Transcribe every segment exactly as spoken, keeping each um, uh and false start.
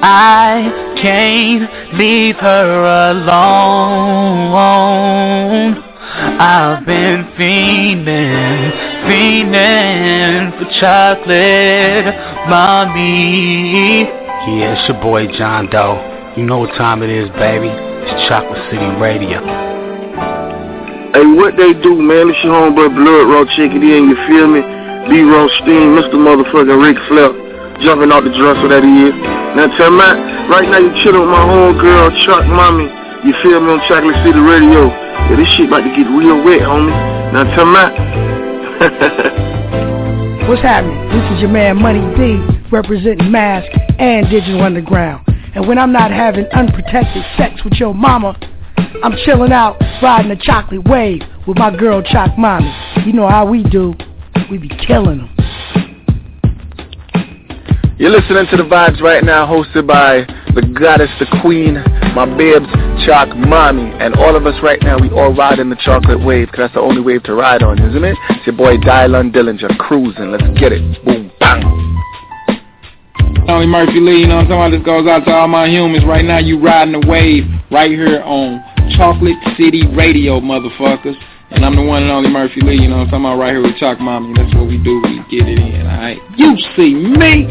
I can't leave her alone. I've been fiending, fiending for chocolate, mommy. Yeah, it's your boy John Doe. You know what time it is, baby. It's Chocolate City Radio. Hey, what they do, man? It's your homeboy Blood Raw. Check it in, you feel me? B-Roll Steam, Mister Motherfucking Ric Flair. Jumping out the dresser that he is. Now tell me, right now you chillin' with my homegirl, Chuck Mommy. You feel me, on Chocolate City Radio. Yeah, this shit about to get real wet, homie. Now tell me. What's happening? This is your man Money D, representing Mask and Digital Underground. And when I'm not having unprotected sex with your mama, I'm chilling out, riding the chocolate wave with my girl Choc Mommy. You know how we do. We be killing them. You're listening to The Vibes right now, hosted by the goddess, the queen, my babes, Choc Mommy. And all of us right now, we all ride in the chocolate wave, because that's the only wave to ride on, isn't it? It's your boy Dylan Dillinger, cruising. Let's get it. Boom, bang. Tony Murphy Lee, you know what I'm talking about? This goes out to all my humans. Right now, you riding the wave right here on Chocolate City Radio, motherfuckers. And I'm the one and only Murphy Lee, you know what I'm talking about, right here with Choc Mommy. That's what we do, we get it in, alright? You see me!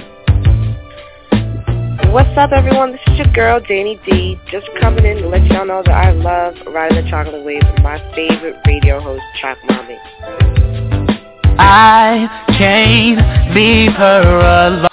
What's up, everyone? This is your girl, Danny D, just coming in to let y'all know that I love riding the chocolate wave with my favorite radio host, Choc Mommy. I can't leave her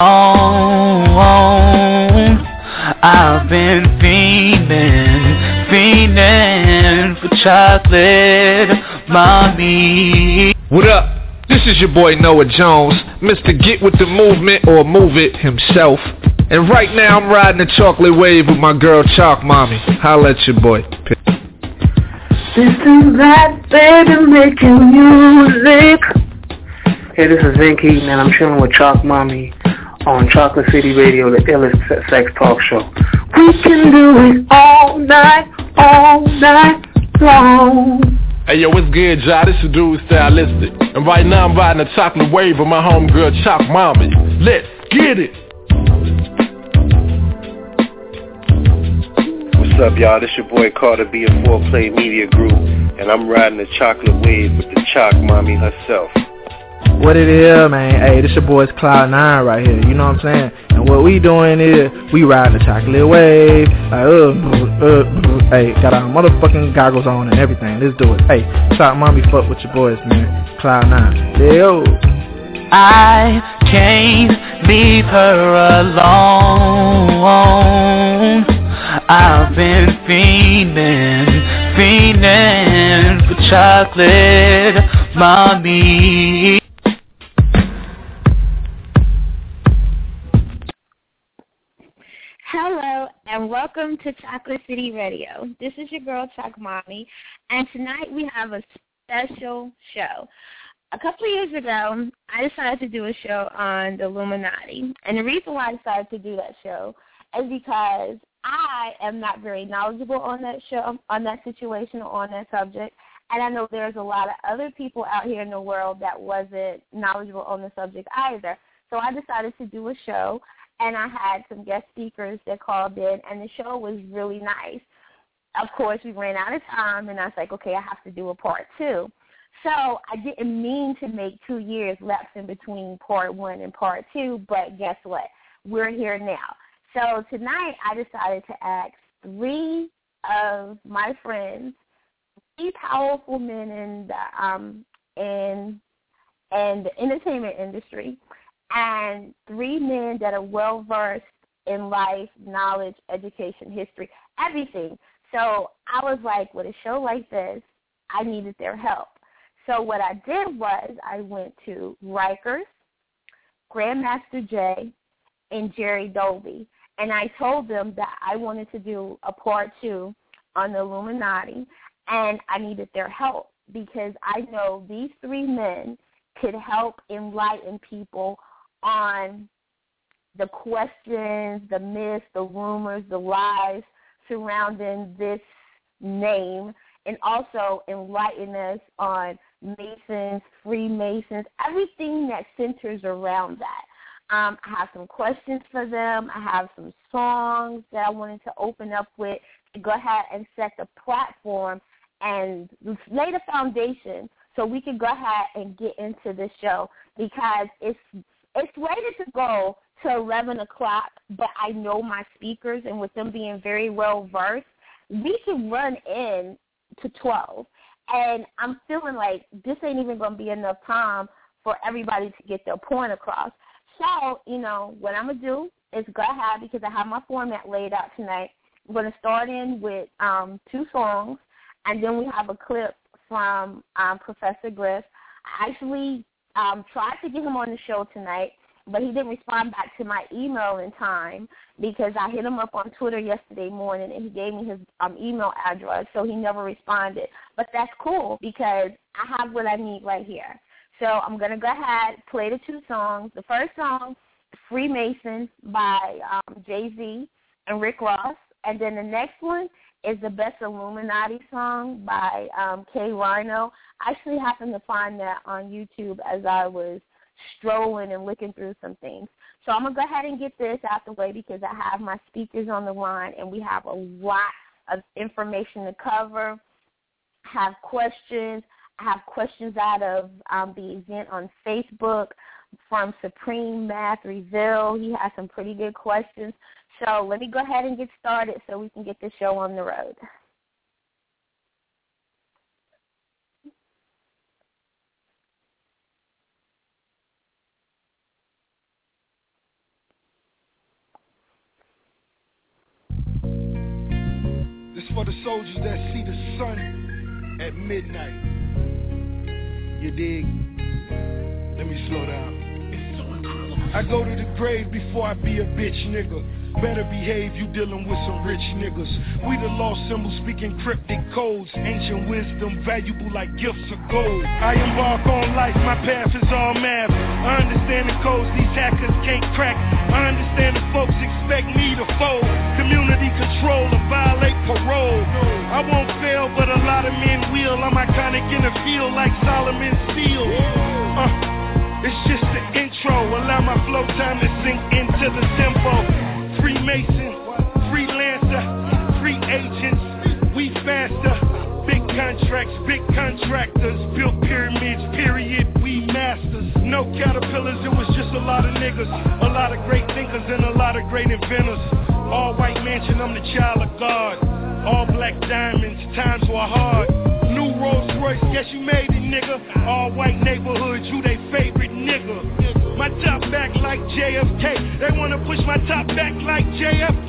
alone. I've been fiending, fiending for chocolate, mommy. What up? This is your boy Noah Jones, Mister Get With The Movement, or Move It himself. And right now I'm riding the chocolate wave with my girl Choc Mommy. Holla at your boy. This is that baby making music. Hey, this is Vin Keaton, and I'm chilling with Choc Mommy on Chocolate City Radio, the illest sex talk show. We can do it all night, all night long. Hey yo, what's good, y'all? This is Dude Stylistic. And right now I'm riding a chocolate wave with my homegirl Choc Mommy. Let's get it! What's up, y'all? This your boy Carter B of four Play Media Group. And I'm riding the chocolate wave with the Choc Mommy herself. What it is, man? Hey, this your boy's Cloud nine right here. You know what I'm saying? And what we doing is we riding the chocolate wave. Like, uh, uh, uh, hey, got our motherfucking goggles on and everything. Let's do it. Hey, Choc Mommy, fuck with your boys, man. Cloud nine. Yo. I can't leave her alone. I've been fiending, fiending for chocolate, mommy. Hello and welcome to Chocolate City Radio. This is your girl Choc Mommy, and tonight we have a special show. A couple of years ago, I decided to do a show on the Illuminati, and the reason why I decided to do that show is because I am not very knowledgeable on that show, on that situation, or on that subject, and I know there's a lot of other people out here in the world that wasn't knowledgeable on the subject either. So I decided to do a show. And I had some guest speakers that called in, and the show was really nice. Of course, we ran out of time, and I was like, okay, I have to do a part two. So I didn't mean to make two years lapse in between part one and part two, but guess what? We're here now. So tonight I decided to ask three of my friends, three powerful men in the, um, in, in the entertainment industry, and three men that are well-versed in life, knowledge, education, history, everything. So I was like, with a show like this, I needed their help. So what I did was I went to Rikers, Grandmaster Jay, and Jerry Dolby, and I told them that I wanted to do a part two on the Illuminati, and I needed their help because I know these three men could help enlighten people on the questions, the myths, the rumors, the lies surrounding this name, and also enlighten us on Masons, Freemasons, everything that centers around that. Um, I have some questions for them. I have some songs that I wanted to open up with to go ahead and set the platform and lay the foundation so we can go ahead and get into the show, because it's it's rated to go to eleven o'clock, but I know my speakers, and with them being very well versed, we can run in to twelve. And I'm feeling like this ain't even going to be enough time for everybody to get their point across. So, you know, what I'm going to do is go ahead, because I have my format laid out tonight. I'm going to start in with um, two songs, and then we have a clip from um, Professor Griff. I actually um, tried to get him on the show tonight, but he didn't respond back to my email in time, because I hit him up on Twitter yesterday morning, and he gave me his um, email address, so he never responded. But that's cool, because I have what I need right here. So I'm going to go ahead, play the two songs. The first song, Freemason by um, Jay-Z and Rick Ross. And then the next one is the Best Illuminati song by um, Kay Rhino. I actually happened to find that on YouTube as I was strolling and looking through some things. So I'm going to go ahead and get this out the way, because I have my speakers on the line, and we have a lot of information to cover. I have questions. I have questions out of um, the event on Facebook from Supreme Math Reveal. He has some pretty good questions. So let me go ahead and get started so we can get the show on the road. This for the soldiers that see the sun at midnight. You dig? Let me slow down. It's so incredible. I go to the grave before I be a bitch nigga. Better behave, you dealing with some rich niggas. We the lost symbols speaking cryptic codes. Ancient wisdom, valuable like gifts of gold. I embark on life, my path is all math. I understand the codes these hackers can't crack. I understand the folks expect me to fold. Community control or violate parole. I won't fail, but a lot of men will. I'm iconic in the field like Solomon's seal. Uh, it's just the intro. Allow my flow time to sink into the tempo. Freemason, freelancer, free agents, we faster. Big contracts, big contractors, built pyramids, period, we masters. No caterpillars, it was just a lot of niggas. A lot of great thinkers and a lot of great inventors. All white mansion, I'm the child of God. All black diamonds, times were hard. New Rolls Royce, guess you made it, nigga. All white neighborhoods, you they favorite nigga. My top back like J F K. They wanna push my top back like J F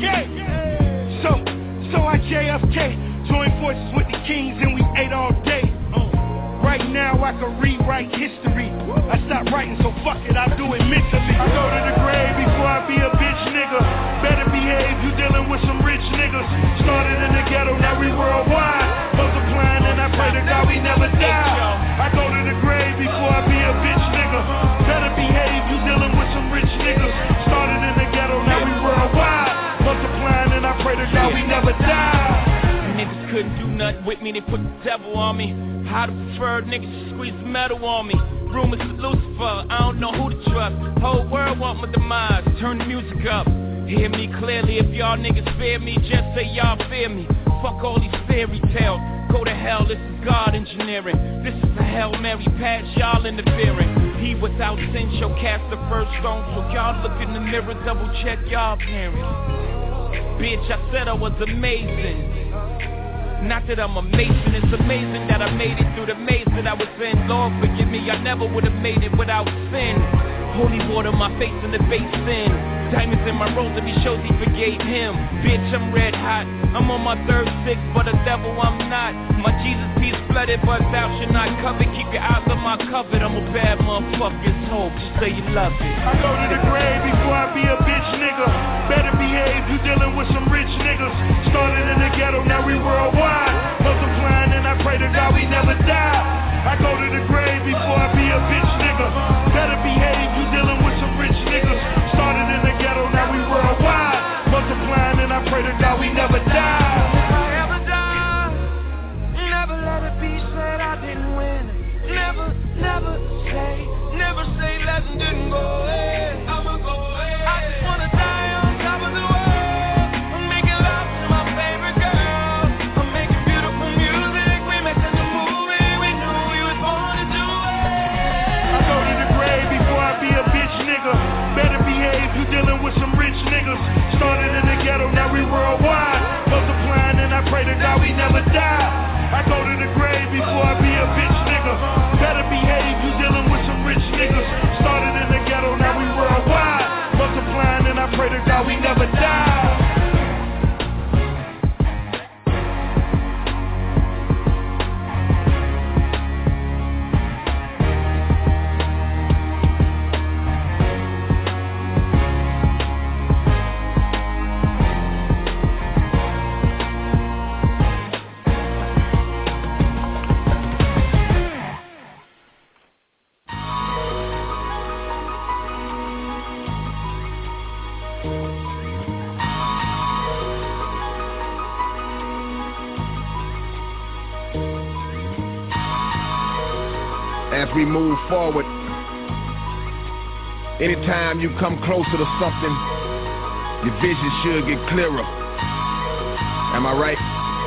K. So, so I J F K. Join forces with the kings and we ate all day. Right now I can rewrite history. I stopped writing, so fuck it, I'll do it mentally. I go to the grave before I be a bitch nigga. Better behave, you dealing with some rich niggas. Started in the ghetto, now we worldwide. Multiplying and I pray to God we never die. I go to the grave before I be a bitch nigga. Better behave, you dealing with some rich niggas. Started in the ghetto, now we worldwide. Multiplying and I pray to God we never die. Niggas couldn't do nothing with me, they put the devil on me. I'd have preferred niggas squeeze the metal on me. Rumors of Lucifer, I don't know who to trust. Whole world want my demise, turn the music up. Hear me clearly, if y'all niggas fear me, just say y'all fear me. Fuck all these fairy tales, go to hell, this is God engineering. This is a Hail Mary pass, y'all interfering. He without sin shall cast the first stone, so y'all look in the mirror, double check y'all parents. Bitch, I said I was amazing. Not that I'm a mason, it's amazing that I made it through the maze that I was in. Lord forgive me, I never would have made it without sin. Holy water, my face in the basin. Diamonds in my rose, if he shows he forgave him. Bitch, I'm red hot, I'm on my third six, but a devil I'm not. My Jesus peace flooded, but thou should not covet. Keep your eyes on my covet, I'm a bad motherfucker's hope, just say you love it. I go to the grave before I be a bitch nigga. Better behave, you dealing with some rich niggas. Started in the ghetto, now we worldwide. Multiplying and I pray to God we never die. I go to the grave before I be a bitch nigga. Better behave, you dealing with some rich niggas. Started in the ghetto, now we worldwide. Multiplying and I pray to God we never die. If I ever die, never let it be said I didn't win. Never, never say, never say legend didn't go away. I'ma go behave, you dealing with some rich niggas. Started in the ghetto, now we worldwide. Multiplying and I pray to God we never die. I go to the grave before I be a bitch nigga. Better behave, you dealing with some rich niggas. Started in the ghetto, now we worldwide. Multiplying and I pray to God we never die. As we move forward, anytime you come closer to something, your vision should get clearer. Am I right?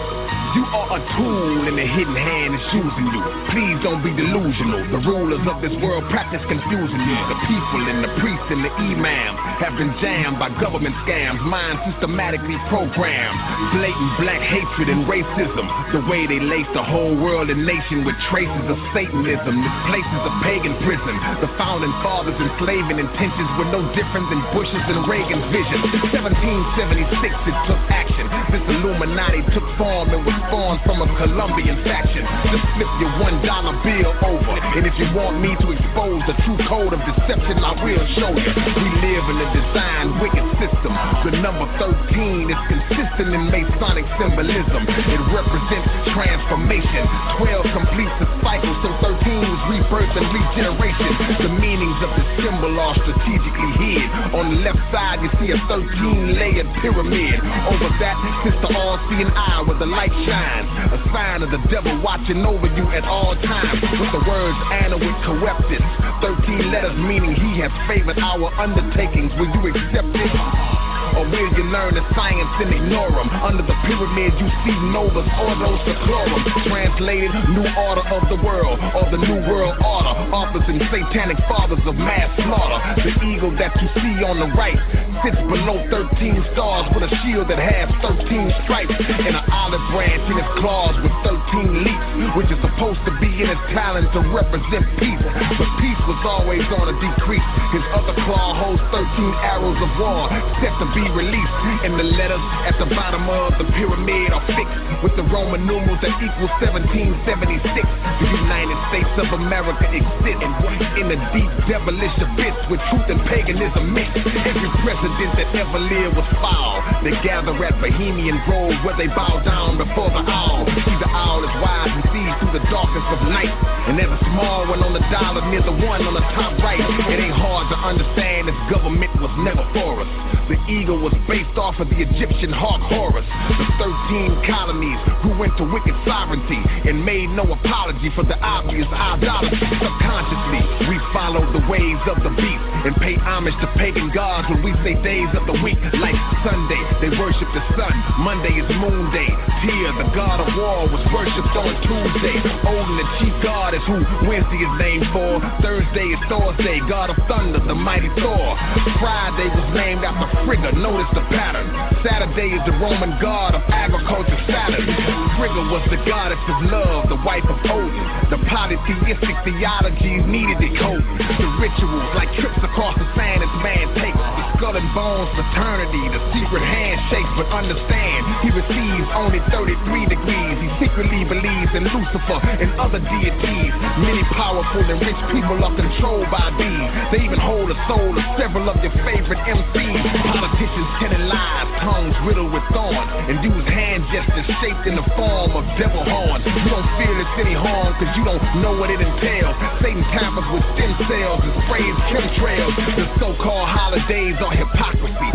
You are a tool in the hidden hand that's using you. Please don't be delusional. The rulers of this world practice confusing you. The people and the priests and the imams have been jammed by government scams, minds systematically programmed. Blatant black hatred and racism. The way they lace the whole world and nation with traces of Satanism. This place is a pagan prison. The founding fathers enslaving intentions were no different than Bush's and Reagan's vision. seventeen seventy-six it took action. This Illuminati took form and was spawned from a Colombian faction. Just flip your one dollar bill over, and if you want me to expose the true code of deception, I will show you. We live in a designed wicked system. The number thirteen is consistent in Masonic symbolism. It represents transformation. Twelve completes the cycle, so thirteen is rebirth and regeneration. The meanings of the symbol are strategically hid. On the left side you see a thirteen layered pyramid. Over that sits the all-seeing eye where the light shines. A sign of the devil watching over you at all times. With the words Anna with coeptis, thirteen letters meaning he has favored our undertakings. Will you accept it? Or will you learn the science and ignore them? Under the pyramid you see novas, ordos, seclorum. Translated, new order of the world, or the new world order. Authors and satanic fathers of mass slaughter. The eagle that you see on the right sits below thirteen stars with a shield that has thirteen stripes and an olive branch in its claws with thirteen leaps, which is supposed to be in its talent to represent peace. But peace was always on a decrease. His other claw holds thirteen arrows of war set to be released, and the letters at the bottom of the pyramid are fixed with the Roman numerals that equal seventeen seventy-six. The United States of America exists in the deep devilish abyss with truth and paganism mixed. Every president that ever lived was foul. They gather at Bohemian Grove where they bow down before the owl. See, the owl is wise and sees through the darkness of night, and there's a small one on the dollar near the one on the top right. It ain't hard to understand this government was never for us. The eagle was based off of the Egyptian hawk Horus. The thirteen colonies grew into wicked sovereignty and made no apology for the obvious idolatry. Subconsciously, we follow the ways of the beast and pay homage to pagan gods when we say days of the week. Like Sunday, they worship the sun. Monday is moon day. Tyr, the god of war, was worshipped on Tuesday. Odin, the chief god, is who Wednesday is named for. Thursday is Thor's day, god of thunder, the mighty Thor. Friday was named after Frigga, notice the pattern. Saturday is the Roman god of agriculture, Saturn. Frigga was the goddess of love, the wife of Odin. The polytheistic theologies needed decoding. The rituals like trips across the sand as man takes. The skull and bones fraternity, the secret handshakes. But understand, he receives only thirty-three degrees. He secretly believes in Lucifer and other deities. Many powerful and rich people are controlled by these. They even hold the soul of several of your favorite M Cs. Politicians telling lies, tongues riddled with thorns, and use hand gestures shaped in the form of devil horns. You don't fear this any harm cause you don't know what it entails. Satan tampers with stem cells and sprays chemtrails. The so-called holidays are hypocrisy.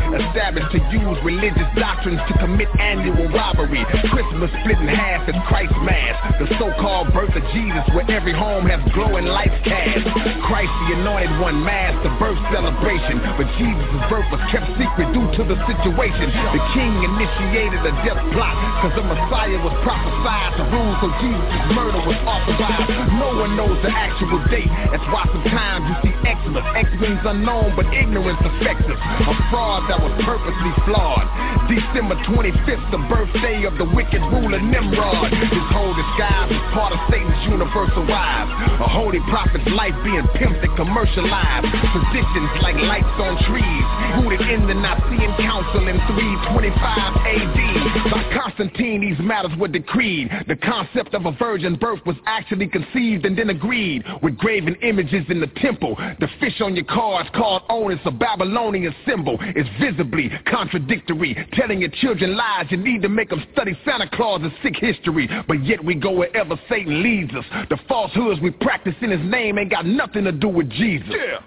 established to use religious doctrines to commit annual robbery. Christmas split in half is Christ Mass, the so-called birth of Jesus, where every home has glowing lights cast. Christ the anointed one masked the birth celebration, but Jesus' birth was kept secret due to the situation. The king initiated a death plot, cause the Messiah was prophesied to rule, so Jesus' murder was authorized. No one knows the actual date, that's why sometimes you see Xmas. X means unknown, but ignorance affects us. A fraud that was purposely flawed. December twenty-fifth, the birthday of the wicked ruler Nimrod. His whole disguise is part of Satan's universal wives. A holy prophet's life being pimped and commercialized. Traditions like lights on trees, rooted in the Nicene Council in three twenty-five A D. By Constantine, these matters were decreed. The concept of a virgin birth was actually conceived and then agreed, with graven images in the temple. The fish on your cards called Onus, a Babylonian symbol, is visibly contradictory, telling your children lies. You need to make them study Santa Claus and sick history, but yet we go wherever Satan leads us. The falsehoods we practice in his name ain't got nothing to do with Jesus. Yeah,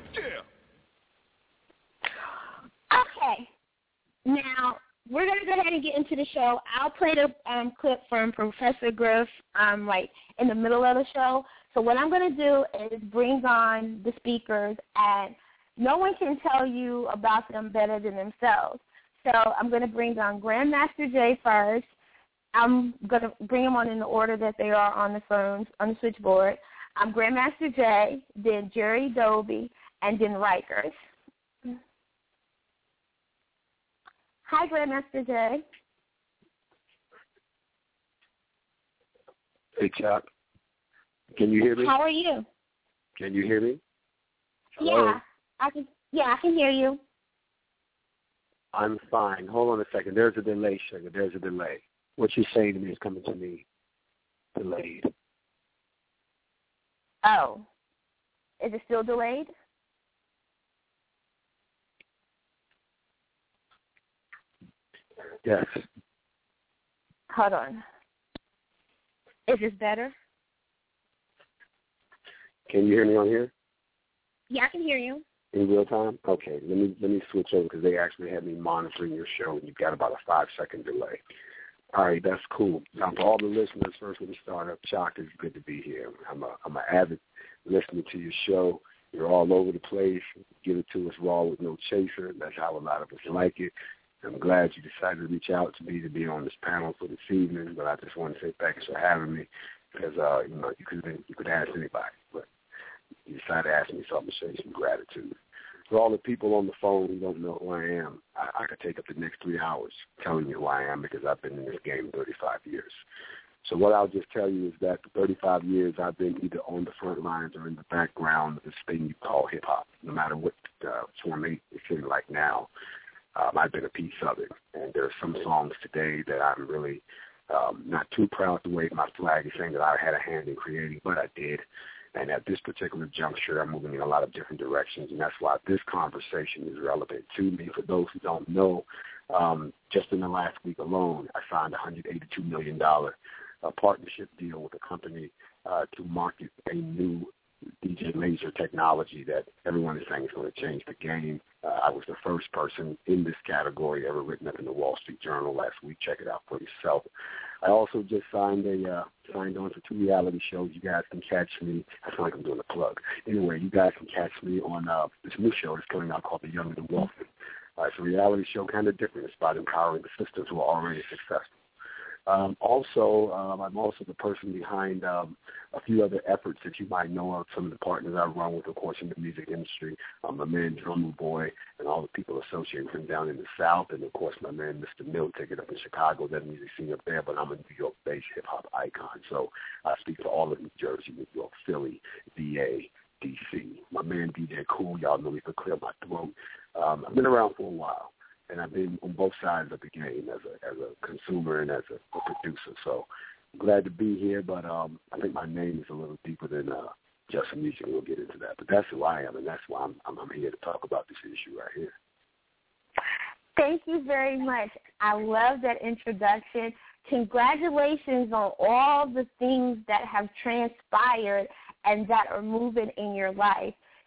yeah. Okay. Now, we're going to go ahead and get into the show. I'll play the um, clip from Professor Griff um, like in the middle of the show. So what I'm going to do is bring on the speakers, and no one can tell you about them better than themselves. So I'm going to bring on Grandmaster Jay first. I'm going to bring them on in the order that they are on the phones, on the switchboard. I'm Grandmaster Jay, then Jerry Dobie, and then Rikers. Hi, Grandmaster Jay. Hey, Chuck. Can you hear me? How are you? Can you hear me? Hello? Yeah, I can. Yeah, I can hear you. I'm fine. Hold on a second. There's a delay, sugar. There's a delay. What you're saying to me is coming to me delayed. Oh. Is it still delayed? Yes. Hold on. Is this better? Can you hear me on here? Yeah, I can hear you. In real time? Okay, let me let me switch over because they actually had me monitoring your show, and you've got about a five-second delay. All right, that's cool. Now, for all the listeners, first let me start up. Chalk, it's good to be here. I'm a I'm an avid listener to your show. You're all over the place. Give it to us raw with no chaser. That's how a lot of us like it. I'm glad you decided to reach out to me to be on this panel for this evening, but I just want to say thanks for having me because, uh, you know, you could have you could ask anybody, but you decided to ask me, so I'm going to show you some gratitude. For all the people on the phone who don't know who I am, I, I could take up the next three hours telling you who I am because I've been in this game thirty-five years. So what I'll just tell you is that for thirty-five years, I've been either on the front lines or in the background of this thing you call hip-hop, no matter what uh, form it's in like now. Um, I've been a piece of it, and there are some songs today that I'm really um, not too proud to wave my flag and saying that I had a hand in creating, but I did. And at this particular juncture, I'm moving in a lot of different directions, and that's why this conversation is relevant to me. For those who don't know, um, just in the last week alone, I signed a one hundred eighty-two million dollars uh, partnership deal with a company uh, to market a new D J laser technology that everyone is saying is going to change the game. Uh, I was the first person in this category ever written up in the Wall Street Journal last week. Check it out for yourself. I also just signed a uh, signed on for two reality shows. You guys can catch me. I feel like I'm doing a plug. Anyway, you guys can catch me on uh, this new show that's coming out called The Young and the Wealthy. Uh, it's a reality show, kind of different. It's about empowering the sisters who are already successful. Um, also, um, I'm also the person behind um, a few other efforts that you might know of. Some of the partners I run with, of course, in the music industry. Um, my man, Drummer Boy, and all the people associated with him down in the South. And, of course, my man, Mister Mill, Ticket up in Chicago, that music scene up there. But I'm a New York-based hip-hop icon. So I speak for all of New Jersey, New York, Philly, D A, D C. My man, D J Cool, y'all know me for Clear My Throat. Um, I've been around for a while. And I've been on both sides of the game as a as a consumer and as a, a producer. So I'm glad to be here, but um, I think my name is a little deeper than uh, just music. We'll get into that. But that's who I am, and that's why I'm, I'm, I'm here to talk about this issue right here. Thank you very much. I love that introduction. Congratulations on all the things that have transpired and that are moving in your life.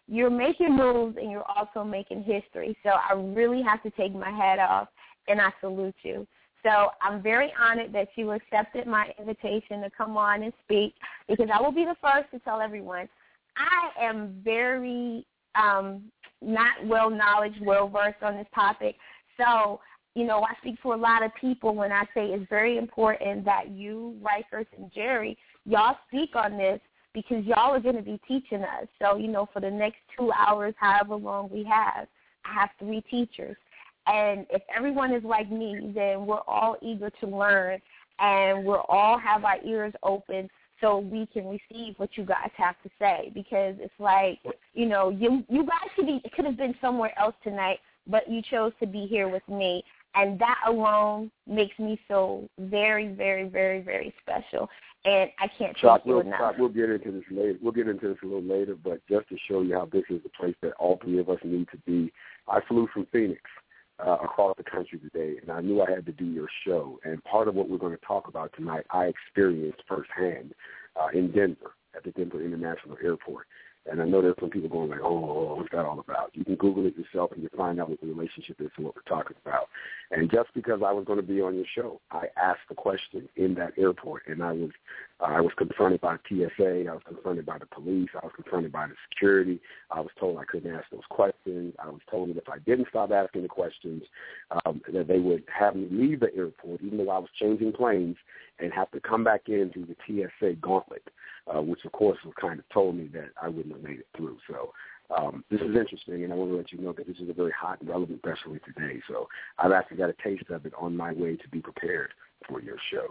you're making moves and you're also making history. So I really have to take my hat off, and I salute you. So I'm very honored that you accepted my invitation to come on and speak, because I will be the first to tell everyone I am very um, not well-knowledge, well-versed on this topic. So, you know, I speak for a lot of people when I say it's very important that you, Rikers, and Jerry, y'all speak on this, because y'all are going to be teaching us. So, you know, for the next two hours, however long we have, I have three teachers. And if everyone is like me, then we're all eager to learn, and we'll all have our ears open so we can receive what you guys have to say. Because it's like, you know, you you guys could be could have been somewhere else tonight, but you chose to be here with me, and that alone makes me so very, very, very, very special. And I can't Chuck, thank you we'll, enough. Chuck, we'll get into this later. We'll get into this a little later, but just to show you how this is the place that all three of us need to be, I flew from Phoenix uh, across the country today, and I knew I had to do your show. And part of what we're going to talk about tonight, I experienced firsthand uh, in Denver at the Denver International Airport. And I know there's some people going like, oh, what's that all about? You can Google it yourself and you'll find out what the relationship is and what we're talking about. And just because I was going to be on your show, I asked the question in that airport, and I was uh, I was confronted by T S A, I was confronted by the police, I was confronted by the security. I was told I couldn't ask those questions. I was told that if I didn't stop asking the questions, um, that they would have me leave the airport, even though I was changing planes, and have to come back in through the T S A gauntlet. Uh, which, of course, was kind of told me that I wouldn't have made it through. So um, this is interesting, and I want to let you know that this is a very hot and relevant specialty today. So I've actually got a taste of it on my way to be prepared for your show.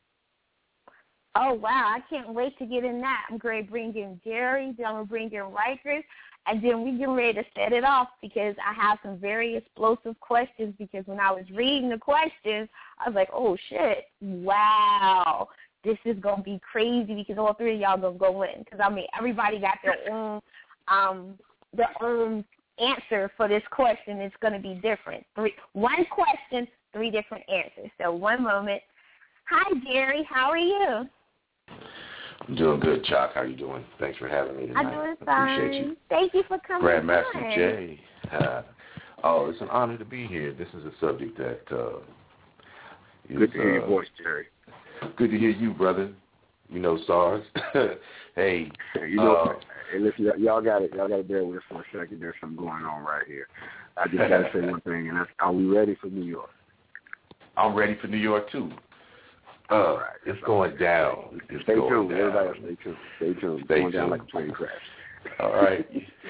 Oh, wow. I can't wait to get in that. I'm going to bring in Jerry, then I'm going to bring in Rikers, and then we get ready to set it off, because I have some very explosive questions, because when I was reading the questions, I was like, oh, shit, wow. This is going to be crazy, because all three of y'all going to go in. Because, I mean, everybody got their own um, their own answer for this question. It's going to be different. Three, one question, three different answers. So one moment. Hi, Jerry. How are you? I'm doing good, Chuck. How are you doing? Thanks for having me tonight. I'm doing fine. Appreciate you. Thank you for coming Grandmaster on. Jay. Uh, oh, it's an honor to be here. This is a subject that uh, is, Good to hear your uh, voice, Jerry. Good to hear you, brother. You know, SARS. hey, you know, uh, hey, listen, y'all got it. Y'all got to bear with us for a second. There's something going on right here. I just got to say one thing, and that's: are we ready for New York? I'm ready for New York too. Uh, right. It's going down. It's stay going tuned. down. Everybody, stay tuned. Stay tuned. It's stay going tuned. down like a train crash. All right.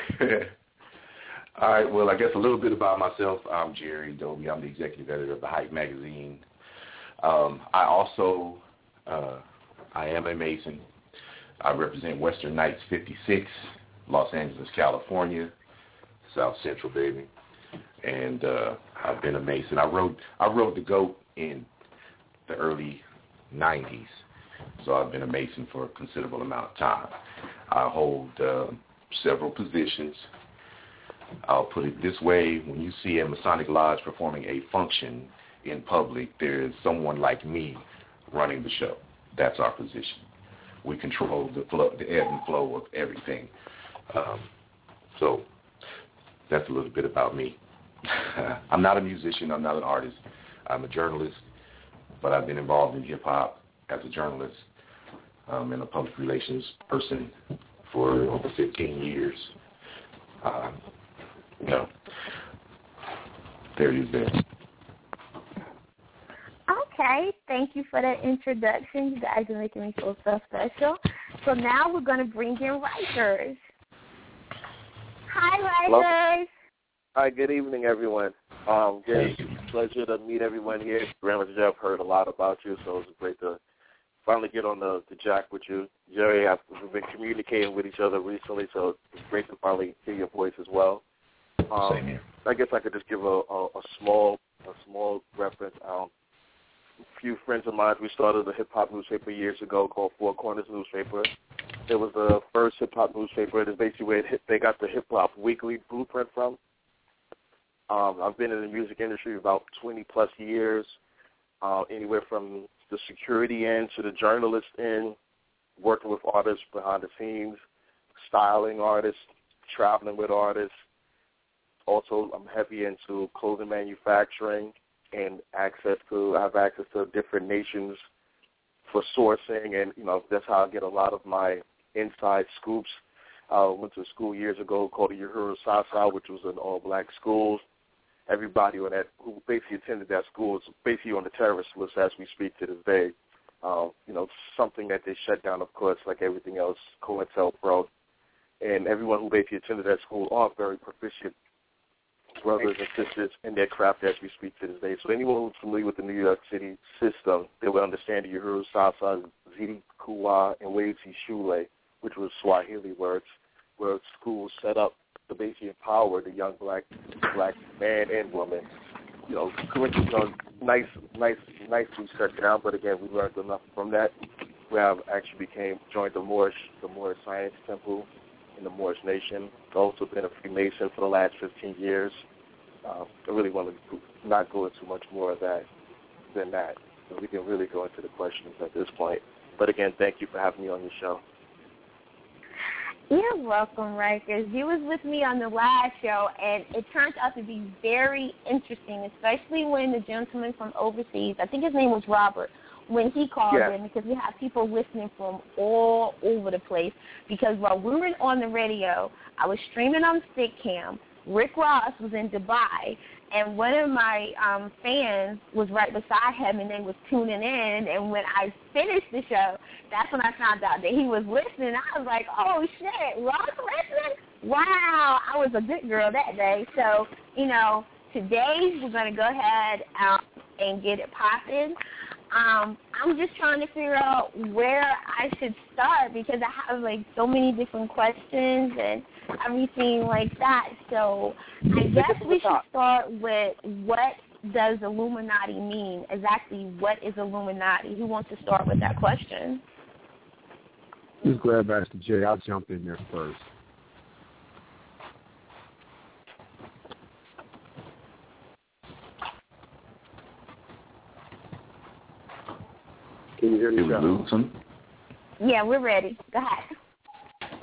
All right. Well, I guess a little bit about myself. I'm Jerry Dobie. I'm the executive editor of the Hype magazine. Um, I also, uh, I am a Mason. I represent Western Knights fifty-six, Los Angeles, California, South Central, baby. And uh, I've been a Mason. I rode, I rode the GOAT in the early nineties, so I've been a Mason for a considerable amount of time. I hold uh, several positions. I'll put it this way: when you see a Masonic Lodge performing a function in public, there is someone like me running the show. That's our position. We control the flow, the ebb and flow of everything. Um, so that's a little bit about me. I'm not a musician. I'm not an artist. I'm a journalist, but I've been involved in hip-hop as a journalist um, and a public relations person for over fifteen years. Um, you know, there it is there. Okay, thank you for that introduction. You guys are making me feel so special. So now we're going to bring in Rikers. Hi, Rikers. Hello. Hi, good evening, everyone. Um, it's a pleasure to meet everyone here. Grandma Jeff heard a lot about you, so it's great to finally get on the, the jack with you. Jerry, I've, we've been communicating with each other recently, so it's great to finally hear your voice as well. Um, Same here. I guess I could just give a, a, a small a small reference. Um, a few friends of mine, we started a hip-hop newspaper years ago called Four Corners Newspaper. It was the first hip-hop newspaper. It is basically where it, they got the hip-hop weekly blueprint from. Um, I've been in the music industry about twenty-plus years, uh, anywhere from the security end to the journalist end, working with artists behind the scenes, styling artists, traveling with artists. Also, I'm heavy into clothing manufacturing and access to, I have access to different nations for sourcing, and, you know, that's how I get a lot of my inside scoops. I uh, went to a school years ago called the Uhuru Sasa, which was an all-black school. Everybody on that who basically attended that school is basically on the terrorist list as we speak to this day. Uh, you know, something that they shut down, of course, like everything else, COINTELPRO. And everyone who basically attended that school are very proficient brothers and sisters in their craft as we speak to this day. So anyone who's familiar with the New York City system, they would understand the Uhuru Sasa, Zidi Kuwa, and Wezi Shule, which was Swahili words, where schools set up to basically empower the young black black man and woman. You know, curriculum, you know, nice, nice, nicely set down, but again, we learned enough from that. We have actually became, joined the Moorish, the Moorish Science Temple in the Moorish Nation. I've also been a Freemason for the last fifteen years. Uh, I really want to not go into much more of that than that. So we can really go into the questions at this point. But again, thank you for having me on your show. You're welcome, Rikers. You was with me on the last show, and it turned out to be very interesting, especially when the gentleman from overseas, I think his name was Robert, when he called yeah. in, because we have people listening from all over the place. Because while we were on the radio, I was streaming on Stickcam. Rick Ross was in Dubai, and one of my um, fans was right beside him, and they was tuning in. And when I finished the show, that's when I found out that he was listening. I was like, oh, shit, Ross listening? Wow, I was a good girl that day. So, you know, today we're going to go ahead um, and get it popping. Um, I'm just trying to figure out where I should start because I have, like, so many different questions and everything like that. So I guess we should start with what does Illuminati mean? Exactly what is Illuminati? Who wants to start with that question? Just grab Master J. I'll jump in there first. Can you hear me? Luton? Yeah, we're ready. Go ahead.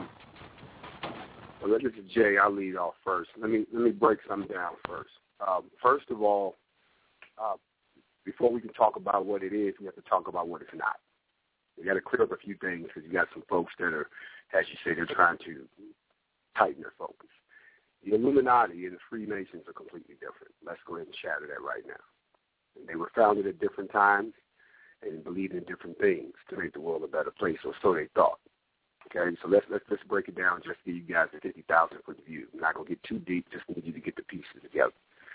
Well, this is Jay. I'll lead off first. Let me let me break something down first. Um, first of all, uh, before we can talk about what it is, we have to talk about what it's not. We got to clear up a few things because you got some folks that are, as you say, they're trying to tighten their focus. The Illuminati and the Freemasons are completely different. Let's go ahead and shatter that right now. And they were founded at different times and believed in different things to make the world a better place, or so they thought. Okay, so let's let's let's break it down. Just give you guys a fifty thousand foot view. I'm not gonna get too deep. Just need you to get the pieces together.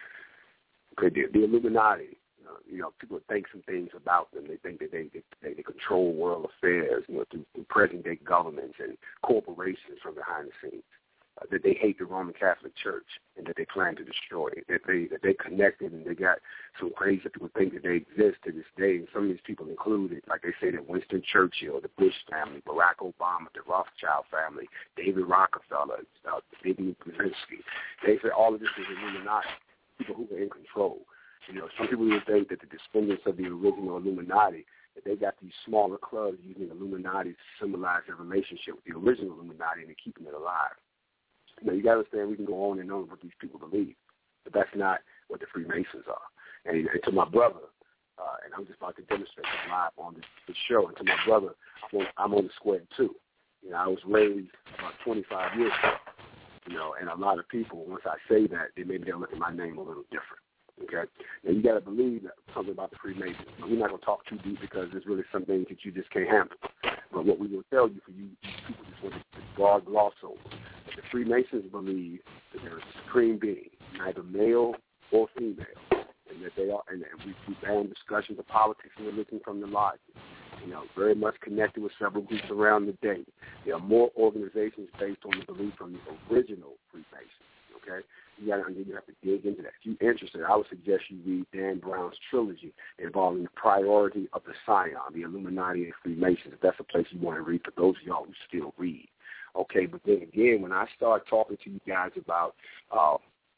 Okay, the, the Illuminati. Uh, you know, people think some things about them. They think that they they, they control world affairs, you know, through, through present-day governments and corporations from behind the scenes. Uh, that they hate the Roman Catholic Church and that they plan to destroy it. That they that they connected and they got some crazy people think that they exist to this day. And some of these people included, like they say, that Winston Churchill, the Bush family, Barack Obama, the Rothschild family, David Rockefeller, uh, Zbigniew Brzezinski. They say all of this is Illuminati, people who are in control. You know, some people would think that the descendants of the original Illuminati, that they got these smaller clubs using Illuminati to symbolize their relationship with the original Illuminati and they're keeping it alive. Now, you got to understand we can go on and on what these people believe, but that's not what the Freemasons are. And, and to my brother, uh, and I'm just about to demonstrate this live on this, this show, and to my brother, I'm on, I'm on the square too. You know, I was raised about twenty-five years ago, you know, and a lot of people, once I say that, they maybe they'll look at my name a little different. Okay? Now, you got to believe that something about the Freemasons. We're not going to talk too deep because there's really some things that you just can't handle. But what we will tell you for you, you people just want to guard gloss over. The Freemasons believe that there is a supreme being, neither male or female, and that they are, and we, we ban discussions of politics and religion from the lodges. You know, very much connected with several groups around the day. There are more organizations based on the belief from the original Freemasons. Okay, you got to you have to dig into that. If you're interested, I would suggest you read Dan Brown's trilogy involving the priority of the Scion, the Illuminati and Freemasons. If that's a place you want to read, for those of y'all who still read. Okay, but then again, when I start talking to you guys about uh,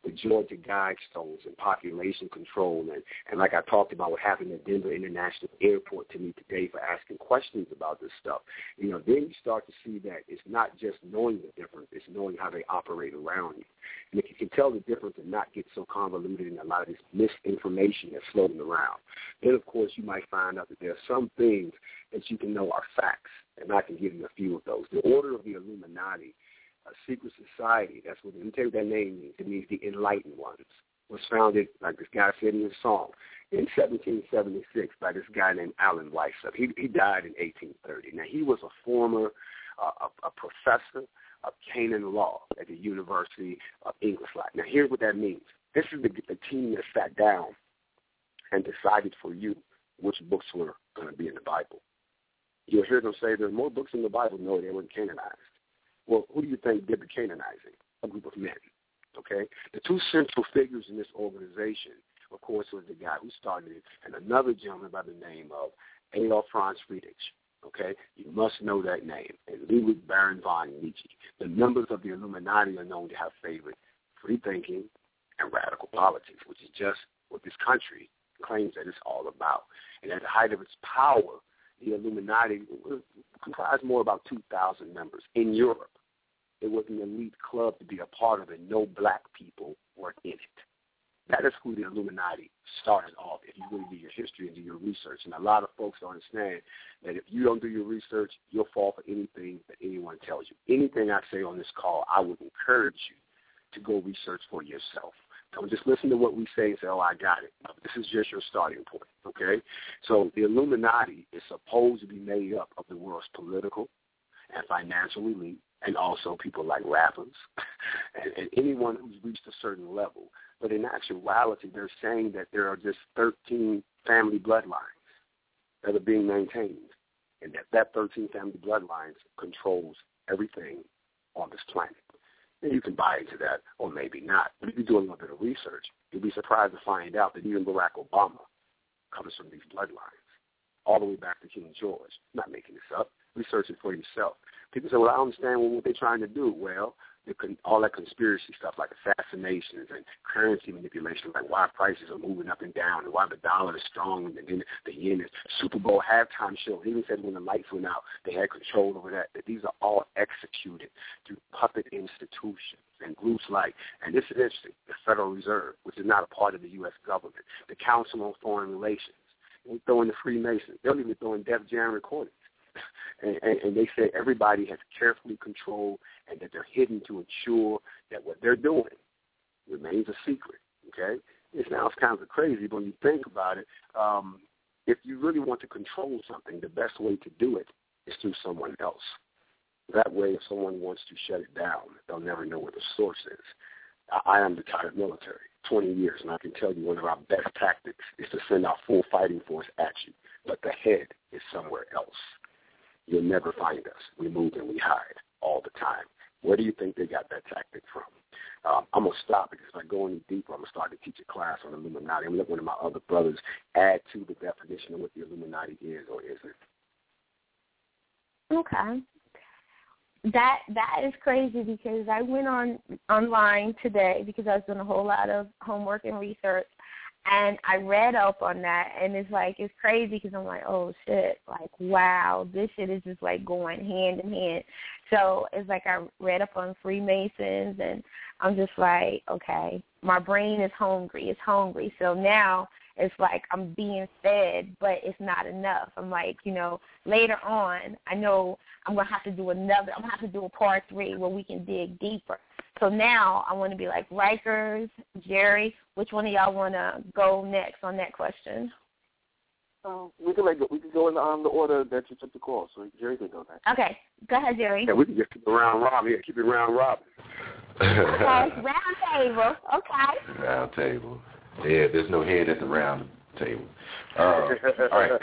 the Georgia Guidestones and population control, and, and like I talked about what happened at Denver International Airport to me today for asking questions about this stuff, you know, then you start to see that it's not just knowing the difference, it's knowing how they operate around you. And if you can tell the difference and not get so convoluted in a lot of this misinformation that's floating around, then, of course, you might find out that there are some things that you can know are facts, and I can give you a few of those. The Order of the Illuminati, a secret society, that's what, let me tell you what that name means. It means the enlightened ones. Was founded, like this guy said in his song, in seventeen seventy-six by this guy named Alan Weishaupt. He, he died in eighteen thirty. Now, he was a former uh, a, a professor of canon law at the University of Ingolstadt. Now, here's what that means. This is the, the team that sat down and decided for you which books were going to be in the Bible. You'll hear them say there are more books in the Bible. No, they weren't canonized. Well, who do you think did the canonizing? A group of men, okay? The two central figures in this organization, of course, was the guy who started it and another gentleman by the name of Adolf Franz Friedrich, okay? You must know that name, and Ludwig Baron von Nietzsche. The members of the Illuminati are known to have favored free thinking and radical politics, which is just what this country claims that it's all about. And at the height of its power, the Illuminati comprised more about two thousand members in Europe. It was an elite club to be a part of, and no black people were in it. That is who the Illuminati started off, if you really do your history and do your research. And a lot of folks don't understand that if you don't do your research, you'll fall for anything that anyone tells you. Anything I say on this call, I would encourage you to go research for yourself. Don't just listen to what we say and say, oh, I got it. This is just your starting point, okay? So the Illuminati is supposed to be made up of the world's political and financial elite, and also people like rappers and, and anyone who's reached a certain level. But in actuality, they're saying that there are just thirteen family bloodlines that are being maintained, and that that thirteen family bloodlines controls everything on this planet. And you can buy into that or maybe not. But if you do a little bit of research, you'll be surprised to find out that even Barack Obama comes from these bloodlines, all the way back to King George. I'm not making this up. Research it for yourself. People say, well, I understand well, what they're trying to do. Well, con- all that conspiracy stuff like assassinations and currency manipulation, like why prices are moving up and down and why the dollar is strong and then the yen is Super Bowl halftime show. They even said when the lights went out, they had control over that, that these are all executed through puppet institutions and groups like, and this is interesting, the Federal Reserve, which is not a part of the U S government, the Council on Foreign Relations. We throw in the Freemasons. They'll even throw in Def Jam recordings. And, and, and they say everybody has carefully controlled and that they're hidden to ensure that what they're doing remains a secret, okay? It sounds kind of crazy, but when you think about it, um, if you really want to control something, the best way to do it is through someone else. That way, if someone wants to shut it down, they'll never know where the source is. I, I am retired military, twenty years, and I can tell you one of our best tactics is to send our full fighting force at you, but the head is somewhere else. You'll never find us. We move and we hide all the time. Where do you think they got that tactic from? Um, I'm going to stop because if I go any deeper, I'm going to start to teach a class on Illuminati. I'm going to let one of my other brothers add to the definition of what the Illuminati is or isn't. Okay. That that is crazy because I went on online today because I was doing a whole lot of homework and research, and I read up on that, and it's like, it's crazy because I'm like, oh, shit, like, wow, this shit is just, like, going hand in hand. So it's like I read up on Freemasons, and I'm just like, okay, my brain is hungry. It's hungry. So now it's like I'm being fed, but it's not enough. I'm like, you know, later on, I know I'm going to have to do another, I'm going to have to do a part three where we can dig deeper. So now I want to be like Rikers, Jerry. Which one of y'all want to go next on that question? Um, we can like we can go in um, the order that you took the call. So Jerry can go next. Okay, go ahead, Jerry. Yeah, we can just keep it round robin. Yeah, keep it round robin. Okay, round table. Okay. Round table. Yeah, there's no head at the round table. Uh, all right.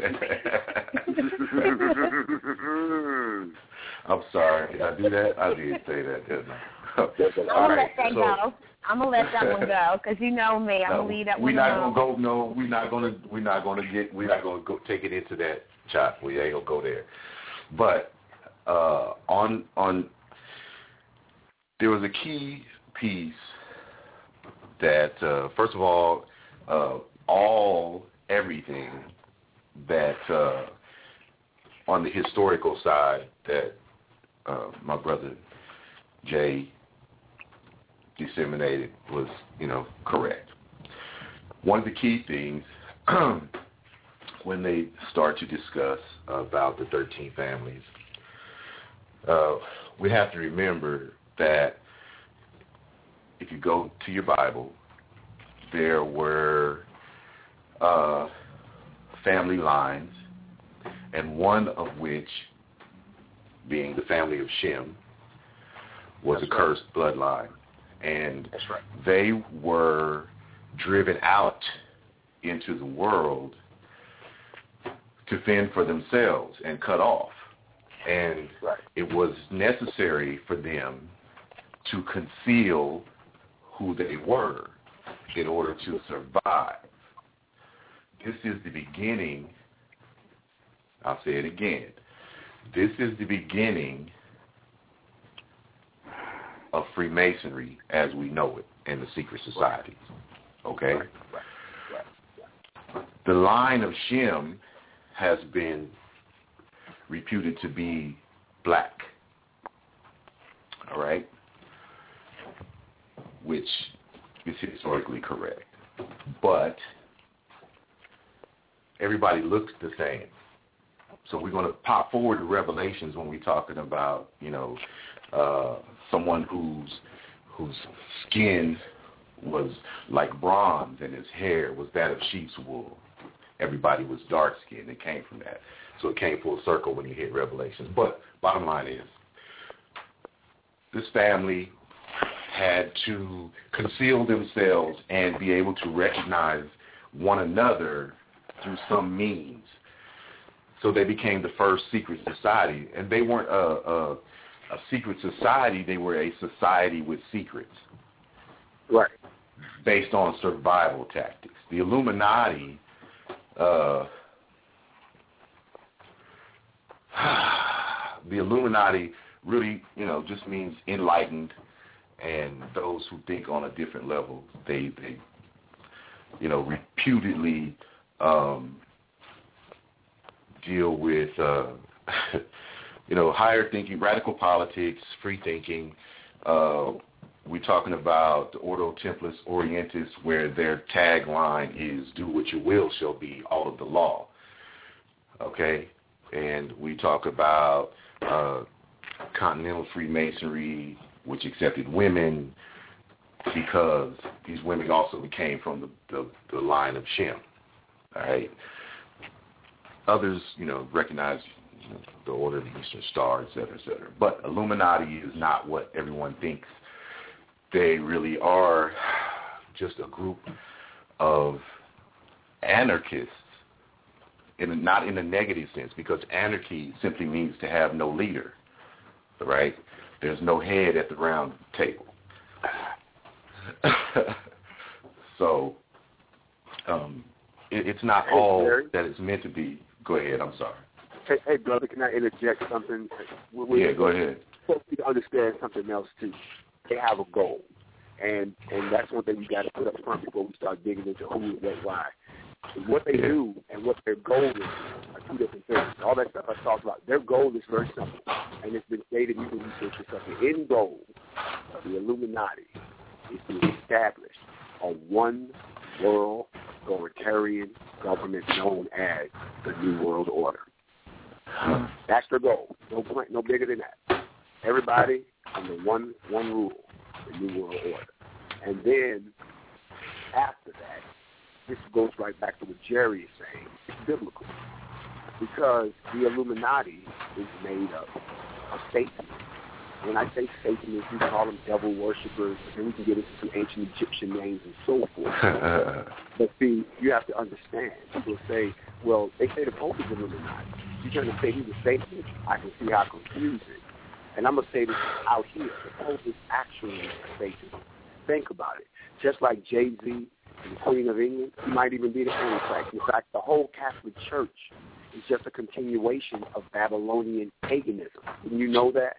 I'm sorry. Did I do that? I did say that, didn't I? I'm going to let that so, go. I'm going to let that one go because you know me. I'm no, going to leave that we're one not alone. Gonna go, no, we're not going to We're not going to get, we're not going to go take it into that chop. We ain't going to go there. But uh, on, on, there was a key piece that, uh, first of all, uh, all, everything that uh, on the historical side that uh, my brother Jay disseminated was, you know, correct. One of the key things when they start to discuss about the thirteen families, uh, we have to remember that if you go to your Bible, there were uh, family lines, and one of which, being the family of Shem, was That's a cursed right. bloodline. And That's right. they were driven out into the world to fend for themselves and cut off. And right. it was necessary for them to conceal who they were in order to survive. This is the beginning, I'll say it again, this is the beginning of Freemasonry as we know it in the secret societies. Okay? Right. Right. Right. The line of Shem has been reputed to be black. All right? Which is historically correct. But everybody looks the same. So we're going to pop forward to Revelations when we're talking about, you know, uh, someone whose whose skin was like bronze and his hair was that of sheep's wool. Everybody was dark skinned. It came from that. So it came full circle when you hit Revelations. But bottom line is, this family had to conceal themselves and be able to recognize one another through some means. So they became the first secret society. And they weren't a, a, a secret society. They were a society with secrets. Right. Based on survival tactics. The Illuminati, uh, the Illuminati really, you know, just means enlightened, and those who think on a different level. They, they you know, reputedly um, deal with, uh, you know, higher thinking, radical politics, free thinking. Uh, we're talking about the Ordo Templis Orientis, where their tagline is, do what your will shall be, all of the law. Okay? And we talk about uh, Continental Freemasonry, which accepted women because these women also came from the, the, the line of Shem. All right? Others, you know, recognize you know, the Order of the Eastern Star, et cetera, et cetera. But Illuminati is not what everyone thinks. They really are just a group of anarchists, in a, not in a negative sense, because anarchy simply means to have no leader, right? There's no head at the round table. So um, it, it's not hey, all Jerry. that it's meant to be. Go ahead, I'm sorry. Hey, hey brother, can I interject something? We, yeah, go ahead. Folks need to understand something else, too. They have a goal. And and that's one thing we got to put up front before we start digging into who, what, why. What they do and what their goal is are two different things. All that stuff I talked about, their goal is very simple. And it's been stated, you can research this stuff. The end goal of the Illuminati is to establish a one world authoritarian government known as the New World Order. That's their goal. No point, no bigger than that. Everybody under one one rule, the New World Order. And then after that, this goes right back to what Jerry is saying. It's biblical. Because the Illuminati is made up of Satan. When I say Satanists, we call them devil worshippers, and we can get into some ancient Egyptian names and so forth. But see, you have to understand. People say, well, they say the Pope is Illuminati. You're going to say he's a Satanist? I can see how confusing. And I'm going to say this out here. The Pope is actually a Satanist. Think about it. Just like Jay-Z and the Queen of England, he might even be the Antichrist. In fact, the whole Catholic Church is just a continuation of Babylonian paganism. Didn't you know that?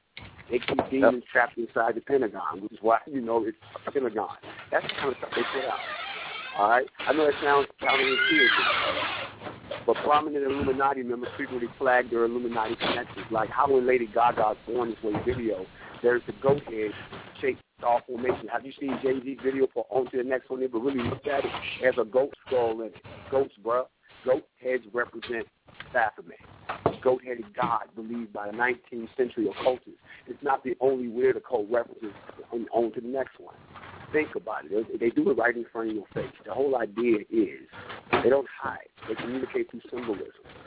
They keep demons yep. trapped inside the Pentagon, which is why, you know, it's a Pentagon. That's the kind of stuff they put out. All right? I know it sounds counterintuitive, but prominent Illuminati members frequently flag their Illuminati connections. Like how in Lady Gaga's Born This Way video, there's the goat head shaped star formation. Have you seen Jay-Z's video for On to the Next One? But really look at it. There's a goat skull in it. Goats, bruh. Goat heads represent Baphomet. Goat-headed god believed by the nineteenth century occultists. It's not the only weird occult references on, on to the next one. Think about it. They, they do it right in front of your face. The whole idea is they don't hide. They communicate through symbolism.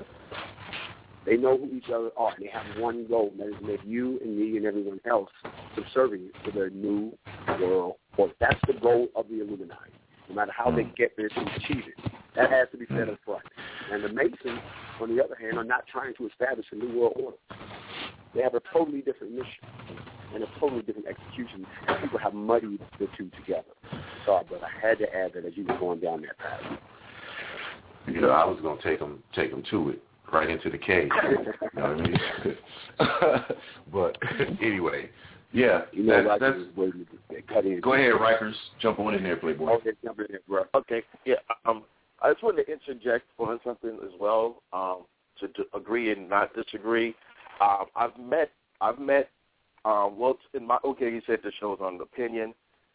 They know who each other are, and they have one goal, and that is to make you and me and everyone else subservient to their new world order. That's the goal of the Illuminati. No matter how they get there to achieve it, that has to be said up front. And the Masons, on the other hand, are not trying to establish a new world order. They have a totally different mission and a totally different execution, and people have muddied the two together. Sorry, but I had to add that as you were going down that path. You know, I was going to take them, take them to it, right into the cave. You know what I mean? But anyway, yeah. You know, that, that's, cut in. Go ahead, Rikers. Jump on in there, Playboy. Okay, jump in there, bro. Okay, yeah. Um, I just wanted to interject on something as well, um, to, to agree and not disagree. Um, I've met, I've met, um, well, in my, okay, he said the show's on opinion.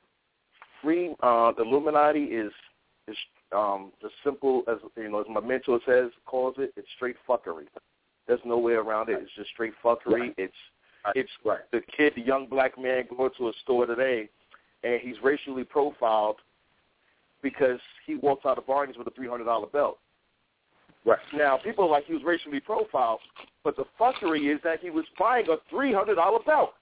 Free, uh, the Illuminati is, is um, as simple as, you know, as my mentor says, calls it, it's straight fuckery. There's no way around it. It's just straight fuckery. Right. It's, it's right. The kid, the young black man going to a store today, and he's racially profiled because he walks out of Barney's with a three hundred dollars belt. Right. Now, people are like he was racially profiled, but the fuckery is that he was buying a three hundred dollars belt.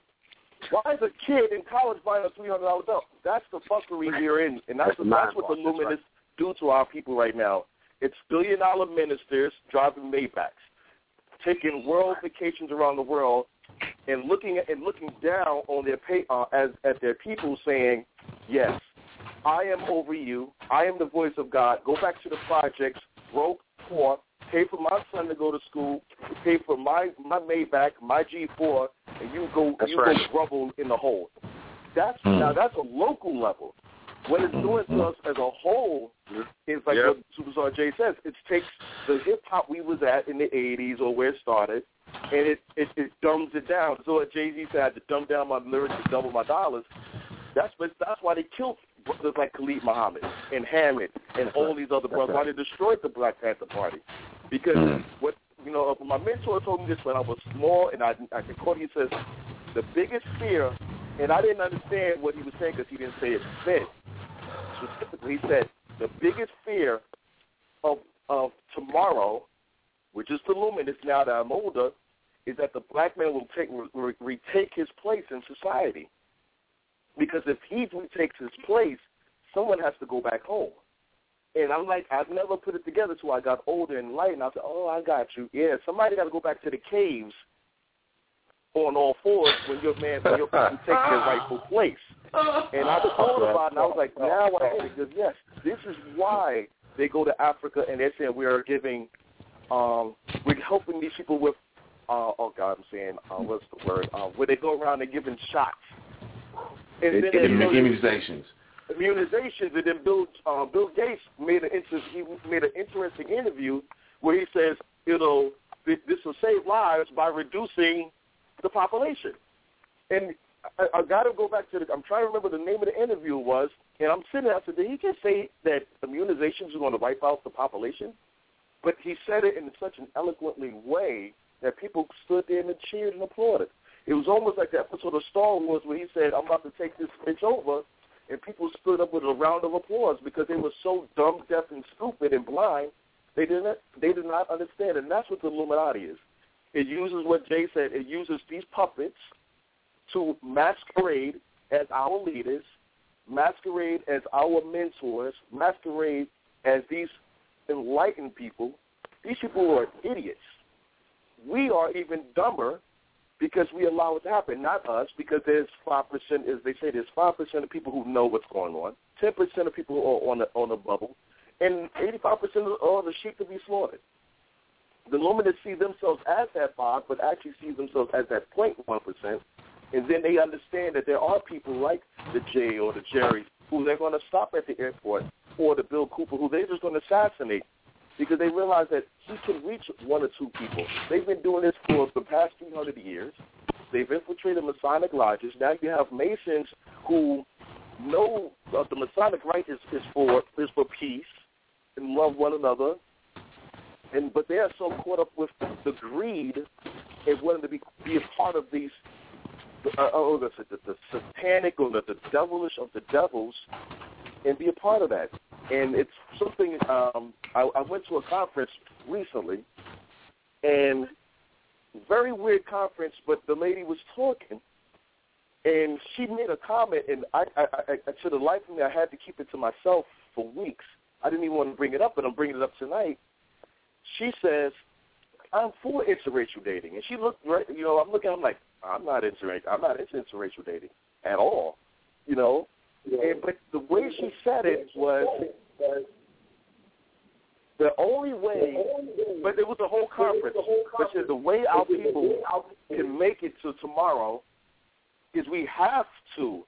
Why is a kid in college buying a three hundred dollars belt? That's the fuckery we're in, and that's, that's, that's what the Luminists do to our people right now. It's billion-dollar ministers driving Maybachs, taking world vacations around the world, and looking at, and looking down on their pay, uh, as at their people, saying, "Yes, I am over you. I am the voice of God. Go back to the projects, broke, poor, pay for my son to go to school, pay for my my Maybach, my G four, and you go that's you right. go grovel in the hole." That's mm. now that's a local level. What it's doing to us as a whole is like yep. what Superstar Jay says. It takes the hip hop we was at in the eighties or where it started, and it, it, it dumbs it down. So what Jay-Z said, I had to dumb down my lyrics to double my dollars. That's what, that's why they killed brothers like Khalid Muhammad and Hammond and all these other brothers. Why they destroyed the Black Panther Party. Because what you know, my mentor told me this when I was small, and I, I can quote, he says, the biggest fear, and I didn't understand what he was saying because he didn't say it fit. Specifically, he said, the biggest fear of of tomorrow, which is the Luminists now that I'm older, is that the black man will take re- retake his place in society. Because if he retakes his place, someone has to go back home. And I'm like, I've never put it together until I got older and enlightened. I said, oh, I got you. Yeah, somebody got to go back to the caves on all fours when your man, when your people take their rightful place. And I thought about it, and I was like, now I get it. Because, yes, this is why they go to Africa, and they're saying we are giving, um, we're helping these people with, uh, oh, God, I'm saying, uh, what's the word, uh, where they go around and giving shots. And it, then it, immunizations. Immunizations, and then Bill uh, Bill Gates made an inter- he made an interesting interview where he says, you know, this will save lives by reducing the population. And I, I got to go back to the. I'm trying to remember the name of the interview was, and I'm sitting there. I said, did he just say that immunizations are going to wipe out the population? But he said it in such an eloquently way that people stood there and cheered and applauded. It was almost like the episode of Star Wars where he said, I'm about to take this bitch over, and people stood up with a round of applause because they were so dumb, deaf, and stupid and blind, they didn't they did not understand. And that's what the Illuminati is. It uses what Jay said. It uses these puppets to masquerade as our leaders, masquerade as our mentors, masquerade as these enlightened people. These people are idiots. We are even dumber because we allow it to happen, not us, because there's five percent, as they say, there's five percent of people who know what's going on, ten percent of people who are on the, on the bubble, and eighty-five percent of all the sheep to be slaughtered. the Illuminati see themselves as that five, but actually see themselves as that zero point one percent, and then they understand that there are people like the Jay or the Jerry who they're going to stop at the airport, or the Bill Cooper who they're just going to assassinate, because they realize that he can reach one or two people. They've been doing this for the past three hundred years. They've infiltrated Masonic lodges. Now you have Masons who know uh, the Masonic rite is, is for is for peace and love one another, and but they are so caught up with the greed and wanting to be be a part of these uh, oh the, the, the satanic or the, the devilish of the devils, and be a part of that. And it's something. Um, I, I went to a conference recently, and very weird conference, but the lady was talking, and she made a comment, and I, I, I, to the life of me, I had to keep it to myself for weeks. I didn't even want to bring it up, but I'm bringing it up tonight. She says, "I'm for interracial dating," and she looked right. You know, I'm looking. I'm like, I'm not interracial. I'm not into interracial dating at all. You know, and, but the way she said it was. The only way, but there was a whole conference, but said the way our people can make it to tomorrow is we have to,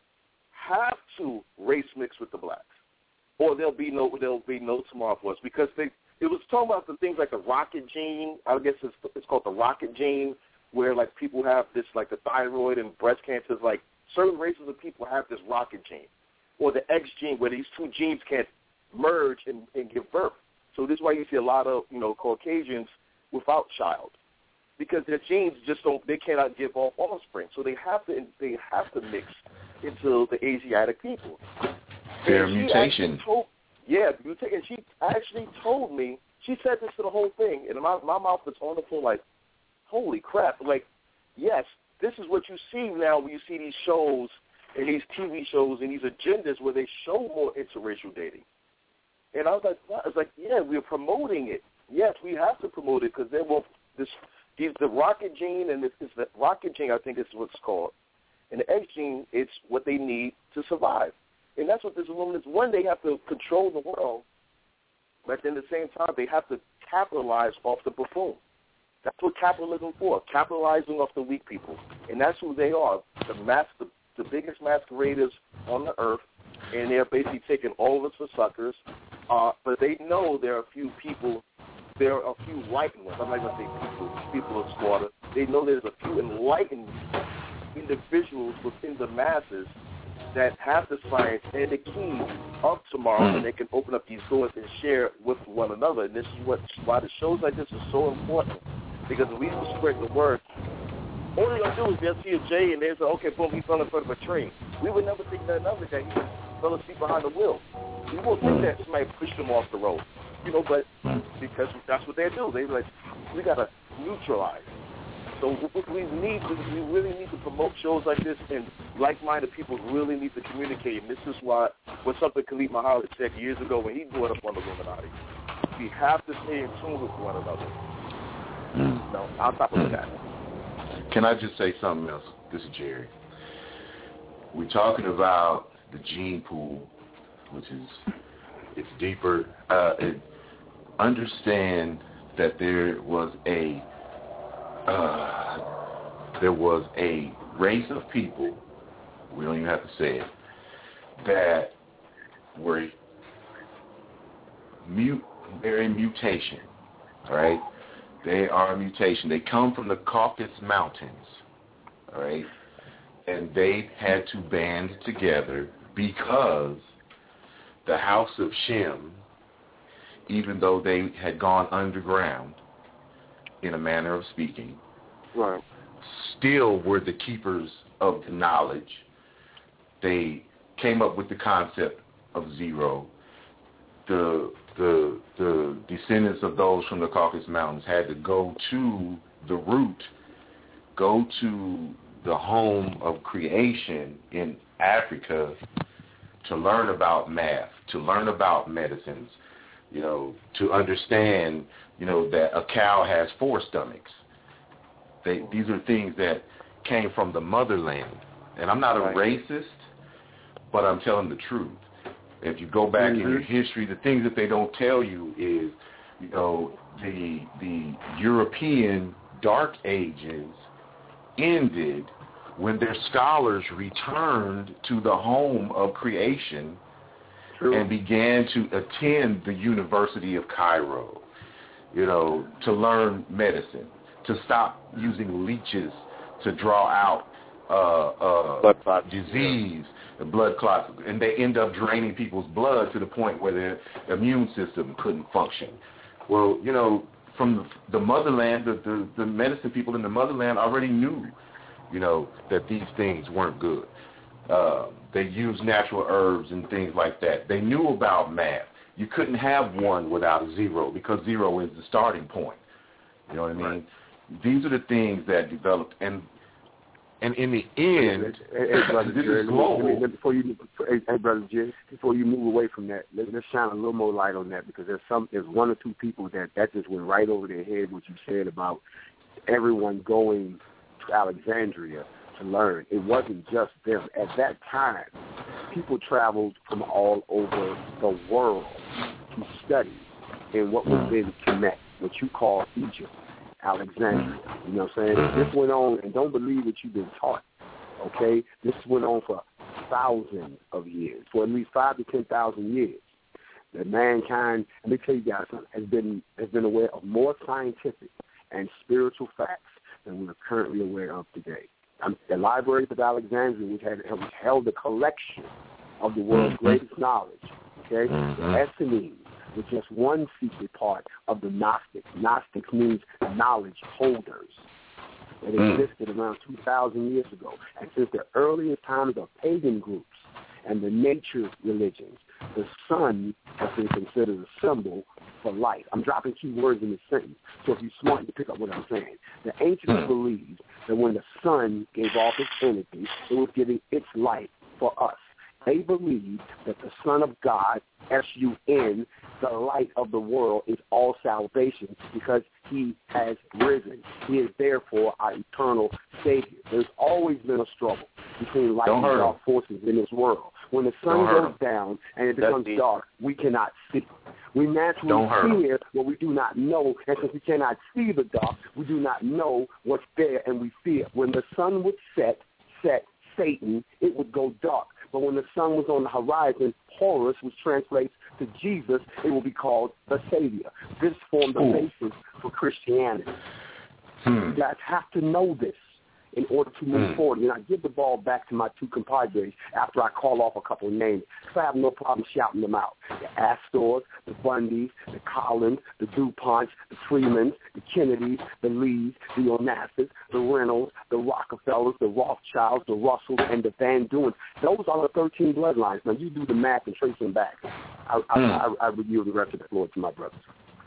have to race mix with the blacks, or there'll be no, there'll be no tomorrow for us, because they, it was talking about the things like the rocket gene. I guess it's, it's called the rocket gene, where like people have this, like the thyroid and breast cancers, like certain races of people have this rocket gene, or the X gene, where these two genes can't merge and, and give birth. So this is why you see a lot of, you know, Caucasians without child, because their genes just don't, they cannot give off offspring. So they have to, they have to mix into the Asiatic people. Fair mutation. Told, yeah, and she actually told me, she said this to the whole thing, and my, my mouth was on the floor like, holy crap. Like, yes, this is what you see now when you see these shows and these T V shows and these agendas where they show more interracial dating. And I was like, I was like, yeah, we're promoting it. Yes, we have to promote it, because they will. This, these, the rocket gene, and this is the rocket gene, I think is what it's called, and the X gene, it's what they need to survive. And that's what this woman is. One, they have to control the world, but at the same time, they have to capitalize off the buffoon. That's what capitalism for, capitalizing off the weak people, and that's who they are. The mass, the, the biggest masqueraders on the earth, and they're basically taking all of us for suckers. Uh, but they know there are a few people, there are a few enlightened ones. I'm not going to say people, people of slaughter. They know there's a few enlightened individuals within the masses that have the science and the keys of tomorrow, and they can open up these doors and share with one another. And this is what why the shows like this are so important, because if we will spread the word, all they're going to do is they'll see a Jay and they'll say, okay, boom, he fell in front of a train. We would never think that another guy, he just fell asleep behind the wheel. We won't think that somebody pushed him off the road, you know, but because that's what they do. They're like, we got to neutralize. So we need to, we really need to promote shows like this, and like-minded people really need to communicate. And this is why, what something Khalid Muhammad said years ago when he brought up on the Illuminati. We have to stay in tune with one another. Mm. No, on top of that. Can I just say something else? This is Jerry. We're talking about the gene pool, which is, it's deeper. Uh, it, understand that there was a uh, there was a race of people, we don't even have to say it, that were mute, they're in mutation, all right? They are a mutation. They come from the Caucasus Mountains, all right? And they had to band together because the House of Shem, even though they had gone underground, in a manner of speaking, right, still were the keepers of the knowledge. They came up with the concept of zero. The the the descendants of those from the Caucasus Mountains had to go to the root, go to the home of creation in Africa to learn about math, to learn about medicines, you know, to understand, you know, that a cow has four stomachs. They, these are things that came from the motherland. And I'm not a right. racist, but I'm telling the truth. If you go back mm-hmm. in your history, the things that they don't tell you is you know, the the European Dark Ages ended when their scholars returned to the home of creation True. and began to attend the University of Cairo, you know, to learn medicine, to stop using leeches to draw out uh, uh, blood clots, disease, yeah. blood clots, and they end up draining people's blood to the point where their immune system couldn't function. Well, you know, from the motherland, the, the, the medicine people in the motherland already knew, you know, that these things weren't good. Uh, they used natural herbs and things like that. They knew about math. You couldn't have one without a zero because zero is the starting point. You know what I mean? Right. These are the things that developed, and and in the end, hey, hey, brother, this Jerry, is global. Let me, before you, hey, hey, brother Jerry, before you move away from that, let, let's shine a little more light on that because there's some, there's one or two people that that just went right over their head what you said about everyone going to Alexandria to learn. It wasn't just them. At that time, people traveled from all over the world to study in what was then Kemet, what you call Egypt, Alexandria. You know what I'm saying? This went on, and don't believe what you've been taught, okay? This went on for thousands of years, for at least five to ten thousand years. That mankind, let me tell you guys something, has been, has been aware of more scientific and spiritual facts than we are currently aware of today. Um, the Library of Alexandria, which had which held a collection of the world's greatest knowledge, okay? The Essenes was just one secret part of the Gnostics. Gnostics means knowledge holders. It existed around two thousand years ago. And since the earliest times of pagan groups and the nature religions, the sun has been considered a symbol for life. I'm dropping key words in the sentence, so if you're smart, you pick up what I'm saying. The ancients believed that when the sun gave off its energy, it was giving its light for us. They believe that the Son of God, S U N, the light of the world, is all salvation because he has risen. He is therefore our eternal Savior. There's always been a struggle between light and dark forces in this world. When the sun goes down and it becomes dark, we cannot see. We naturally fear what we do not know, and since we cannot see the dark, we do not know what's there, and we fear. When the sun would set, set Satan, it would go dark. But when the sun was on the horizon, Horus, which translates to Jesus, it will be called the Savior. This formed the Ooh. basis for Christianity. Hmm. You guys have to know this in order to move hmm. forward. And I give the ball back to my two compadres after I call off a couple of names. So I have no problem shouting them out. The Astors, the Bundys, the Collins, the DuPonts, the Freemans, the Kennedys, the Lees, the Onassis, the Reynolds, the Rockefellers, the Rothschilds, the Russells, and the Van Duens. Those are the thirteen bloodlines. Now, you do the math and trace them back. I, I, hmm. I, I review the rest of the floor to my brothers.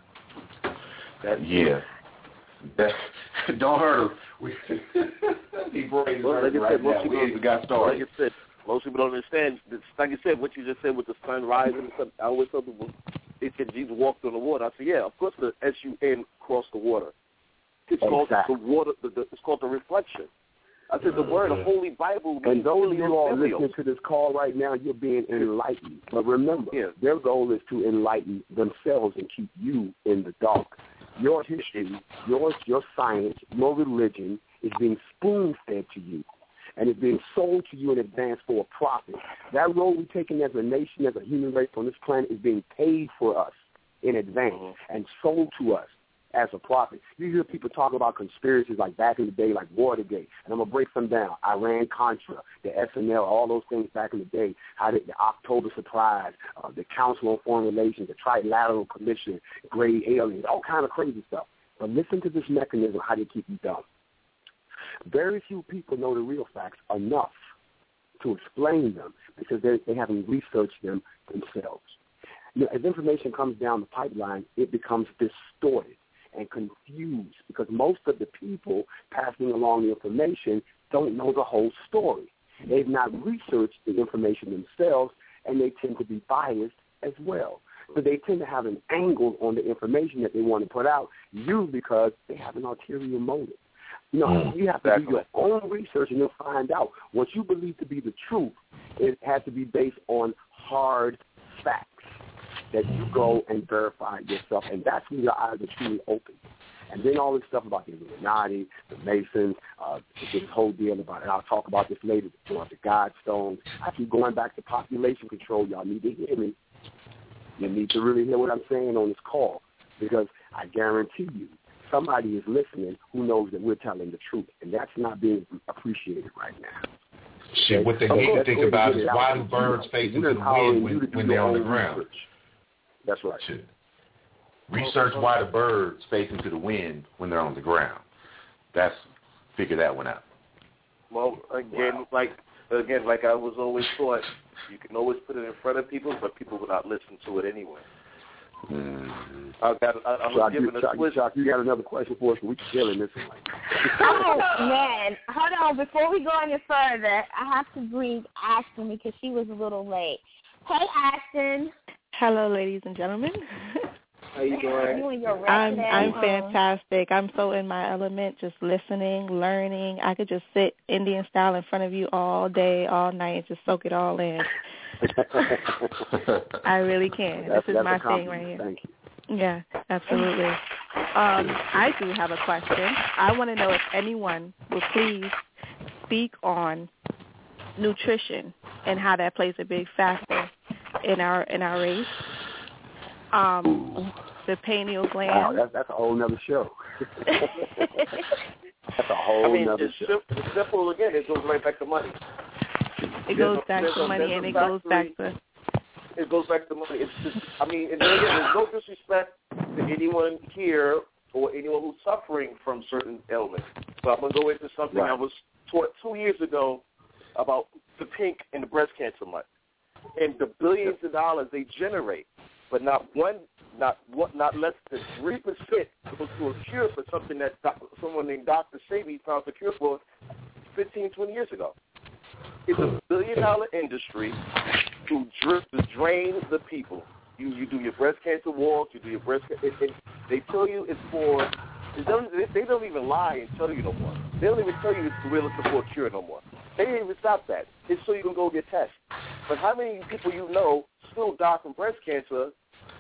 That's yeah. That, don't hurt him. We, he well, like I right said, most people, we got started. Like I said, most people don't understand. Like I said, what you just said with the sun rising and stuff, I always tell people, they said Jesus walked on the water. I said, yeah, of course the S U N crossed the water. It's exactly. called the water. The, the, it's called the reflection. I said the word, the Holy Bible. And those of you all listening to this call right now, you're being enlightened. But remember, yeah. their goal is to enlighten themselves and keep you in the dark. Your history, your, your science, your religion is being spoon-fed to you, and it's being sold to you in advance for a profit. That road we're taking as a nation, as a human race on this planet, is being paid for us in advance mm-hmm. and sold to us as a profit. You hear people talk about conspiracies like back in the day, like Watergate, and I'm going to break them down. Iran-Contra, the S N L, all those things back in the day, how did the October Surprise, uh, the Council on Foreign Relations, the Trilateral Commission, gray aliens, all kind of crazy stuff. But listen to this mechanism, how they keep you dumb. Very few people know the real facts enough to explain them because they, they haven't researched them themselves. You know, as information comes down the pipeline, it becomes distorted and confused because most of the people passing along the information don't know the whole story. They've not researched the information themselves, and they tend to be biased as well. So they tend to have an angle on the information that they want to put out, usually because they have an ulterior motive. You know, mm, you have to exactly. do your own research, and you'll find out what you believe to be the truth. It has to be based on hard facts. that you go and verify yourself, and that's when your eyes are truly open. And then all this stuff about the Illuminati, the Masons, uh, this whole deal about, and I'll talk about this later, about the Godstones. I keep going back to population control. Y'all need to hear me. You need to really hear what I'm saying on this call, because I guarantee you, somebody is listening who knows that we're telling the truth, and that's not being appreciated right now. Shit, what they need to think about is why do birds face into the wind when, when they're on the ground? Research. That's right. Shit. Research why the birds face into the wind when they're on the ground. That's figure that one out. Well, again, wow. like again, like I was always taught, you can always put it in front of people, but people will not listen to it anyway. Mm-hmm. I got. I, I was Chuck, given you, a Chuck, twist. Chuck, you got another question for us? We can kill in this one. Oh man, hold on. Before we go any further, I have to greet Ashton because she was a little late. Hey, Ashton. Hello, ladies and gentlemen. How you doing? You and your I'm I'm home. fantastic. I'm so in my element, just listening, learning. I could just sit Indian style in front of you all day, all night, and just soak it all in. I really can. That's, this is that's my thing right here. Thank you. Yeah, absolutely. Um, I do have a question. I want to know if anyone would please speak on nutrition and how that plays a big factor in our in our race. Um, the pineal gland. Wow, that's, that's a whole nother show. That's a whole I mean, nother it's show. simple, it's simple again. It goes right back to money. It goes There's back a, to a, money, and a it goes back factory, to. It goes back to money. It's just, I mean, and again, there's no disrespect to anyone here or anyone who's suffering from certain ailments. So I'm gonna go into something right. I was taught two years ago about the pink and the breast cancer month and the billions of dollars they generate, but not one, not what, not less than three percent goes to a cure for something that doc, someone named Doctor Sebi found the cure for fifteen, twenty years ago. It's a billion-dollar industry to drip, to drain the people. You you do your breast cancer walks, you do your breast cancer, and they tell you it's for, it doesn't, they don't even lie and tell you no more. They don't even tell you it's really for a cure no more. They didn't even stop that. It's so you can go get tests. But how many people you know still die from breast cancer,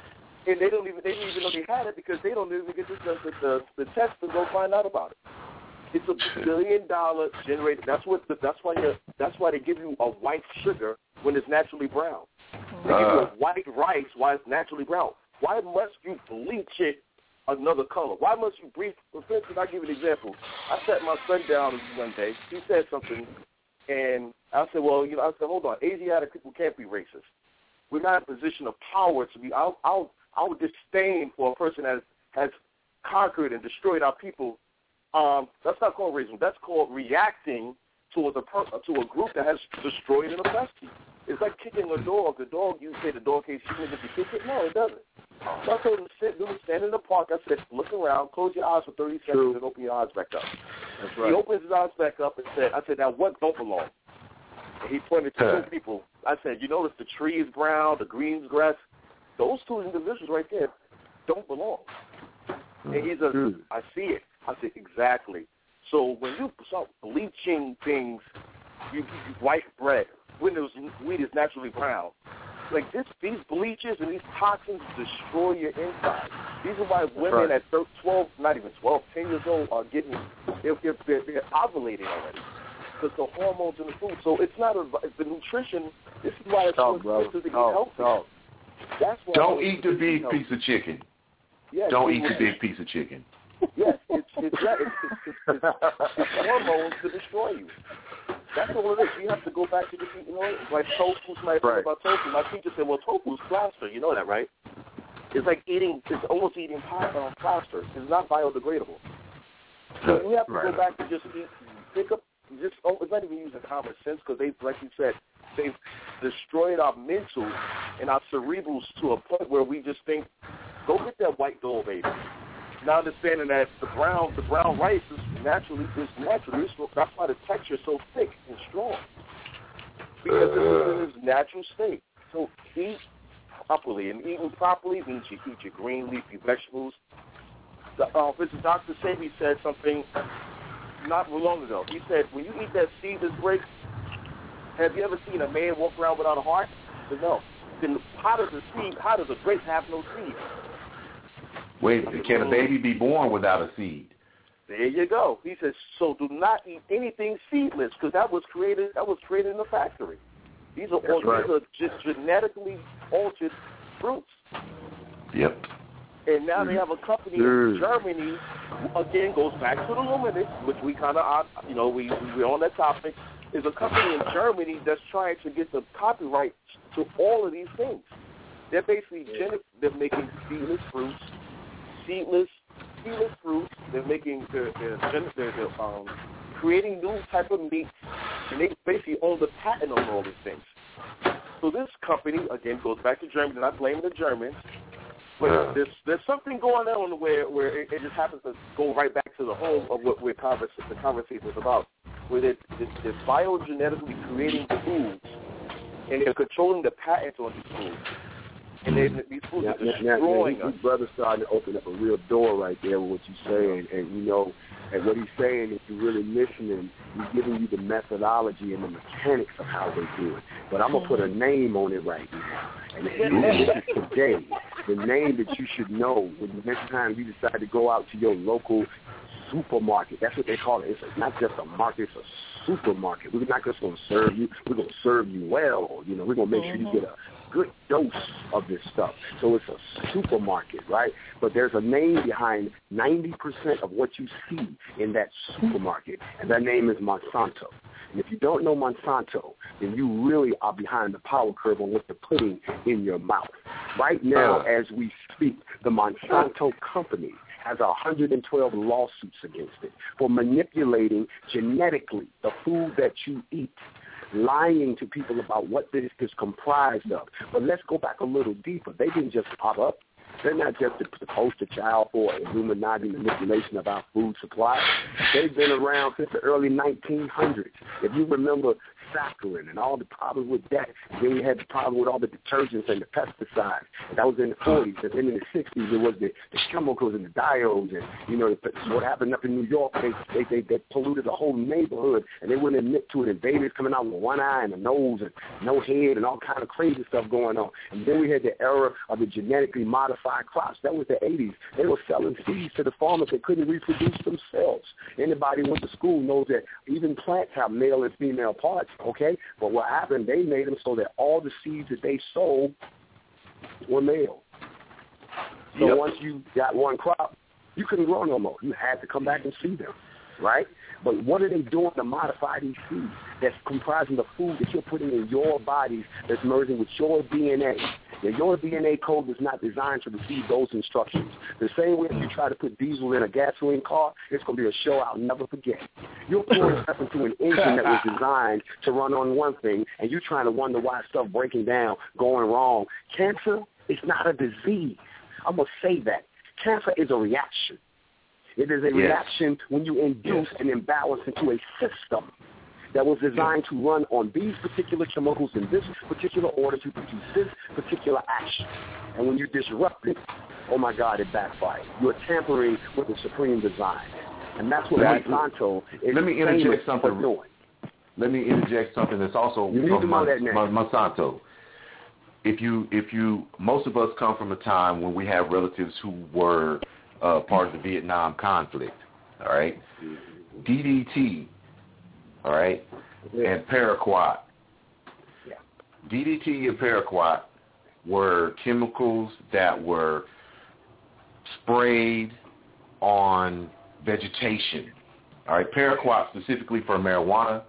and they don't even they didn't even know they had it because they don't even get the the, the, the test to go find out about it. It's a billion dollar generator. That's what. The, that's why. You, that's why they give you a white sugar when it's naturally brown. They give you a white rice while it's naturally brown. Why must you bleach it another color? Why must you breathe? For instance, I'll give you an example. I sat my son down one day. He said something, and I said, "Well, you know," I said, "Hold on. Asiatic people can't be racist. We're not in a position of power to be. I'll, I'll, I'll disdain for a person that has, has conquered and destroyed our people." Um, that's not called racism. That's called reacting towards a per- to a group that has destroyed and oppressed you. It's like kicking a dog. The dog, you say the dog can't see if you kick it. No, it doesn't. So I told him to sit, dude, stand in the park. I said, look around, close your eyes for thirty seconds, True. and open your eyes back up. That's right. He opens his eyes back up and said, I said, now what don't belong? And he pointed to two people. I said, you notice the tree is brown, the green's grass. Those two individuals right there don't belong. And he said, I see it. I said, exactly. So when you start bleaching things, you, you white bread, when the wheat is naturally brown, like this, these bleaches and these toxins destroy your inside. These are why women right. at twelve, not even twelve, ten years old are getting, they're, they're, they're ovulating already because the hormones in the food. So it's not a, it's the nutrition. This is why it's talk, so expensive to talk, eat healthy. Talk. That's why Don't eat the big healthy. piece of chicken. Yeah, Don't eat the big piece of chicken. Yes, it's it's, it's, it's, it's, it's, it's hormones to destroy you. That's all it is. You have to go back to the, you know, like tofu. Somebody right. about tofu. My teacher said, well, tofu is plaster. You know that, right? It's like eating, it's almost eating plaster. It's not biodegradable. So you have to right. go back to just eat, pick up, just, oh, it's not even using common sense because they, like you said, they've destroyed our mental and our cerebrals to a point where we just think, go get that white dough, baby. Now understanding that the brown, the brown rice is naturally, is naturally, that's why the texture is so thick and strong. Because it's in its natural state. So eat properly, and eating properly means you eat your green leafy vegetables. The, uh, Mister Doctor Sebi said something not long ago. He said, when you eat that seedless grapes, have you ever seen a man walk around without a heart? He said, no. Then how does a seed? How does a grape have no seed? Wait, can a baby be born without a seed? There you go. He says, so do not eat anything seedless, because that was created. That was created in the factory. These are all, right. these are just genetically altered fruits. Yep. And now they have a company in Germany, who again goes back to the Luminous, which we kind of, you know, we we're on that topic. Is a company in Germany that's trying to get the copyright to all of these things. They're basically genetic. They're making seedless fruits, seedless, seedless fruits. They're making, they're, they're, they're, they're um, creating new type of meats, and they basically own the patent on all these things. So this company again goes back to Germany. Not blaming the Germans. But uh, there's there's something going on where where it, it just happens to go right back to the home of what we're convers- the conversation is about, where they're, they're biogenetically creating foods, and they're controlling the patents on these foods. And they, these foods now, are destroying now, now, us. his brother's starting to open up a real door right there with what you're saying, and you know, and what he's saying, if you're really listening, he's giving you the methodology and the mechanics of how they do it. But I'm gonna put a name on it right now, and this is today. The name that you should know when the next time you decide to go out to your local supermarket. That's what they call it. It's not just a market; it's a supermarket. We're not just going to serve you. We're going to serve you well. You know, we're going to make mm-hmm. sure you get a good dose of this stuff. So it's a supermarket, right? But there's a name behind ninety percent of what you see in that supermarket, and that name is Monsanto. And if you don't know Monsanto, then you really are behind the power curve on what they're putting in your mouth. Right now, as we speak, the Monsanto company has one hundred twelve lawsuits against it for manipulating genetically the food that you eat, lying to people about what this is comprised of. But let's go back a little deeper. They didn't just pop up. They're not just the poster child for Illuminati manipulation of our food supply. They've been around since the early nineteen hundreds. If you remember saccharin and all the problems with that, then we had the problem with all the detergents and the pesticides. That was in the forties. And then in the sixties, it was the, the chemicals and the diodes. And, you know, what happened up in New York, they, they, they, they polluted the whole neighborhood, and they wouldn't admit to it. And babies coming out with one eye and a nose and no head and all kind of crazy stuff going on. And then we had the era of the genetically modified crops. That was the eighties. They were selling seeds to the farmers that couldn't reproduce themselves. Anybody who went to school knows that even plants have male and female parts, okay? But what happened, they made them so that all the seeds that they sold were male. So yep. once you got one crop, you couldn't grow no more. You had to come back and see them, right? But what are they doing to modify these seeds that's comprising the food that you're putting in your bodies that's merging with your D N A? Now, your D N A code was not designed to receive those instructions. The same way if you try to put diesel in a gasoline car, it's going to be a show I'll never forget. You're pouring stuff into an engine that was designed to run on one thing, and you're trying to wonder why stuff breaking down, going wrong. Cancer is not a disease. I'm going to say that. Cancer is a reaction. It is a yes. reaction when you induce yes. an imbalance into a system that was designed to run on these particular chemicals in this particular order to produce this particular action. And when you disrupt it, oh my God, it backfires. You're tampering with the supreme design. And that's what that, Monsanto is Let me interject something. doing. Let me interject something that's also you need from to know that Mon- Monsanto. If you, if you, most of us come from a time when we have relatives who were uh, part of the Vietnam conflict, all right? D D T, all right, yeah. and paraquat. Yeah. D D T and paraquat were chemicals that were sprayed on vegetation. All right, paraquat specifically for marijuana,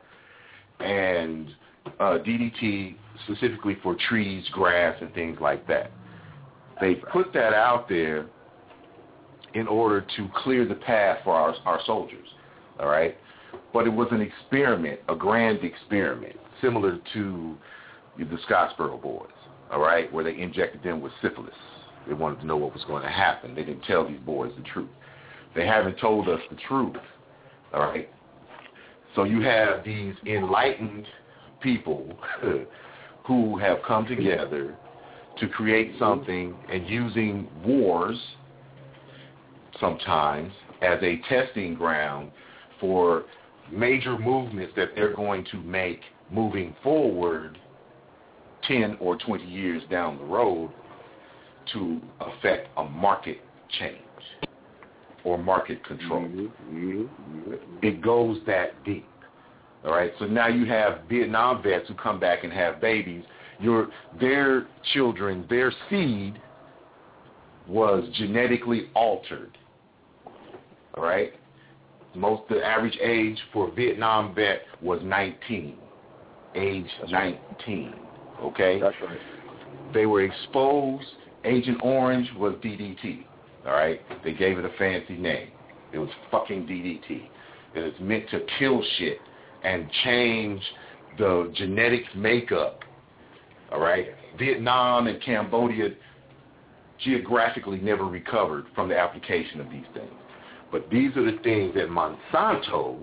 and uh, D D T specifically for trees, grass, and things like that. They put that out there in order to clear the path for our, our soldiers, all right? But it was an experiment, a grand experiment, similar to the Scottsboro boys, all right, where they injected them with syphilis. They wanted to know what was going to happen. They didn't tell these boys the truth. They haven't told us the truth, all right? So you have these enlightened people who have come together to create something and using wars sometimes as a testing ground for major movements that they're going to make moving forward ten or twenty years down the road to affect a market change or market control. Mm-hmm. Mm-hmm. It goes that deep. All right, so now you have Vietnam vets who come back and have babies. Your their children, their seed was genetically altered. All right, most the average age for a Vietnam vet was nineteen, age That's nineteen. Right. Okay, That's right. They were exposed. Agent Orange was D D T. All right, they gave it a fancy name. It was fucking D D T. It is meant to kill shit and change the genetic makeup, all right? Vietnam and Cambodia geographically never recovered from the application of these things. But these are the things that Monsanto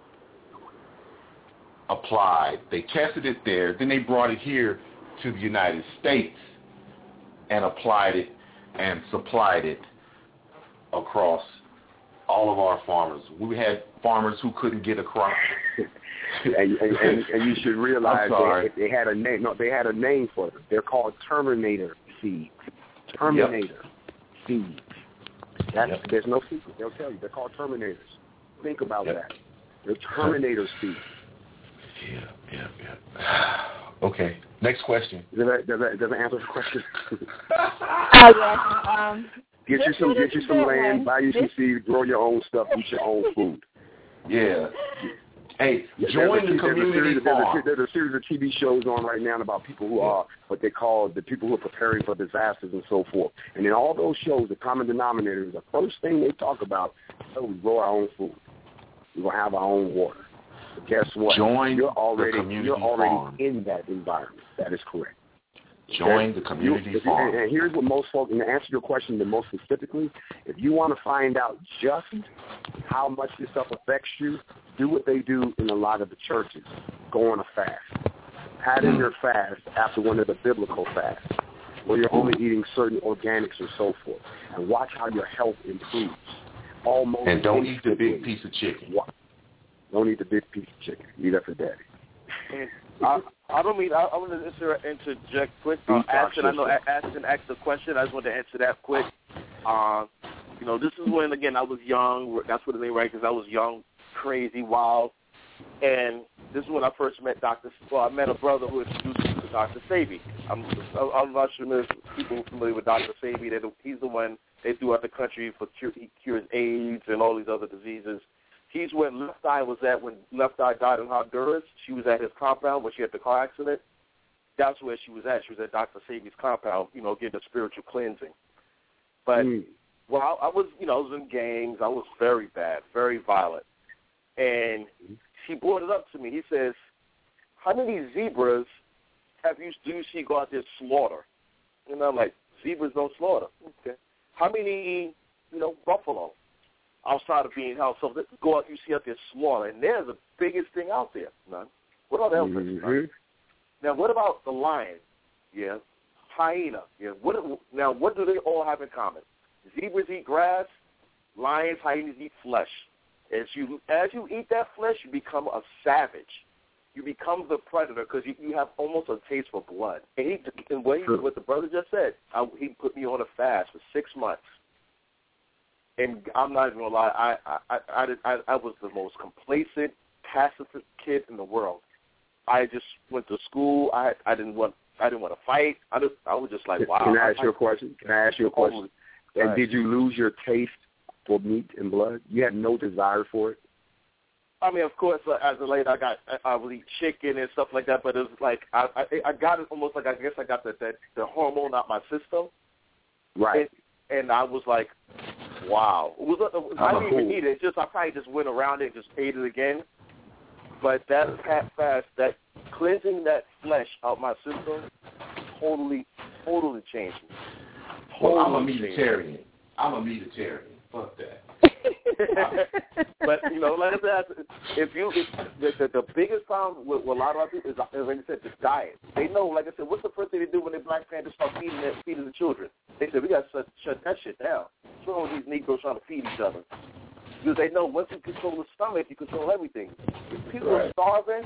applied. They tested it there, then they brought it here to the United States and applied it and supplied it across all of our farmers. We had farmers who couldn't get a crop. and, and, and, and you should realize they, they had a name. No, they had a name for them. They're called Terminator seeds. Terminator yep. seeds. That's, yep. There's no secret. They'll tell you. They're called Terminators. Think about yep. that. They're Terminator seeds. Yeah, yeah, yeah. Okay. Next question. Does that, does that, does that answer the question? Oh, yes. Um, get you some, get you some land, buy you some seeds, grow your own stuff, eat your own food. Yeah. Hey, join the community farm. There's a series of T V shows on right now about people who are what they call the people who are preparing for disasters and so forth. And in all those shows, the common denominator is the first thing they talk about, oh, we grow our own food. We're going to have our own water. But guess what? Join you're already, the community You're already farm. in that environment. That is correct. Join the community you, farm. And, and here's what most folks, and to answer your question the most specifically, if you want to find out just how much this stuff affects you, do what they do in a lot of the churches. Go on a fast. Pattern your fast after one of the biblical fasts, where you're only eating certain organics and so forth, and watch how your health improves. Almost and don't eat the big piece of chicken. Don't eat the big piece of chicken. Eat that for daddy. And I, I don't mean, I, I want to inter- interject quick. Uh, Ashton, I know Ashton asked a question. I just wanted to answer that quick. Uh, you know, this is when, again, I was young. That's what they right, because I was young, crazy, wild. And this is when I first met Doctor Well, I met a brother who introduced me to Doctor Sebi. I'm, I'm not sure if people are familiar with Doctor Sebi. They, he's the one they do out the country for cure, he cures AIDS and all these other diseases. He's where Left Eye was at when Left Eye died in Honduras. She was at his compound when she had the car accident. That's where she was at. She was at Doctor Sebi's compound, you know, getting a spiritual cleansing. But mm. well, I was, you know, I was in gangs. I was very bad, very violent. And he brought it up to me. He says, how many zebras have you, do you see go out there slaughter? And I'm like, zebras don't slaughter. Okay. How many, you know, buffalo outside of being held? So let's go out, you see out there slaughter. And there's the biggest thing out there, none. What are the elephants? Mm-hmm. Now, what about the lion? Yeah. Hyena. Yeah. What? Now, what do they all have in common? Zebras eat grass. Lions, hyenas eat flesh. As you as you eat that flesh, you become a savage. You become the predator because you, you have almost a taste for blood. And, he, and what, he, what the brother just said, I, he put me on a fast for six months. And I'm not even gonna lie, I I I, I, I was the most complacent, passive kid in the world. I just went to school. I I didn't want I didn't want to fight. I just I was just like, wow. Can I ask you a question? Can I ask you a question? Oh, and right. Did you lose your taste for meat and blood? You had no desire for it? I mean, of course, uh, as a late, I got I would eat chicken and stuff like that, but it was like I I, I got it almost like I guess I got the the, the hormone out my system, right? And, and I was like, wow, it was, it was I didn't even eat it. It's just I probably just went around it and just ate it again. But that fat fast, that cleansing that flesh out my system, totally, totally changed me. Totally well, I'm a meatitarian. I'm a meatitarian. Fuck that. But you know, like I said, if you if the, the the biggest problem with, with a lot of people is, as I said, the diet. They know, like I said, what's the first thing they do when the Black Panthers start feeding their, feeding the children? They said we got to shut, shut that shit down. What's wrong with these Negroes trying to feed each other? Because they know once you control the stomach, you control everything. If people right. are starving,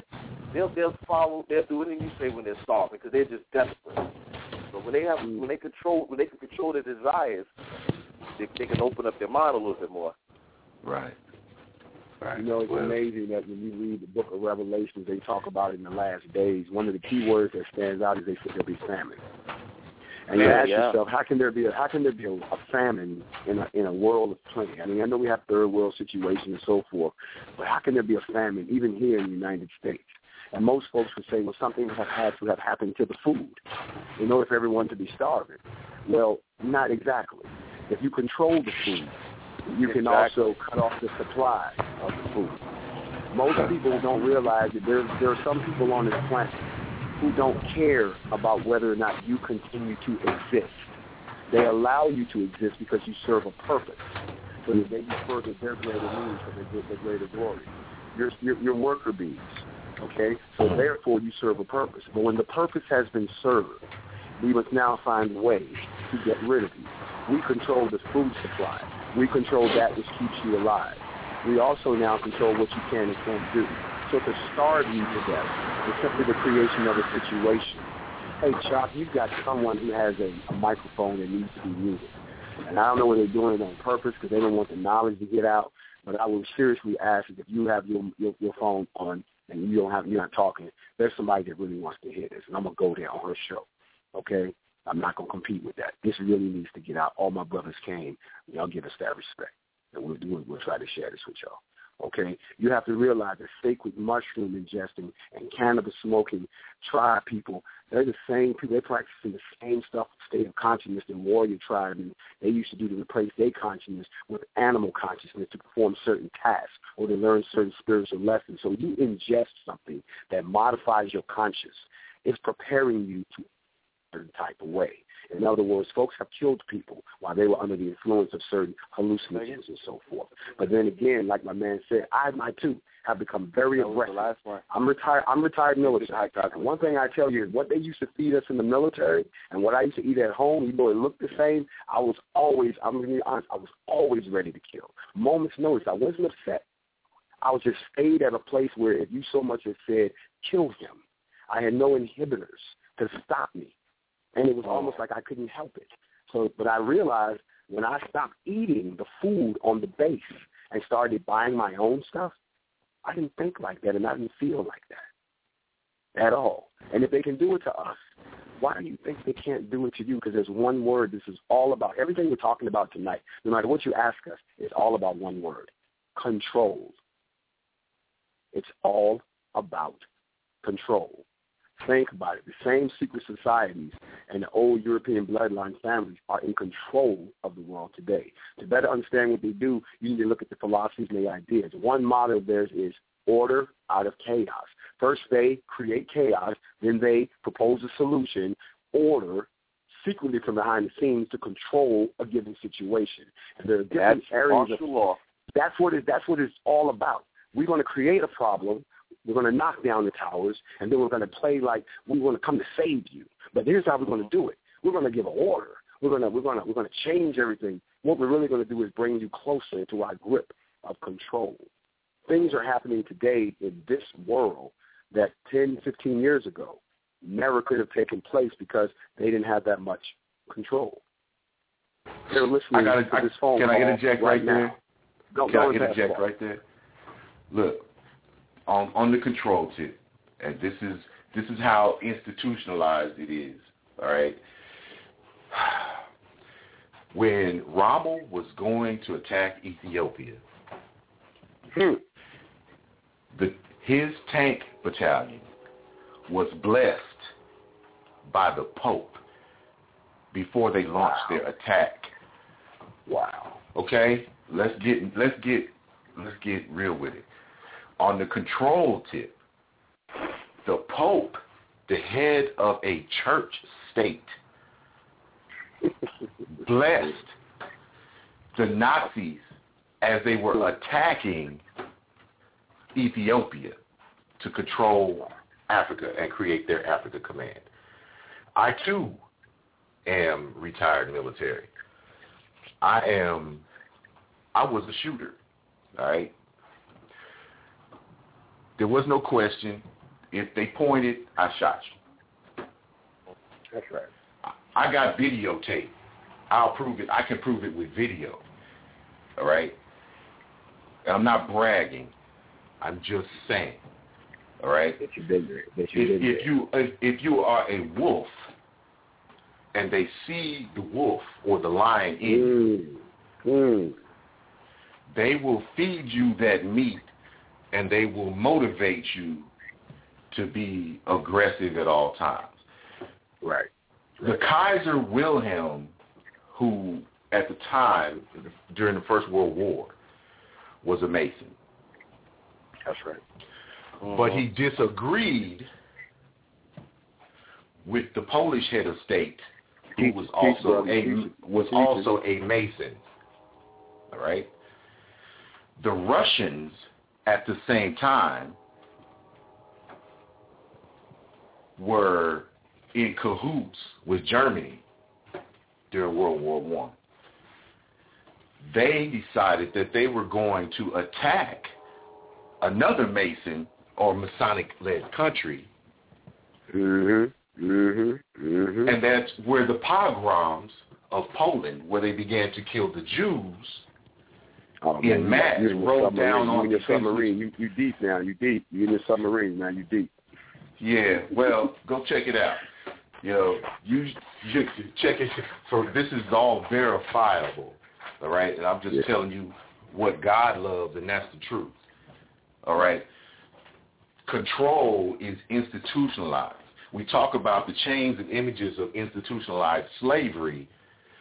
they'll they'll follow, they'll do anything you say when they're starving because they're just desperate. So when they have, when they control, when they can control their desires, they, they can open up their mind a little bit more. Right. Right. You know, it's well, amazing that when you read the book of Revelations, they talk about it in the last days. One of the key words that stands out is they said there'll be famine. And you yeah, ask yeah. yourself, how can there be a how can there be a, a famine in a in a world of plenty? I mean, I know we have third world situations and so forth, but how can there be a famine even here in the United States? And most folks would say, well, something would have had to have happened to the food in order for everyone to be starving. Well, not exactly. If you control the food, you can exactly. also cut off the supply of the food. Most people don't realize that there there are some people on this planet who don't care about whether or not you continue to exist. They allow you to exist because you serve a purpose, so that they can further their greater needs for their, their greater glory. You're, you're, you're worker bees, okay? So therefore you serve a purpose. But when the purpose has been served, we must now find ways to get rid of you. We control the food supply. We control that which keeps you alive. We also now control what you can and can't do. So to starve you to death is simply the creation of a situation. Hey, Chuck, you've got someone who has a, a microphone that needs to be muted. And I don't know whether they're doing it on purpose because they don't want the knowledge to get out, but I will seriously ask if you have your, your your phone on and you don't have you're not talking, there's somebody that really wants to hear this, and I'm going to go there on her show, okay? I'm not going to compete with that. This really needs to get out. All my brothers came. Y'all give us that respect, and we'll do it. We'll try to share this with y'all. Okay, you have to realize that sacred mushroom ingesting and cannabis smoking tribe people, they're the same people. They're practicing the same stuff, state of consciousness, the warrior tribe, and they used to do to replace their consciousness with animal consciousness to perform certain tasks or to learn certain spiritual lessons. So you ingest something that modifies your conscious. It's preparing you to a certain type of way. In other words, folks have killed people while they were under the influence of certain hallucinogens and so forth. But then again, like my man said, I, my too, have become very aggressive. I'm retired. I'm retired military. And one thing I tell you is what they used to feed us in the military and what I used to eat at home, even though it looked the same, I was always, I'm going to be honest, I was always ready to kill. Moment's notice, I wasn't upset. I was just stayed at a place where if you so much as said, kill him, I had no inhibitors to stop me. And it was almost like I couldn't help it. So, but I realized when I stopped eating the food on the base and started buying my own stuff, I didn't think like that and I didn't feel like that at all. And if they can do it to us, why do you think they can't do it to you? Because there's one word. This is all about everything we're talking about tonight. No matter what you ask us, it's all about one word: control. It's all about control. Think about it. The same secret societies and the old European bloodline families are in control of the world today. To better understand what they do, you need to look at the philosophies and the ideas. One motto of theirs is order out of chaos. First they create chaos, then they propose a solution, order, secretly from behind the scenes to control a given situation. And there are different that's areas of law. That's what it, that's what it's all about. We're going to create a problem. We're going to knock down the towers, and then we're going to play like we want to come to save you. But here's how we're going to do it. We're going to give an order. We're going to we're going to we're going to change everything. What we're really going to do is bring you closer to our grip of control. Things are happening today in this world that ten, fifteen years ago never could have taken place because they didn't have that much control. They're listening I gotta, to this phone Can call I interject right right now. there? Go, can go I interject right there? Look. On, on the control tip, and this is this is how institutionalized it is, all right? When Rommel was going to attack Ethiopia, hmm. the, his tank battalion was blessed by the Pope before they launched wow. their attack. Wow. Okay? Let's get let's get let's get real with it. On the control tip, the Pope, the head of a church state, blessed the Nazis as they were attacking Ethiopia to control Africa and create their Africa Command. I, too, am retired military. I am, I was a shooter, all right? There was no question If they pointed, I shot you. That's right. I got videotape. I'll prove it. I can prove it with video. All right? And I'm not bragging. I'm just saying. All right? That you've been there. That you've If, been if you if, if you are a wolf and they see the wolf or the lion in you, mm. Mm. they will feed you that meat and they will motivate you to be aggressive at all times. Right. The Kaiser Wilhelm, who at the time, during the First World War, was a Mason. That's right. Mm-hmm. But he disagreed with the Polish head of state, who was also a was also a Mason. All right. The Russians, at the same time, were in cahoots with Germany during World War One. They decided that they were going to attack another Mason or Masonic-led country, mm-hmm, mm-hmm, mm-hmm. and that's where the pogroms of Poland, where they began to kill the Jews oh, in man, mass, rolled down you on in your submarine. You, you deep now. You deep. You in the submarine now. You deep. Yeah. Well, go check it out. You know, you, you check it for this is all verifiable. All right, and I'm just yeah. telling you what God loves, and that's the truth. All right. Control is institutionalized. We talk about the chains and images of institutionalized slavery.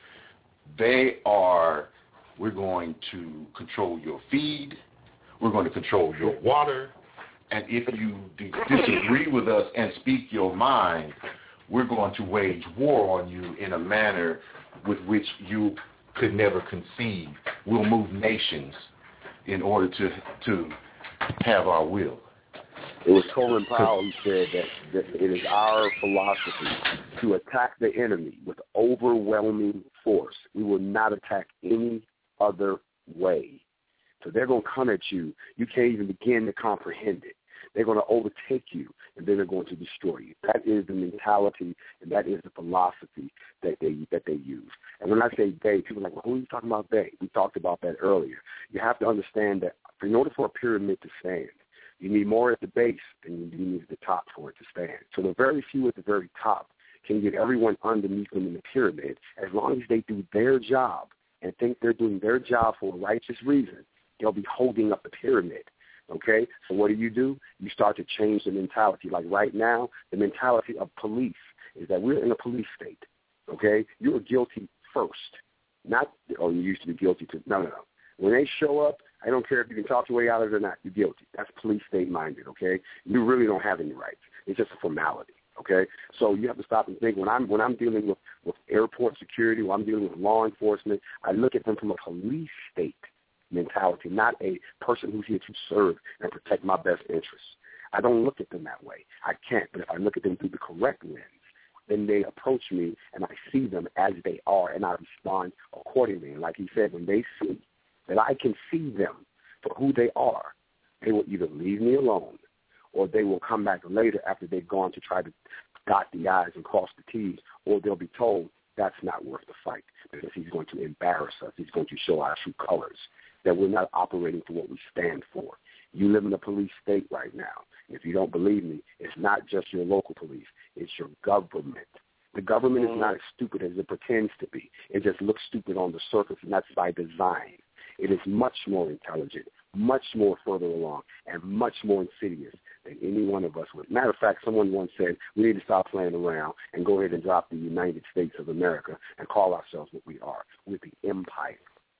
They are, we're going to control your feed, we're going to control your water, and if you d- disagree with us and speak your mind, we're going to wage war on you in a manner with which you could never conceive. We'll move nations in order to to have our will. It was Colin Powell who said that, that it is our philosophy to attack the enemy with overwhelming force. We will not attack any other way. So they're going to come at you. You can't even begin to comprehend it. They're going to overtake you, and then they're going to destroy you. That is the mentality, and that is the philosophy that they that they use. And when I say they, people are like, well, who are you talking about they? We talked about that earlier. You have to understand that in order for a pyramid to stand, you need more at the base than you need at the top for it to stand. So the very few at the very top can get everyone underneath them in the pyramid as long as they do their job and think they're doing their job for a righteous reason. They'll be holding up the pyramid. Okay, so what do you do? You start to change the mentality. Like right now, the mentality of police is that we're in a police state. Okay, you are guilty first, not oh you used to be guilty to no no no. When they show up, I don't care if you can talk your way out of it or not. You're guilty. That's police state minded. Okay, you really don't have any rights. It's just a formality. Okay, so you have to stop and think. When I'm when I'm dealing with with airport security, when I'm dealing with law enforcement, I look at them from a police state mentality, not a person who's here to serve and protect my best interests. I don't look at them that way. I can't, but if I look at them through the correct lens, then they approach me and I see them as they are and I respond accordingly. And like he said, when they see that I can see them for who they are, they will either leave me alone or they will come back later after they've gone to try to dot the I's and cross the T's, or they'll be told that's not worth the fight because he's going to embarrass us. He's going to show our true colors, that we're not operating for what we stand for. You live in a police state right now. If you don't believe me, it's not just your local police. It's your government. The government mm-hmm. is not as stupid as it pretends to be. It just looks stupid on the surface, and that's by design. It is much more intelligent, much more further along, and much more insidious than any one of us would. Matter of fact, someone once said we need to stop playing around and go ahead and drop the United States of America and call ourselves what we are. We're the empire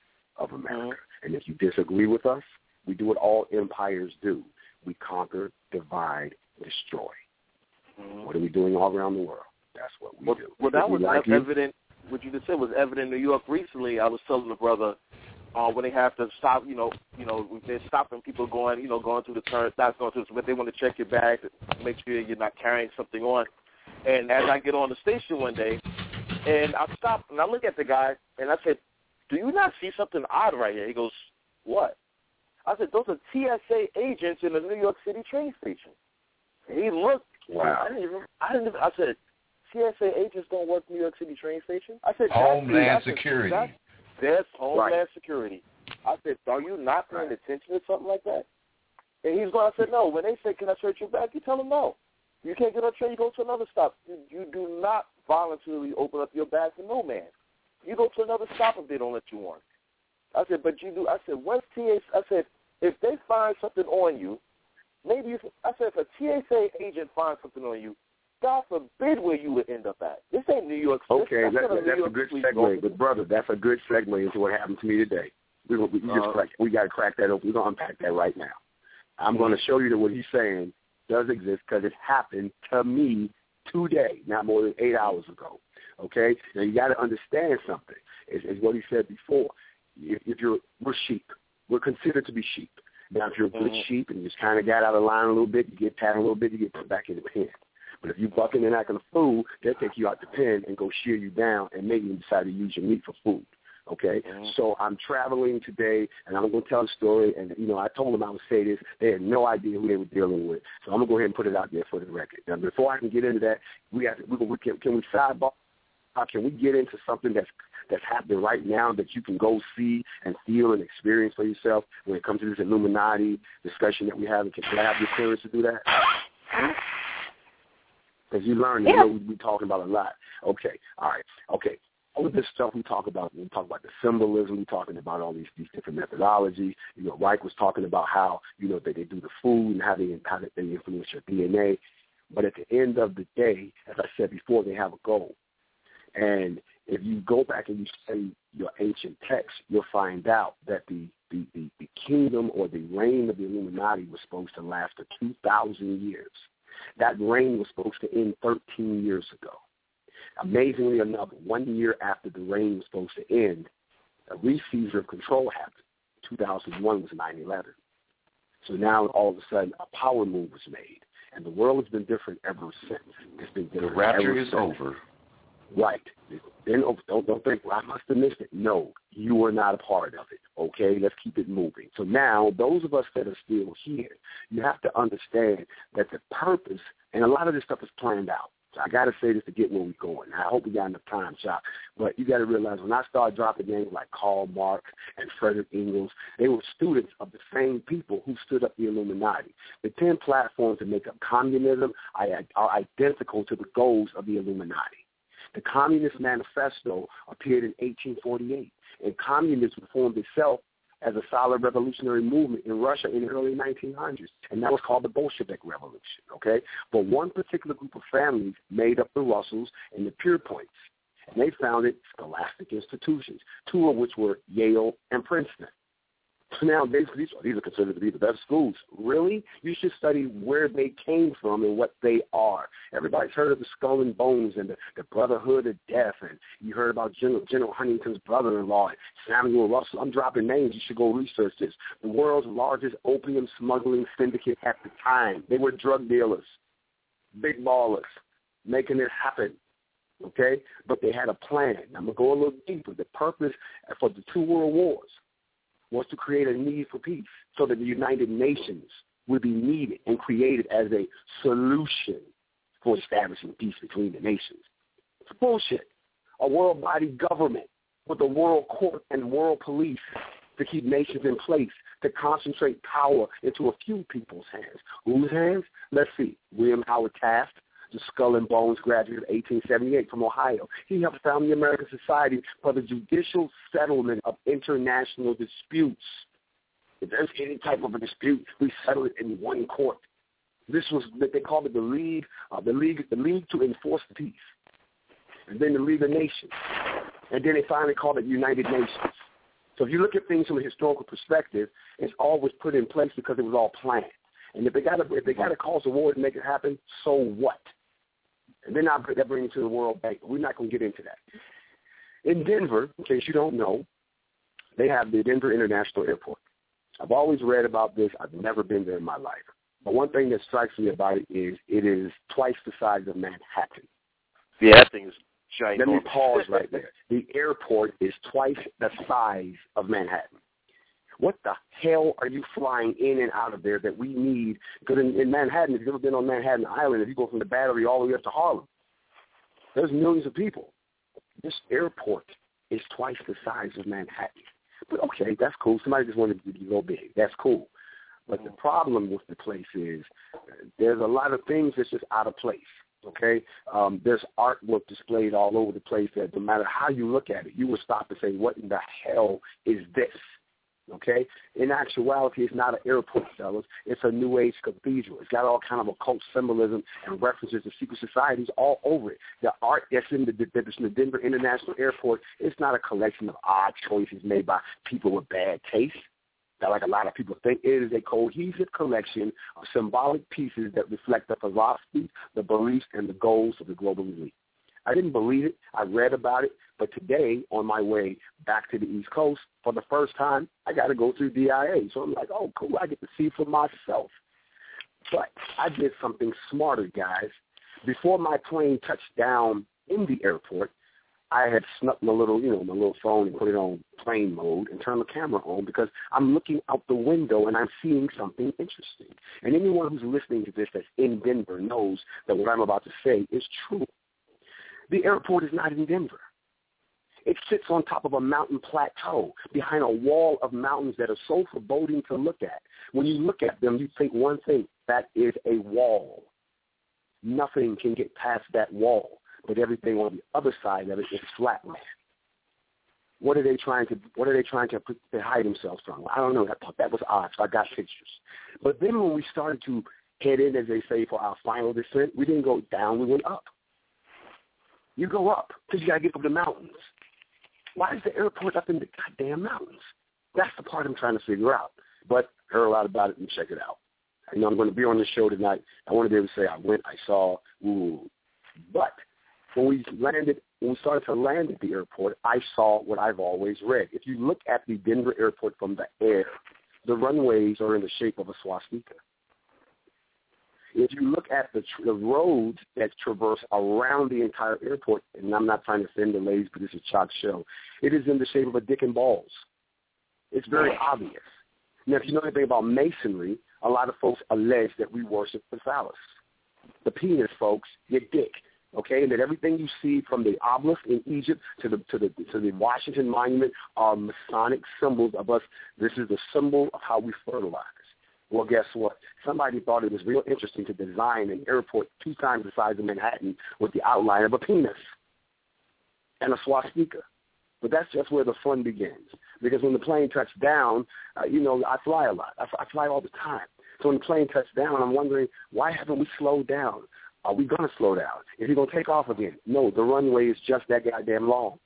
of America. Mm-hmm. And if you disagree with us, we do what all empires do. We conquer, divide, destroy. Mm-hmm. What are we doing all around the world? That's what we well, do. Well, that was like evident. You? What you just said was evident in New York recently. I was telling the brother uh, when they have to stop, you know, you know, they're stopping people going, you know, going through the turn, not going through, but they want to check your bag to make sure you're not carrying something on. And as I get on the station one day, and I stop and I look at the guy and I said, do you not see something odd right here? He goes, what? I said, those are T S A agents in the New York City train station. He looked. Wow. I didn't even. I didn't. Even, I said, T S A agents don't work New York City train station. I said, Homeland that's, I said, Security. That's, that's Homeland right. Security. I said, are you not paying attention to something like that? And he's going. I said, no. When they say, can I search your bag? You tell them no. You can't get on a train. You go to another stop. You, you do not voluntarily open up your bag for no man. You go to another stop if they don't let you on. I said, but you do. I said, once T S A, I said, if they find something on you, maybe you, I said, if a T S A agent finds something on you, God forbid where you would end up at. This ain't New York City. Okay, that, that, that's a good segue. But, brother, that's a good segue into what happened to me today. We, we, we, just uh, crack, we got to crack that open. We're going to unpack that right now. I'm going to show you that what he's saying does exist because it happened to me today, not more than eight hours ago. Okay? Now, you got to understand something. It's, it's what he said before. If, if you're, we're sheep. We're considered to be sheep. Now, if you're a good mm-hmm. sheep and you just kind of got out of line a little bit, you get patted a little bit, you get put back in the pen. But if you bucking and acting a fool, they'll take you out the pen and go shear you down and maybe you decide to use your meat for food. Okay? Mm-hmm. So I'm traveling today, and I'm going to tell the story. And, you know, I told them I would say this. They had no idea who they were dealing with. So I'm going to go ahead and put it out there for the record. Now, before I can get into that, we have to, we, we can, can we sidebar? Can we get into something that's that's happening right now that you can go see and feel and experience for yourself when it comes to this Illuminati discussion that we have? Can I have the clearance to do that? Because you learn, yeah. You know, we be talking about a lot. Okay, all right, okay. All of this stuff we talk about, we talk about the symbolism, we're talking about all these, these different methodologies. You know, Reich was talking about how, you know, that they do the food and how they, how they influence your D N A. But at the end of the day, as I said before, they have a goal. And if you go back and you study your ancient texts, you'll find out that the, the, the, the kingdom or the reign of the Illuminati was supposed to last for two thousand years. That reign was supposed to end thirteen years ago. Amazingly enough, one year after the reign was supposed to end, a re-seizure of control happened. two thousand one was nine eleven. So now all of a sudden a power move was made. And the world has been different ever since. It's been different. The rapture ever is since. over. Right. Then don't, don't think, well, I must have missed it. No, you were not a part of it. Okay, let's keep it moving. So now, those of us that are still here, you have to understand that the purpose, and a lot of this stuff is planned out. So I got to say this to get where we're going. I hope we got enough time, Chuck. But you got to realize when I started dropping names like Karl Marx and Frederick Engels, they were students of the same people who stood up the Illuminati. The ten platforms that make up communism are identical to the goals of the Illuminati. The Communist Manifesto appeared in eighteen forty-eight, and communism formed itself as a solid revolutionary movement in Russia in the early nineteen hundreds, and that was called the Bolshevik Revolution, okay? But one particular group of families made up the Russells and the Pierpoints, and they founded scholastic institutions, two of which were Yale and Princeton. So now these, these are considered to be the best schools. Really? You should study where they came from and what they are. Everybody's heard of the Skull and Bones and the, the Brotherhood of Death, and you heard about General, General Huntington's brother-in-law, Samuel Russell. I'm dropping names. You should go research this. The world's largest opium smuggling syndicate at the time. They were drug dealers, big ballers, making this happen. Okay? But they had a plan. I'm going to go a little deeper. The purpose for the two world wars was to create a need for peace so that the United Nations would be needed and created as a solution for establishing peace between the nations. It's bullshit. A world body government with a world court and world police to keep nations in place, to concentrate power into a few people's hands. Whose hands? Let's see. William Howard Taft, the Skull and Bones graduate of eighteen seventy-eight from Ohio. He helped found the American Society for the Judicial Settlement of International Disputes. If there's any type of a dispute, we settle it in one court. This was that they called it the League, uh, the League, the League to Enforce Peace, and then the League of Nations, and then they finally called it United Nations. So if you look at things from a historical perspective, it's always put in place because it was all planned. And if they got to, if they got to cause a war to make it happen, so what? And then I'll that bring you to the World Bank. We're not going to get into that. In Denver, in case you don't know, they have the Denver International Airport. I've always read about this. I've never been there in my life. But one thing that strikes me about it is it is twice the size of Manhattan. Yeah, that thing is giant. Let me pause right there. The airport is twice the size of Manhattan. What the hell are you flying in and out of there that we need? Because in, in Manhattan, if you've ever been on Manhattan Island, if you go from the Battery all the way up to Harlem, there's millions of people. This airport is twice the size of Manhattan. But okay, that's cool. Somebody just wanted to go big. That's cool. But the problem with the place is there's a lot of things that's just out of place. Okay, um, there's artwork displayed all over the place that no matter how you look at it, you will stop and say, what in the hell is this? Okay, in actuality, it's not an airport, fellas. It's a New Age cathedral. It's got all kind of occult symbolism and references to secret societies all over it. The art that's in the, that's in the Denver International Airport, it's not a collection of odd choices made by people with bad taste. That, like a lot of people think, it is a cohesive collection of symbolic pieces that reflect the philosophy, the beliefs, and the goals of the global elite. I didn't believe it. I read about it. But today, on my way back to the East Coast, for the first time, I got to go through D I A. So I'm like, oh, cool, I get to see for myself. But I did something smarter, guys. Before my plane touched down in the airport, I had snuck my little, you know, my little phone and put it on plane mode and turned the camera on because I'm looking out the window and I'm seeing something interesting. And anyone who's listening to this that's in Denver knows that what I'm about to say is true. The airport is not in Denver. It sits on top of a mountain plateau behind a wall of mountains that are so foreboding to look at. When you look at them, you think one thing, that is a wall. Nothing can get past that wall. But everything on the other side of it is flat land. What are they trying to? What are they trying to, to hide themselves from? I don't know. I thought that was odd, so I got pictures. But then when we started to head in, as they say, for our final descent, we didn't go down. We went up. You go up because you got to get up the mountains. Why is the airport up in the goddamn mountains? That's the part I'm trying to figure out. But heard a lot about it and check it out. You know, I'm going to be on the show tonight. I want to be able to say I went, I saw, ooh, but. When we landed, when we started to land at the airport, I saw what I've always read. If you look at the Denver airport from the air, the runways are in the shape of a swastika. If you look at the, the roads that traverse around the entire airport, and I'm not trying to offend the ladies, but it's a chalk show, it is in the shape of a dick and balls. It's very obvious. Now, if you know anything about masonry, a lot of folks allege that we worship the phallus. The penis, folks, your dick. Okay, and that everything you see from the obelisk in Egypt to the to the to the Washington Monument are Masonic symbols of us. This is the symbol of how we fertilize. Well, guess what? Somebody thought it was real interesting to design an airport two times the size of Manhattan with the outline of a penis and a swastika. But that's just where the fun begins. Because when the plane touched down, uh, you know, I fly a lot. I, I fly all the time. So when the plane touched down, I'm wondering, why haven't we slowed down? Are we going to slow down? Is he going to take off again? No, the runway is just that goddamn long.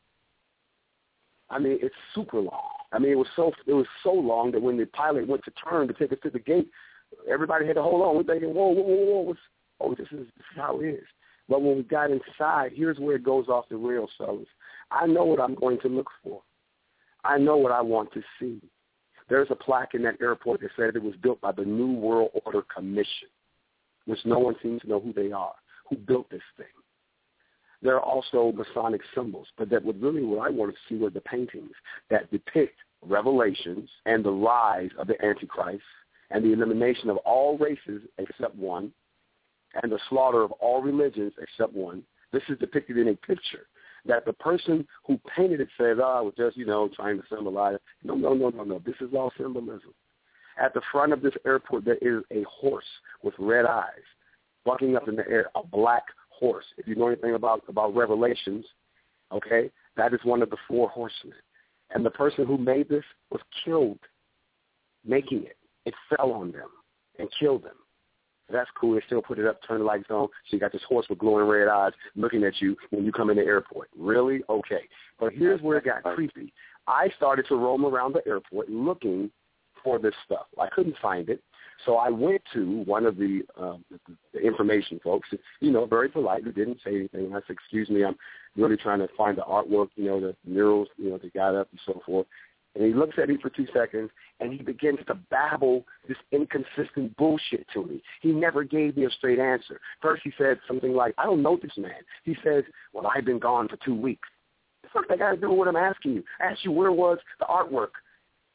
I mean, it's super long. I mean, it was so it was so long that when the pilot went to turn to take us to the gate, everybody had to hold on. We're thinking, whoa, whoa, whoa, whoa. What's, oh, this is, this is how it is. But when we got inside, here's where it goes off the rails, fellas. I know what I'm going to look for. I know what I want to see. There's a plaque in that airport that said it was built by the New World Order Commission, which no one seems to know who they are, who built this thing. There are also Masonic symbols, but that would really what I want to see were the paintings that depict Revelations and the rise of the Antichrist and the elimination of all races except one and the slaughter of all religions except one. This is depicted in a picture that the person who painted it says, oh, I was just, you know, trying to symbolize. No, no, no, no, no. This is all symbolism. At the front of this airport, there is a horse with red eyes, bucking up in the air, a black horse. If you know anything about, about Revelations, okay, that is one of the four horsemen. And the person who made this was killed making it. It fell on them and killed them. That's cool. They still put it up, turn the lights on, so you got this horse with glowing red eyes looking at you when you come in the airport. Really? Okay. But here's where it got creepy. I started to roam around the airport looking for this stuff. I couldn't find it. So I went to one of the, uh, the, the information folks, you know, very politely, didn't say anything. I said, excuse me, I'm really trying to find the artwork, you know, the murals, you know, they got up and so forth. And he looks at me for two seconds, and he begins to babble this inconsistent bullshit to me. He never gave me a straight answer. First he said something like, I don't know this man. He says, well, I've been gone for two weeks. The fuck that got to do with what I'm asking you? I asked you where was the artwork.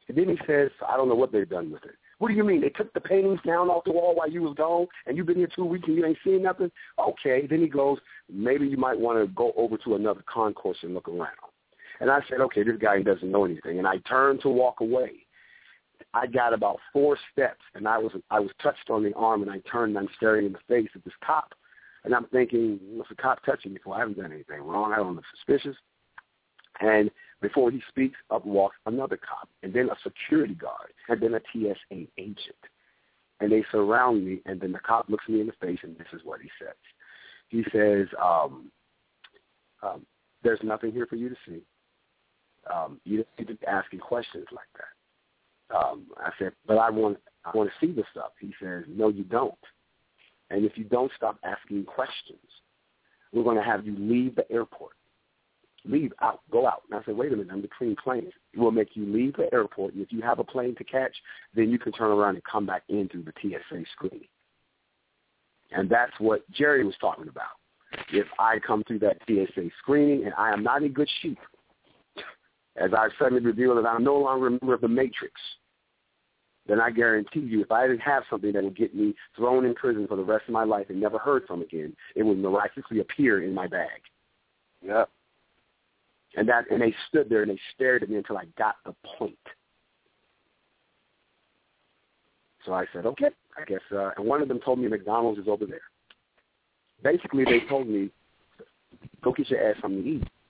And then he says, I don't know what they've done with it. What do you mean? They took the paintings down off the wall while you was gone, and you've been here two weeks and you ain't seen nothing? Okay. Then he goes, maybe you might want to go over to another concourse and look around. And I said, okay, this guy doesn't know anything. And I turned to walk away. I got about four steps, and I was I was touched on the arm, and I turned and I'm staring in the face of this cop. And I'm thinking, what's the cop touching me for? I haven't done anything wrong. I don't look suspicious. And before he speaks, up walks another cop, and then a security guard, and then a T S A agent. And they surround me, and then the cop looks me in the face, and this is what he says. He says, um, um, there's nothing here for you to see. Um, you don't need to be asking questions like that. Um, I said, but I want I want to see the stuff. He says, no, you don't. And if you don't stop asking questions, we're going to have you leave the airport. Leave out, go out. And I said, wait a minute, I'm between planes. We'll make you leave the airport, and if you have a plane to catch, then you can turn around and come back in through the T S A screening. And that's what Jerry was talking about. If I come through that T S A screening and I am not in good shape, as I've suddenly revealed that I'm no longer a member of the Matrix, then I guarantee you if I didn't have something that would get me thrown in prison for the rest of my life and never heard from again, it would miraculously appear in my bag. Yep. And that, and they stood there and they stared at me until I got the point. So I said, okay, I guess. Uh, and one of them told me McDonald's is over there. Basically, they told me, go get your ass something to eat.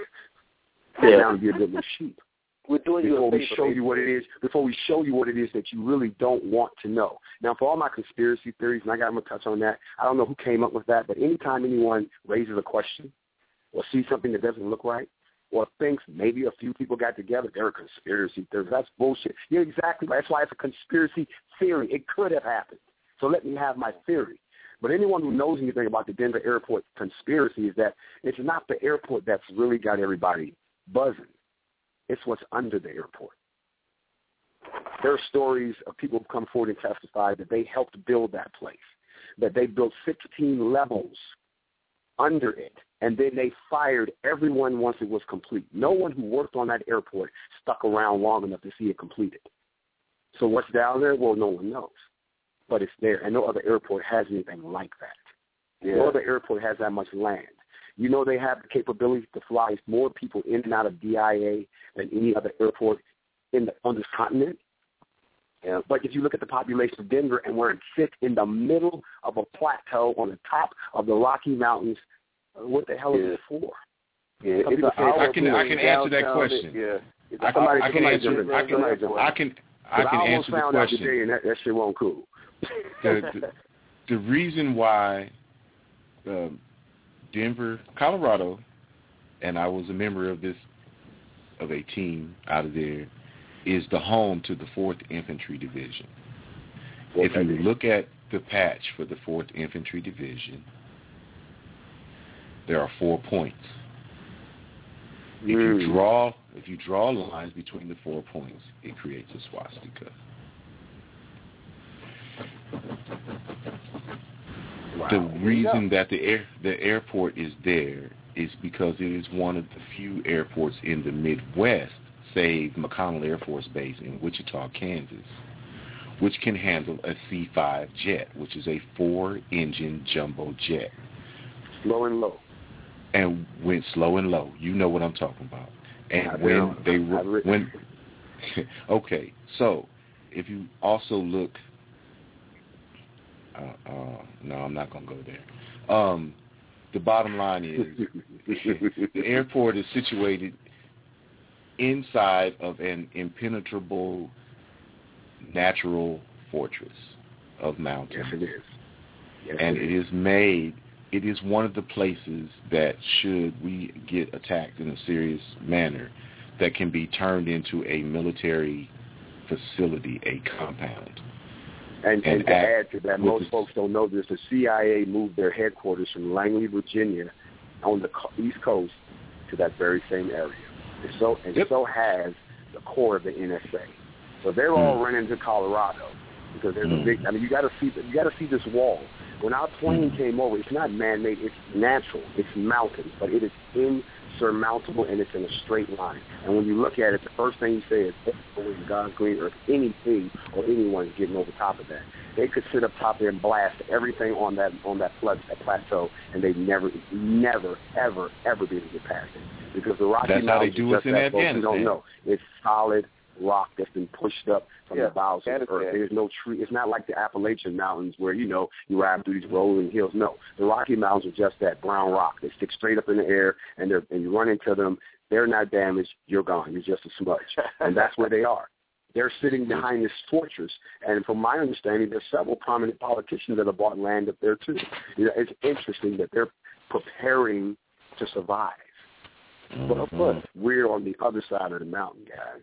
Sit down and be a good little sheep. We're doing before you a we favor, show baby. you what it is. Before we show you what it is that you really don't want to know. Now, for all my conspiracy theories, and I got to touch on that. I don't know who came up with that, but anytime anyone raises a question or sees something that doesn't look right, or thinks maybe a few people got together, they're a conspiracy theory. That's bullshit. You're exactly right. That's why it's a conspiracy theory. It could have happened. So let me have my theory. But anyone who knows anything about the Denver airport conspiracy is that it's not the airport that's really got everybody buzzing. It's what's under the airport. There are stories of people who come forward and testify that they helped build that place, that they built sixteen levels under it, and then they fired everyone once it was complete. No one who worked on that airport stuck around long enough to see it completed. So what's down there? Well, no one knows. But it's there, and no other airport has anything like that. Yeah. No other airport has that much land. You know they have the capability to fly more people in and out of D I A than any other airport in the, on this continent. Yeah. But if you look at the population of Denver and where it sits in the middle of a plateau on the top of the Rocky Mountains, what the hell is yeah. it for? Yeah, it's it's I can I can answer that question. Yeah. I can, I can answer. I can. I can. I can, I can answer the found question. Out today and that, that shit won't cool. the, the, the reason why um, Denver, Colorado, and I was a member of this of a team out of there, is the home to the fourth Infantry Division. Okay. If you look at the patch for the fourth Infantry Division, there are four points. If mm. you draw, if you draw lines between the four points, it creates a swastika. Wow. The reason that the air the airport is there is because it is one of the few airports in the Midwest, save McConnell Air Force Base in Wichita, Kansas, which can handle a C five jet, which is a four-engine jumbo jet. Slow and low. And went slow and low. You know what I'm talking about. And I when know. they when okay, so if you also look. Uh, uh, no, I'm not going to go there. Um, the bottom line is the airport is situated inside of an impenetrable natural fortress of mountains. Yes, it is. Yes, and it it is made, it is one of the places that should we get attacked in a serious manner that can be turned into a military facility, a compound. And, and, and to add to that, most the, folks don't know this, the C I A moved their headquarters from Langley, Virginia, on the East Coast to that very same area. And so, and yep. so has the core of the N S A. So they're all mm. running to Colorado. because there's a big. I mean, you got to see you got to see this wall. When our plane came over, it's not man-made. It's natural. It's mountains, but it is insurmountable and it's in a straight line. And when you look at it, the first thing you say is, "Oh, God's green earth." Anything or anyone is getting over top of that. They could sit up top there and blast everything on that on that, pla- that plateau, and they never, never, ever, ever be able to get past it because the Rocky That's Mountains how they do is it in just that, folks, Afghanistan. you don't know. It's solid rock that's been pushed up from yeah, the bowels of the earth. There's no tree. It's not like the Appalachian Mountains where, you know, you ride through these rolling hills. No, the Rocky Mountains are just that brown rock. They stick straight up in the air, and, they're, and you run into them. They're not damaged. You're gone. You're just a smudge. And that's where they are. They're sitting behind this fortress, and from my understanding, there's several prominent politicians that have bought land up there, too. You know, it's interesting that they're preparing to survive. Mm-hmm. But, but we're on the other side of the mountain, guys.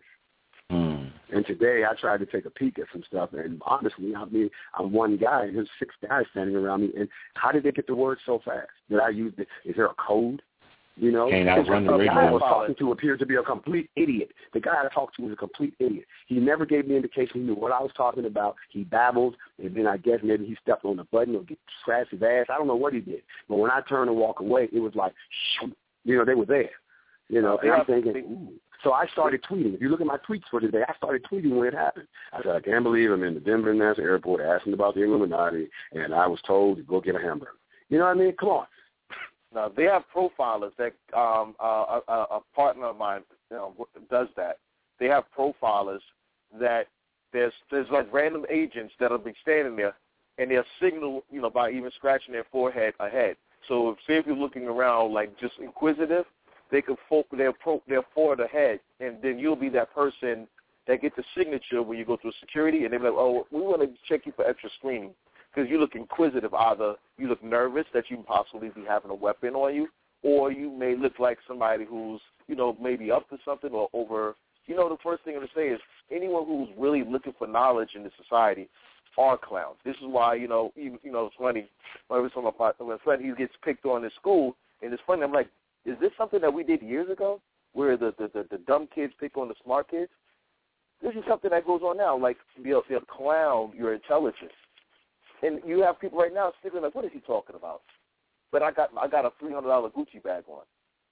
Mm. And today I tried to take a peek at some stuff, and honestly, I mean, I'm one guy, and there's six guys standing around me, and how did they get the word so fast? Did I use the, is there a code? You know, Can't outrun the guy I was radio. talking to appeared to be a complete idiot. The guy I talked to was a complete idiot. He never gave me indication he knew what I was talking about. He babbled, and then I guess maybe he stepped on the button or scratched his ass. I don't know what he did. But when I turned and walked away, it was like, shoot, you know, they were there. You know, and I'm thinking, ooh. So I started tweeting. If you look at my tweets for today, I started tweeting when it happened. I said, I can't believe I'm in the Denver International Airport asking about the Illuminati, and I was told to go get a hamburger. You know what I mean? Come on. Now, they have profilers that um, uh, a, a partner of mine you know, does that. They have profilers that there's there's like random agents that'll be standing there, and they'll signal, you know, by even scratching their forehead ahead. So if, say if you're looking around like just inquisitive, they can focus their pro, their forward ahead, and then you'll be that person that gets the signature when you go through security, and they're like, oh, we want to check you for extra screening because you look inquisitive. Either you look nervous that you possibly be having a weapon on you, or you may look like somebody who's, you know, maybe up to something or over. You know, the first thing I'm going to say is anyone who's really looking for knowledge in the society are clowns. This is why, you know, you, you know, it's funny. When I was talking about my friend, he gets picked on in school, and it's funny. I'm like, is this something that we did years ago where the, the, the, the dumb kids pick on the smart kids? This is something that goes on now, like they'll, they'll clown your intelligence. And you have people right now sitting like, what is he talking about? But I got I got a three hundred dollars Gucci bag on.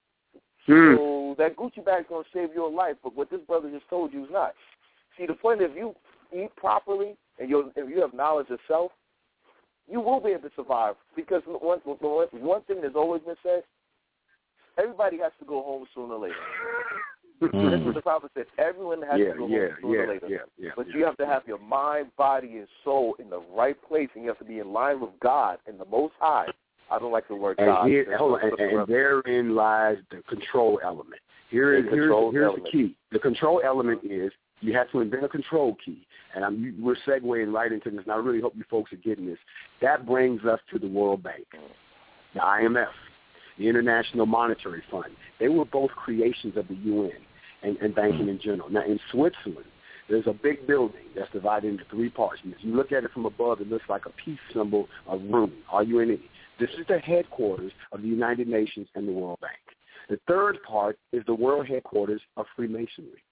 Mm. So that Gucci bag is going to save your life, but what this brother just told you is not. See, the point is if you eat properly and you're, if you have knowledge of self, you will be able to survive. Because one, one thing that's always been said, everybody has to go home sooner or later. Mm. That's what the prophet said. Everyone has yeah, to go yeah, home sooner yeah, or later. Yeah, yeah, but yeah. you have to have your mind, body, and soul in the right place, and you have to be in line with God and the Most High. I don't like the word and God. Here, hold on, and, and therein lies the control element. Here is here's, here's the key. The control element is you have to invent a control key. And I'm, you, we're segueing right into this, and I really hope you folks are getting this. That brings us to the World Bank, the I M F, the International Monetary Fund. They were both creations of the U N and, and banking in general. Now, in Switzerland, there's a big building that's divided into three parts. And if you look at it from above, it looks like a peace symbol of Rune, R U N E. This is the headquarters of the United Nations and the World Bank. The third part is the world headquarters of Freemasonry.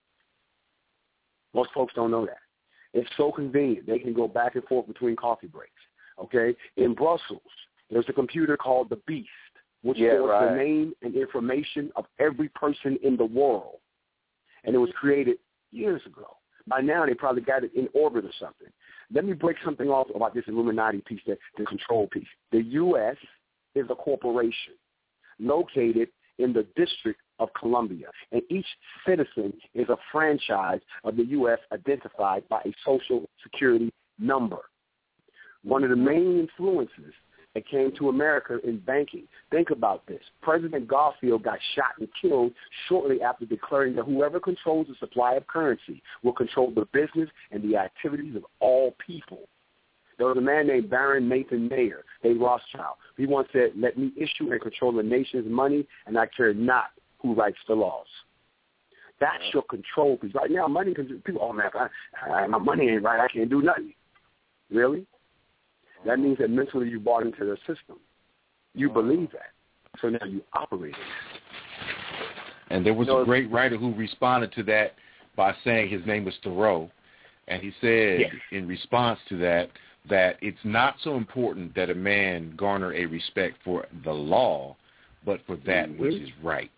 Most folks don't know that. It's so convenient. They can go back and forth between coffee breaks, okay? In Brussels, there's a computer called the Beast, which yeah, stores right. the name and information of every person in the world. And it was created years ago. By now, they probably got it in orbit or something. Let me break something off about this Illuminati piece, the, the control piece. The U S is a corporation located in the District of Columbia, and each citizen is a franchise of the U S identified by a social security number. One of the main influences that came to America in banking. Think about this. President Garfield got shot and killed shortly after declaring that whoever controls the supply of currency will control the business and the activities of all people. There was a man named Baron Nathan Mayer, a Rothschild. He once said, let me issue and control the nation's money, and I care not who writes the laws. That's your control piece. Right now, money, people, oh, man, I, I, my money ain't right. I can't do nothing. Really? That means that mentally you bought into their system. You believe that. So now you operate it. And there was you know, a great writer who responded to that by saying his name was Thoreau. And he said yes. in response to that, that it's not so important that a man garner a respect for the law, but for that mm-hmm. which is right.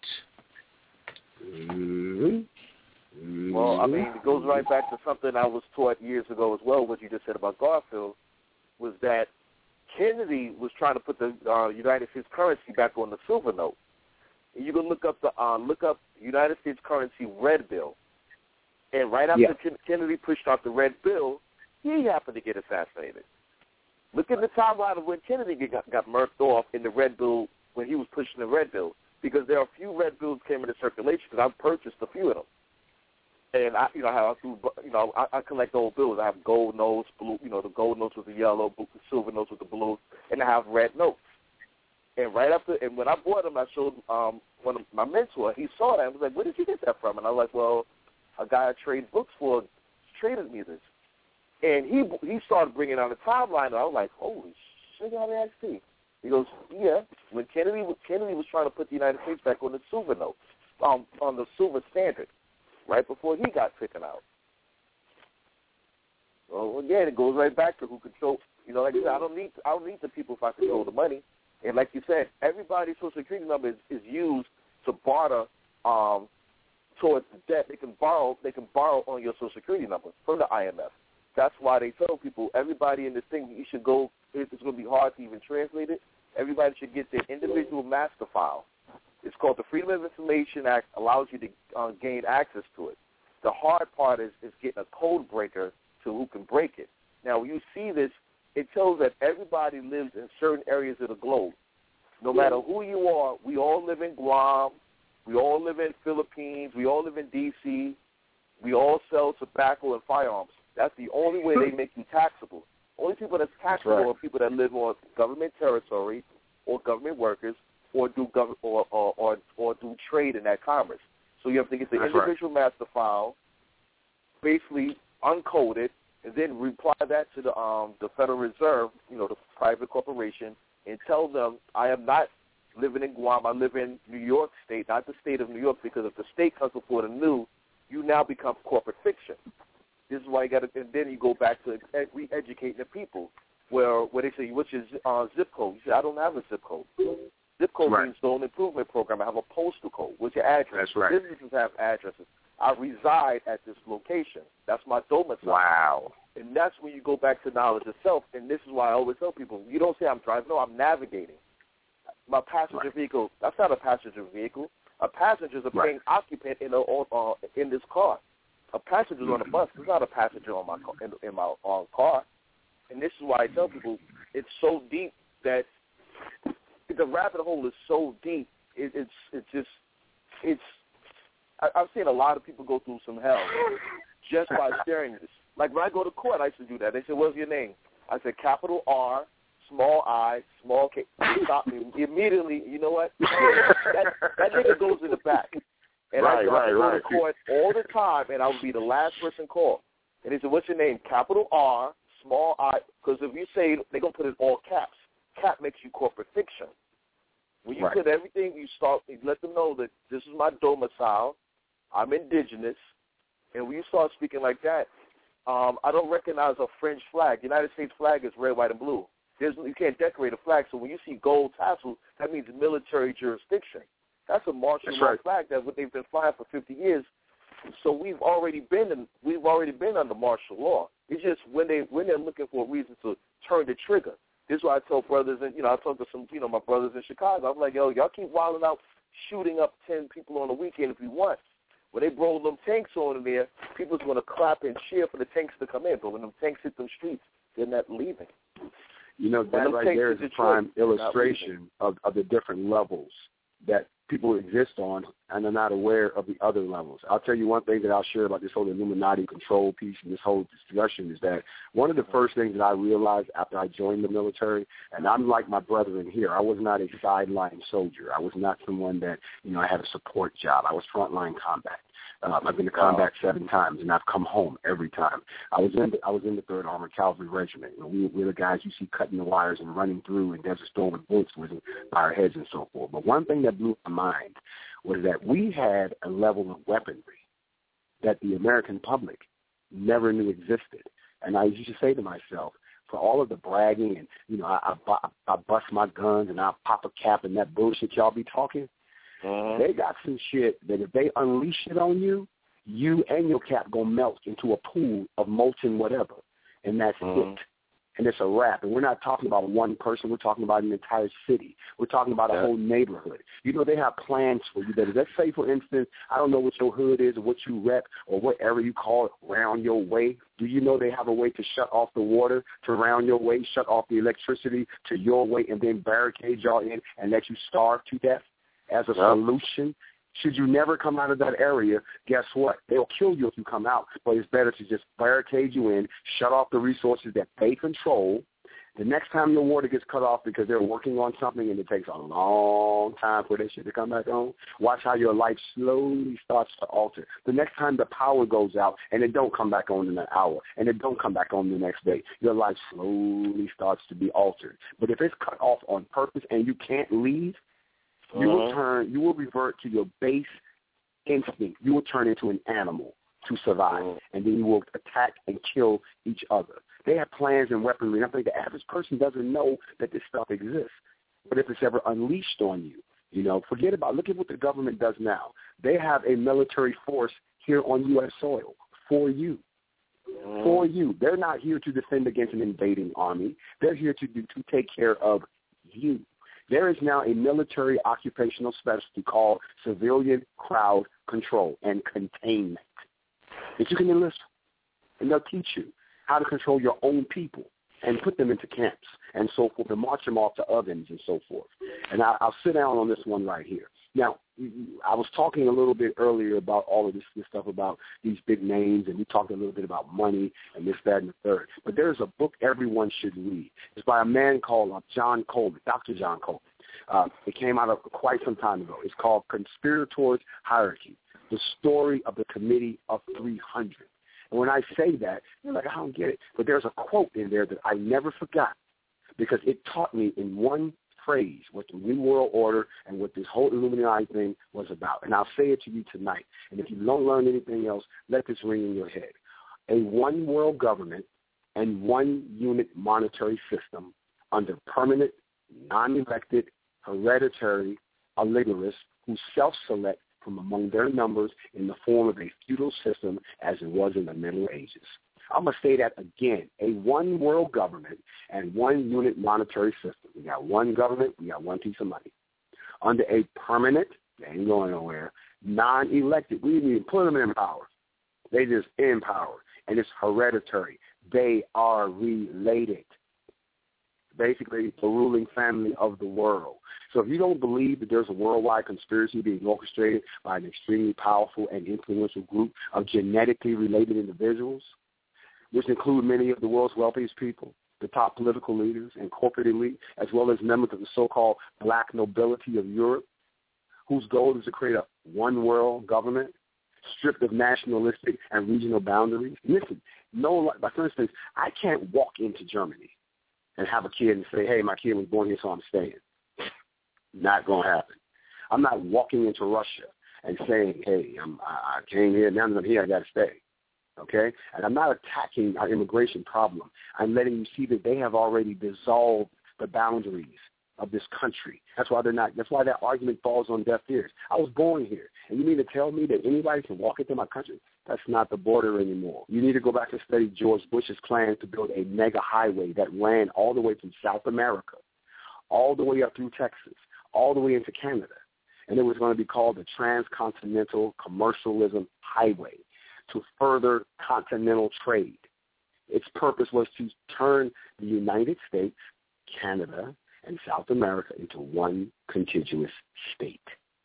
Mm-hmm. Mm-hmm. Well, I mean, it goes right back to something I was taught years ago as well, what you just said about Garfield, was that Kennedy was trying to put the uh, United States currency back on the silver note. And you can look up the uh, look up United States currency red bill. And right after yeah. Kennedy pushed out the red bill, he happened to get assassinated. Look at the timeline of when Kennedy got, got murked off in the red bill when he was pushing the red bill, because there are a few red bills came into circulation because I've purchased a few of them. And I, you know, how I do, you know, I, I collect old bills. I have gold notes, blue, you know, the gold notes with the yellow, blue, the silver notes with the blue, and I have red notes. And right after, and when I bought them, I showed um, one of my mentor. He saw that and was like, "Where did you get that from?" And I was like, "Well, a guy I trade books for traded me this." And he he started bringing on the timeline, and I was like, "Holy shit, how did I see?" He goes, "Yeah, when Kennedy Kennedy was trying to put the United States back on the silver note, um, on the silver standard, right before he got taken out." Well, again, it goes right back to who controls. You know, like I said, I don't need I don't need the people if I control the money. And like you said, everybody's Social Security number is, is used to barter um, towards the debt. They can borrow. They can borrow on your Social Security number from the I M F. That's why they tell people, everybody in this thing, you should go. It's going to be hard to even translate it. Everybody should get their individual master file. It's called the Freedom of Information Act. Allows you to uh, gain access to it. The hard part is, is getting a code breaker to who can break it. Now, when you see this, it tells that everybody lives in certain areas of the globe. No matter who you are, we all live in Guam, we all live in Philippines, we all live in D C, we all sell tobacco and firearms. That's the only way they make you taxable. Only people that's taxable that's right. are people that live on government territory or government workers or do gov- or, or, or, or do trade in that commerce. So you have to get the that's individual right. master file, basically uncode it, and then reply that to the um, the Federal Reserve, you know, the private corporation, and tell them, I am not living in Guam. I live in New York State, not the state of New York, because if the state comes before the new, you now become corporate fiction. This is why you got to, and then you go back to re-educating the people, where where they say, which is uh, zip code. You say, I don't have a zip code. Zip code right. means Zone Improvement Program. I have a postal code. What's your address? That's right. Businesses have addresses. I reside at this location. That's my domicile. Wow. And that's when you go back to knowledge itself. And this is why I always tell people, you don't say I'm driving. No, I'm navigating. My passenger right. vehicle, that's not a passenger vehicle. A passenger is a right. paying occupant in, a, uh, in this car. A passenger is on a bus. There's not a passenger on my car, in, in my uh, car. And this is why I tell people it's so deep that the rabbit hole is so deep. It, it's it's just it's. I, I've seen a lot of people go through some hell just by staring at this. Like when I go to court, I used to do that. They said, "What's your name?" I said, "Capital R, small I, small K." They stopped me immediately. You know what? that, that nigga goes in the back. And right, I, I right, go right. to court all the time, and I would be the last person called. And they said, "What's your name?" Capital R, small I. Because if you say, they're going to put it all caps. Cap makes you corporate fiction. When you right. put everything, you start, you let them know that this is my domicile, I'm indigenous, and when you start speaking like that, um, I don't recognize a French flag. The United States flag is red, white, and blue. There's, you can't decorate a flag, so when you see gold tassels, that means military jurisdiction. That's a martial law right. flag that they've been flying for fifty years. So we've already been in, we've already been under martial law. It's just when they when they're looking for a reason to turn the trigger. This is why I tell brothers, and you know, I talk to some, you know, my brothers in Chicago. I'm like, yo, y'all keep wilding out, shooting up ten people on the weekend if you want. When they roll them tanks on in there, people's going to clap and cheer for the tanks to come in. But when them tanks hit them streets, they're not leaving. You know, that right there is a prime illustration of, of the different levels that people exist on and are not aware of the other levels. I'll tell you one thing that I'll share about this whole Illuminati control piece and this whole discussion is that one of the first things that I realized after I joined the military, and I'm like my brethren here, I was not a sideline soldier. I was not someone that, you know, I had a support job. I was frontline combat. Um, I've been to combat seven times, and I've come home every time. I was in the, I was in the third Armored Cavalry Regiment. You know, we, we're the guys you see cutting the wires and running through and Desert Storm with bullets whizzing by our heads and so forth. But one thing that blew my mind was that we had a level of weaponry that the American public never knew existed. And I used to say to myself, for all of the bragging and, you know, I, I, I bust my guns and I pop a cap and that bullshit y'all be talking, mm-hmm. they got some shit that if they unleash it on you, you and your cap gonna melt into a pool of molten whatever, and that's mm-hmm. it. And it's a wrap. And we're not talking about one person. We're talking about an entire city. We're talking about a yeah. whole neighborhood. You know, they have plans for you. That, let's say, for instance, I don't know what your hood is or what you rep or whatever you call it, round your way. Do you know they have a way to shut off the water to round your way, shut off the electricity to your way, and then barricade y'all in and let you starve to death as a yeah. solution? Should you never come out of that area, guess what? They'll kill you if you come out, but it's better to just barricade you in, shut off the resources that they control. The next time your water gets cut off because they're working on something and it takes a long time for that shit to come back on, watch how your life slowly starts to alter. The next time the power goes out and it don't come back on in an hour and it don't come back on the next day, your life slowly starts to be altered. But if it's cut off on purpose and you can't leave, You uh-huh. will turn. You will revert to your base instinct. You will turn into an animal to survive, uh-huh. and then you will attack and kill each other. They have plans and weaponry. And I think the average person doesn't know that this stuff exists. But if it's ever unleashed on you, you know, forget about. Look at what the government does now. They have a military force here on U S soil for you. Uh-huh. For you. They're not here to defend against an invading army. They're here to do, to take care of you. There is now a military occupational specialty called civilian crowd control and containment that you can enlist, and they'll teach you how to control your own people and put them into camps and so forth and march them off to ovens and so forth. And I, I'll sit down on this one right here. Now, I was talking a little bit earlier about all of this, this stuff about these big names, and we talked a little bit about money and this, that, and the third. But there's a book everyone should read. It's by a man called uh, John Coleman, Doctor John Coleman. Uh, it came out of quite some time ago. It's called Conspirators' Hierarchy, the story of the Committee of three hundred. And when I say that, you're like, I don't get it. But there's a quote in there that I never forgot because it taught me in one phrase what the New World Order and what this whole Illuminati thing was about. And I'll say it to you tonight. And if you don't learn anything else, let this ring in your head. A one world government and one unit monetary system under permanent, non-elected, hereditary oligarists who self-select from among their numbers in the form of a feudal system as it was in the Middle Ages. I'm going to say that again. A one world government and one unit monetary system. We got one government, we got one piece of money. Under a permanent, they ain't going nowhere, non-elected, we didn't even put them in power. They just in power. And it's hereditary. They are related. Basically, the ruling family of the world. So if you don't believe that there's a worldwide conspiracy being orchestrated by an extremely powerful and influential group of genetically related individuals, which include many of the world's wealthiest people, the top political leaders and corporate elite, as well as members of the so-called black nobility of Europe, whose goal is to create a one-world government stripped of nationalistic and regional boundaries. Listen, no, like, for instance, I can't walk into Germany and have a kid and say, hey, my kid was born here, so I'm staying. Not going to happen. I'm not walking into Russia and saying, hey, I'm, I, I came here, now that I'm here, I got to stay. Okay? And I'm not attacking our immigration problem. I'm letting you see that they have already dissolved the boundaries of this country. That's why they're not, that's why that argument falls on deaf ears. I was born here. And you mean to tell me that anybody can walk into my country? That's not the border anymore. You need to go back and study George Bush's plan to build a mega highway that ran all the way from South America, all the way up through Texas, all the way into Canada. And it was going to be called the Transcontinental Commercialism Highway to further continental trade. Its purpose was to turn the United States, Canada, and South America into one contiguous state.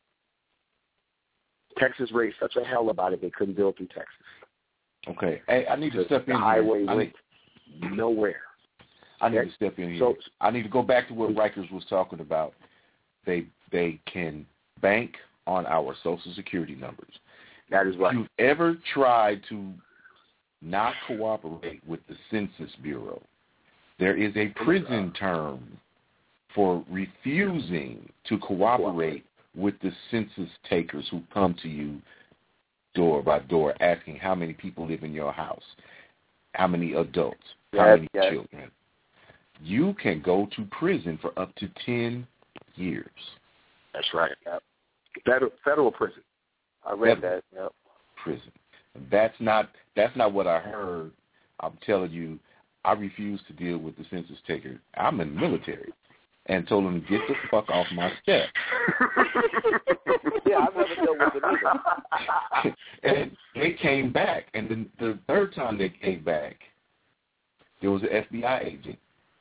Texas raised such a hell about it they couldn't build through Texas. Okay. Hey, I need to step in here. The highway went nowhere. I need okay? to step in here. So, I need to go back to what Rikers was talking about. They they can bank on our Social Security numbers. That is right. If you've ever tried to not cooperate with the Census Bureau, there is a prison term for refusing to cooperate with the census takers who come to you door by door asking how many people live in your house, how many adults, yes, how many yes. children. You can go to prison for up to ten years. That's right. Yep. Federal, federal prison. I read Federal that. Yep. Prison. That's not that's not what I heard. I'm telling you, I refuse to deal with the census taker. I'm in the military, and told him to get the fuck off my step. Yeah, I've never dealt with them either. And they came back, and then the third time they came back, there was an F B I agent.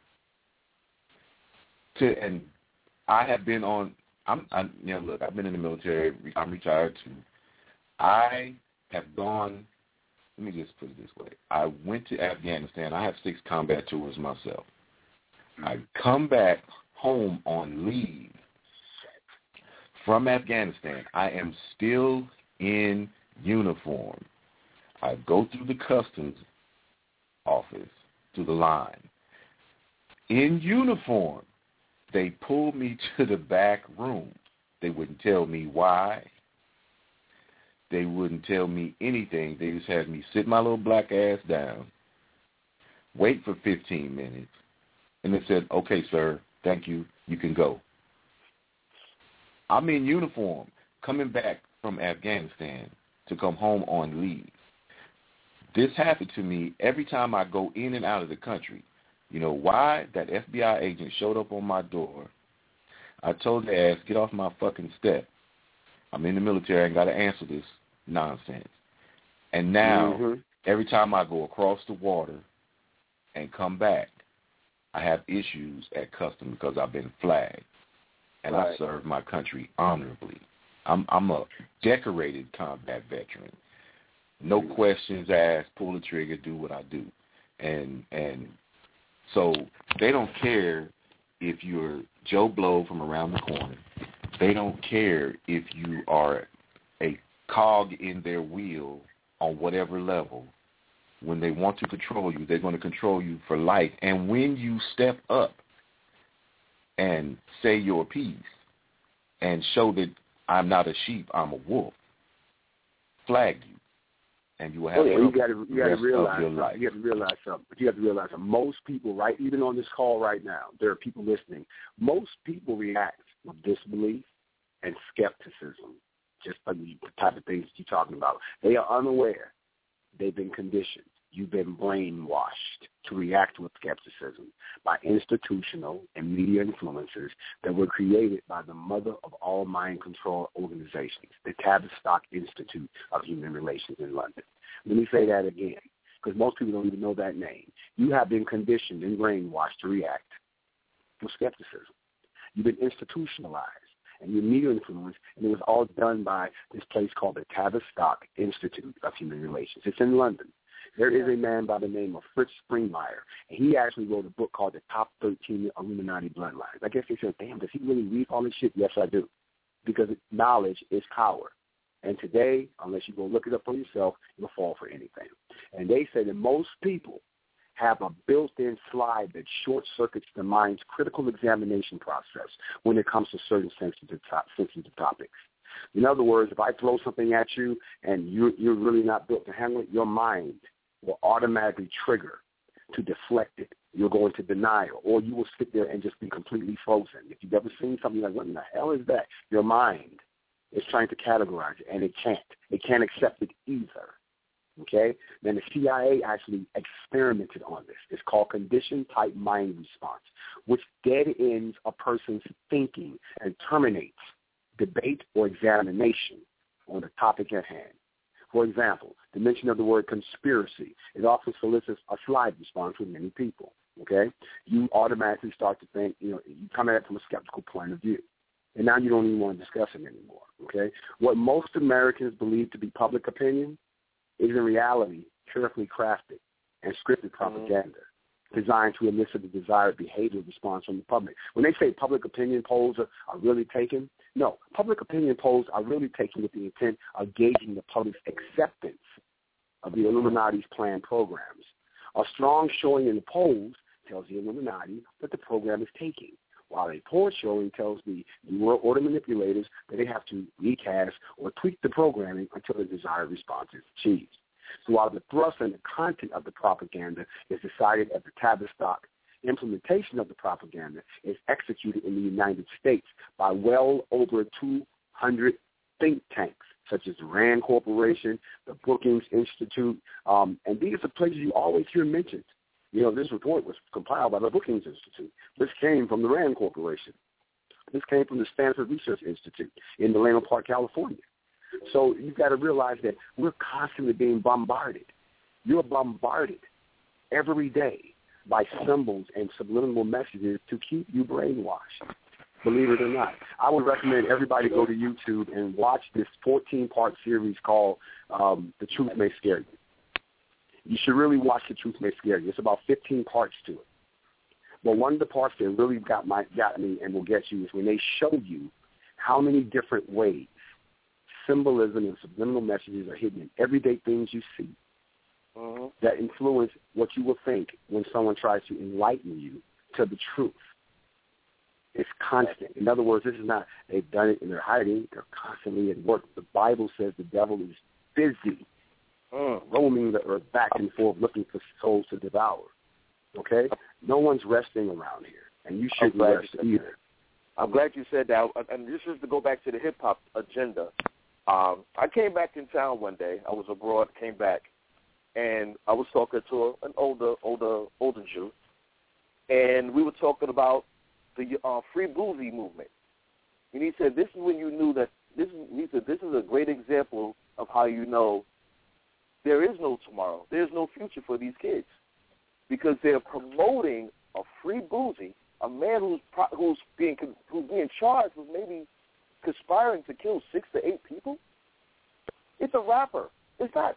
To, and I have been on. I'm. I, you know, look, I've been in the military. I'm retired too. I have gone. Let me just put it this way. I went to Afghanistan. I have six combat tours myself. I come back home on leave from Afghanistan. I am still in uniform. I go through the customs office, to the line. In uniform, they pulled me to the back room. They wouldn't tell me why. They wouldn't tell me anything. They just had me sit my little black ass down, wait for fifteen minutes, and they said, okay, sir, thank you, you can go. I'm in uniform, coming back from Afghanistan to come home on leave. This happened to me every time I go in and out of the country. You know why? That F B I agent showed up on my door. I told the ass, get off my fucking step. I'm in the military. I ain't got to answer this nonsense. And now, mm-hmm. every time I go across the water and come back, I have issues at customs because I've been flagged. And right. I serve my country honorably. I'm, I'm a decorated combat veteran. No mm-hmm. questions asked, pull the trigger, do what I do. And and so they don't care if you're Joe Blow from around the corner. They don't care if you are a cog in their wheel on whatever level. When they want to control you, they're going to control you for life. And when you step up and say your piece and show that I'm not a sheep, I'm a wolf, flag you, and you will have oh, yeah, trouble you gotta, you the rest realize of your life. You have to realize something. But you have to realize that most people, right, even on this call right now, there are people listening. Most people react with disbelief and skepticism, just like the type of things you're talking about. They are unaware. They've been conditioned. You've been brainwashed to react with skepticism by institutional and media influences that were created by the mother of all mind control organizations, the Tavistock Institute of Human Relations in London. Let me say that again, because most people don't even know that name. You have been conditioned and brainwashed to react with skepticism. You've been institutionalized and your media influence, and it was all done by this place called the Tavistock Institute of Human Relations. It's in London. There is a man by the name of Fritz Springmeier, and he actually wrote a book called The Top thirteen Illuminati Bloodlines. I guess they said, damn, does he really read all this shit? Yes, I do, because knowledge is power. And today, unless you go look it up for yourself, you'll fall for anything. And they say that most people have a built-in slide that short-circuits the mind's critical examination process when it comes to certain sensitive, to- sensitive topics. In other words, if I throw something at you and you're, you're really not built to handle it, your mind will automatically trigger to deflect it. You'll go into denial, or you will sit there and just be completely frozen. If you've ever seen something like, what in the hell is that? Your mind is trying to categorize it, and it can't. It can't accept it either. Okay? Then the C I A actually experimented on this. It's called condition-type mind response, which dead ends a person's thinking and terminates debate or examination on the topic at hand. For example, the mention of the word conspiracy, it often solicits a slide response with many people, okay? You automatically start to think, you know, you come at it from a skeptical point of view. And now you don't even want to discuss it anymore, okay? What most Americans believe to be public opinion is in reality carefully crafted and scripted propaganda designed to elicit the desired behavioral response from the public. When they say public opinion polls are, are really taken, no, public opinion polls are really taken with the intent of gauging the public's acceptance of the Illuminati's planned programs. A strong showing in the polls tells the Illuminati that the program is taking, while a poor showing tells the New World Order manipulators that they have to recast or tweak the programming until the desired response is achieved. So while the thrust and the content of the propaganda is decided at the Tavistock, implementation of the propaganda is executed in the United States by well over two hundred think tanks, such as the RAND Corporation, the Brookings Institute, um, and these are places you always hear mentioned. You know, this report was compiled by the Brookings Institute. This came from the RAND Corporation. This came from the Stanford Research Institute in Delano Park, California. So you've got to realize that we're constantly being bombarded. You're bombarded every day by symbols and subliminal messages to keep you brainwashed, believe it or not. I would recommend everybody go to YouTube and watch this fourteen-part series called um, The Truth May Scare You. You should really watch The Truth May Scare You. It's about fifteen parts to it. But one of the parts that really got, my, got me and will get you is when they show you how many different ways symbolism and subliminal messages are hidden in everyday things you see uh-huh. that influence what you will think when someone tries to enlighten you to the truth. It's constant. In other words, this is not they've done it and they're hiding. They're constantly at work. The Bible says the devil is busy uh. roaming the earth back and forth looking for souls to devour. Okay? No one's resting around here, and you shouldn't rest either. I'm glad you said that. And this is to go back to the hip-hop agenda. Um, I came back in town one day. I was abroad, came back, and I was talking to an older, older, older Jew, and we were talking about the uh, free boozy movement. And he said, "This is when you knew that this is." He said, "This is a great example of how you know there is no tomorrow. There is no future for these kids because they're promoting a free boozy, a man who's pro- who's being who's being charged with maybe." conspiring to kill six to eight people? It's a rapper. It's not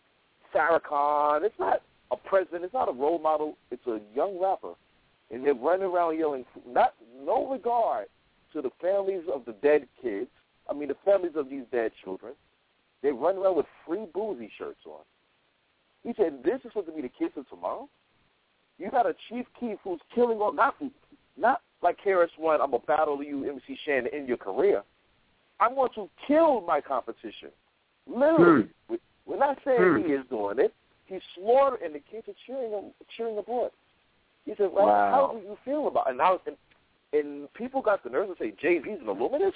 Farrakhan. It's not a president. It's not a role model. It's a young rapper. And they're running around yelling, not no regard to the families of the dead kids. I mean, the families of these dead children. They run around with free boozy shirts on. He said, this is supposed to be the kids of tomorrow? You got a Chief Keef who's killing all, not, not like K R S One, I'm going to battle you, M C Shan, in your career. I'm going to kill my competition. Literally. Hmm. We're not saying hmm. he is doing it. He's slaughtered, and the kids are cheering him, cheering aboard. He said, well, wow. How do you feel about it? And, I was, and, and people got the nerve to say, Jay-Z's an illuminist?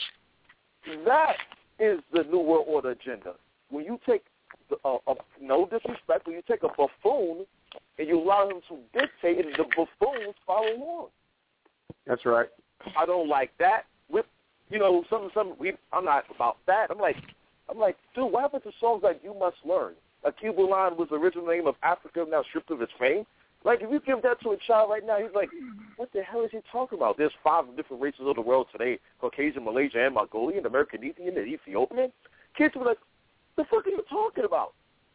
That is the New World Order agenda. When you take, the, uh, a, no disrespect, when you take a buffoon and you allow him to dictate, and the buffoons follow along. That's right. I don't like that. With, you know, some some. We, I'm not about that. I'm like, I'm like, dude, what happened to songs like "You Must Learn"? Akubulan was the original name of Africa, now stripped of its fame. Like, if you give that to a child right now, he's like, what the hell is he talking about? There's five different races of the world today: Caucasian, Malaysian, and Mongolian, American Indian, and Ethiopian. Kids were like, the fuck are you talking about?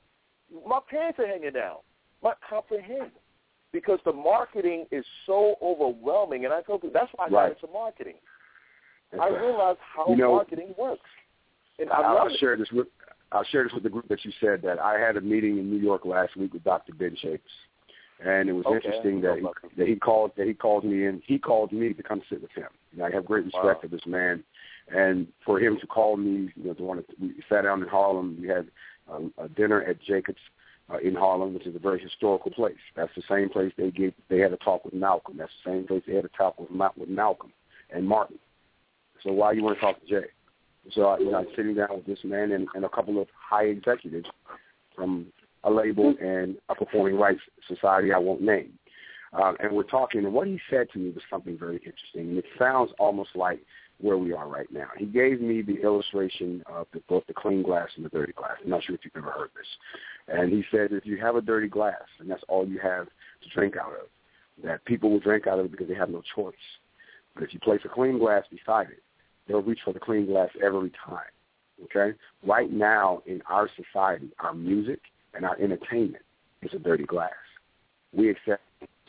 My pants are hanging down. My comprehend. Because the marketing is so overwhelming, and I told you that's why I got right. into marketing. That's I realized how you know, marketing works, and I I'll, love I'll it. share this with I'll share this with the group that you said that I had a meeting in New York last week with Doctor Ben Shapers, and it was okay. interesting that he, that he called that he called me in. He called me to come sit with him. And I have great respect wow. for this man, and for him to call me, you know, to want to we sat down in Harlem. We had um, a dinner at Jacobs. Uh, in Harlem, which is a very historical place. That's the same place they gave, they had a talk with Malcolm. That's the same place they had a talk with, Ma- with Malcolm and Martin. So why you want to talk to Jay? So I, you know, I'm sitting down with this man and, and a couple of high executives from a label and a performing rights society I won't name. Uh, and we're talking, and what he said to me was something very interesting, and it sounds almost like where we are right now. He gave me the illustration of the both the clean glass and the dirty glass. I'm not sure if you've ever heard this. And he said if you have a dirty glass and that's all you have to drink out of, that people will drink out of it because they have no choice. But if you place a clean glass beside it, they'll reach for the clean glass every time. Okay? Right now in our society, our music and our entertainment is a dirty glass. We accept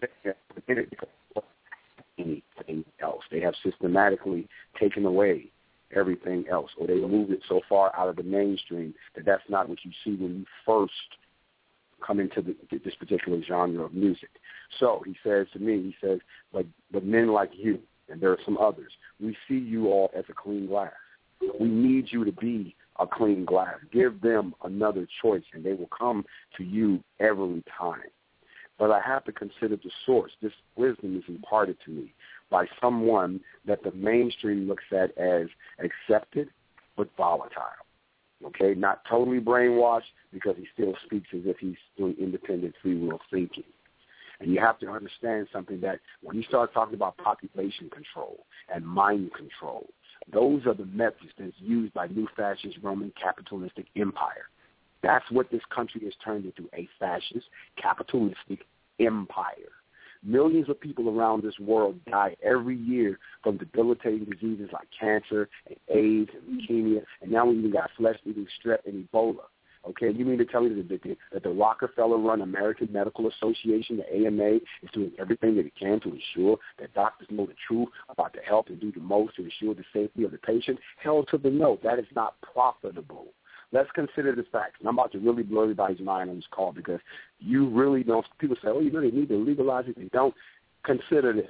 anything else. They have systematically taken away everything else, or they moved it so far out of the mainstream that that's not what you see when you first come into the, this particular genre of music. So he says to me, he says, but, but men like you, and there are some others. We see you all as a clean glass. We need you to be a clean glass. Give them another choice, and they will come to you every time. But I have to consider the source. This wisdom is imparted to me by someone that the mainstream looks at as accepted but volatile. Okay, not totally brainwashed, because he still speaks as if he's doing independent free will thinking. And you have to understand something, that when you start talking about population control and mind control, those are the methods that's used by new fascist Roman capitalistic empire. That's what this country has turned into, a fascist capitalistic empire. Millions of people around this world die every year from debilitating diseases like cancer and AIDS and leukemia, and now we even got flesh-eating strep and Ebola. Okay, you mean to tell me that the, that the Rockefeller-run American Medical Association, the A M A, is doing everything that it can to ensure that doctors know the truth about the health and do the most to ensure the safety of the patient? Hell to the no. That is not profitable. Let's consider the facts. And I'm about to really blow everybody's mind on this call, because you really don't. People say, oh, you really need to legalize it. They don't. Consider this.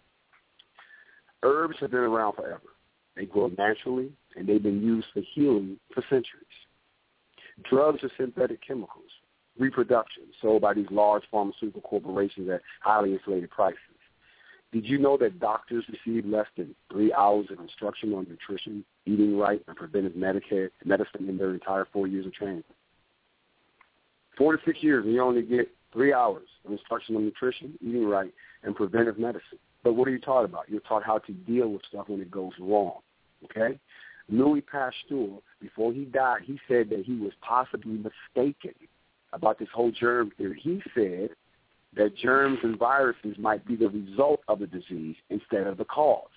Herbs have been around forever. They grow naturally, and they've been used for healing for centuries. Drugs are synthetic chemicals, reproduction, sold by these large pharmaceutical corporations at highly inflated prices. Did you know that doctors receive less than three hours of instruction on nutrition, eating right, and preventive medicine in their entire four years of training? Four to six years, and you only get three hours of instruction on nutrition, eating right, and preventive medicine. But what are you taught about? You're taught how to deal with stuff when it goes wrong, okay? Louis Pasteur, before he died, he said that he was possibly mistaken about this whole germ theory. He said that germs and viruses might be the result of the disease instead of the cause.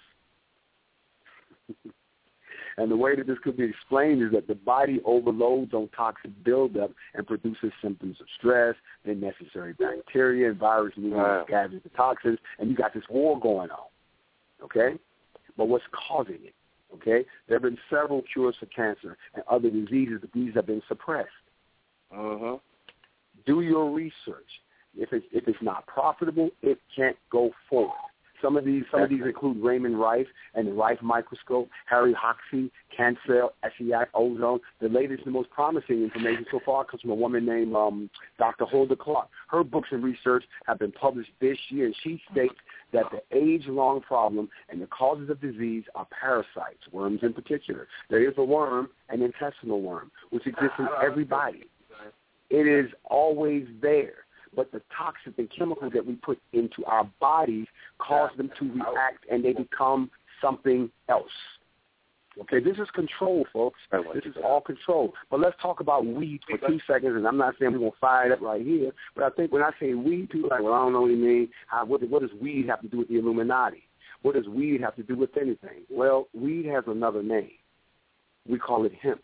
And the way that this could be explained is that the body overloads on toxic buildup and produces symptoms of stress, then necessary bacteria and virus wow. scavenge the toxins, and you got this war going on, okay? But what's causing it? Okay, there have been several cures for cancer and other diseases, but these have been suppressed. Uh-huh. Do your research. If it's if it's not profitable, it can't go forward. Some of these some That's of these right. include Raymond Rife and the Rife microscope, Harry Hoxsey, Cancel, ESHIAC, ozone. The latest and most promising information so far comes from a woman named um, Doctor Hulda Clark. Her books and research have been published this year, and she states that the age-long problem and the causes of disease are parasites, worms in particular. There is a worm, an intestinal worm, which exists in everybody. It is always there. But the toxins and chemicals that we put into our bodies cause them to react, and they become something else. Okay, this is control, folks. This is all control. But let's talk about weed for two seconds, and I'm not saying we're going to fire it up right here, but I think when I say weed, people are like, well, I don't know what you mean. How, what, what does weed have to do with the Illuminati? What does weed have to do with anything? Well, weed has another name. We call it hemp.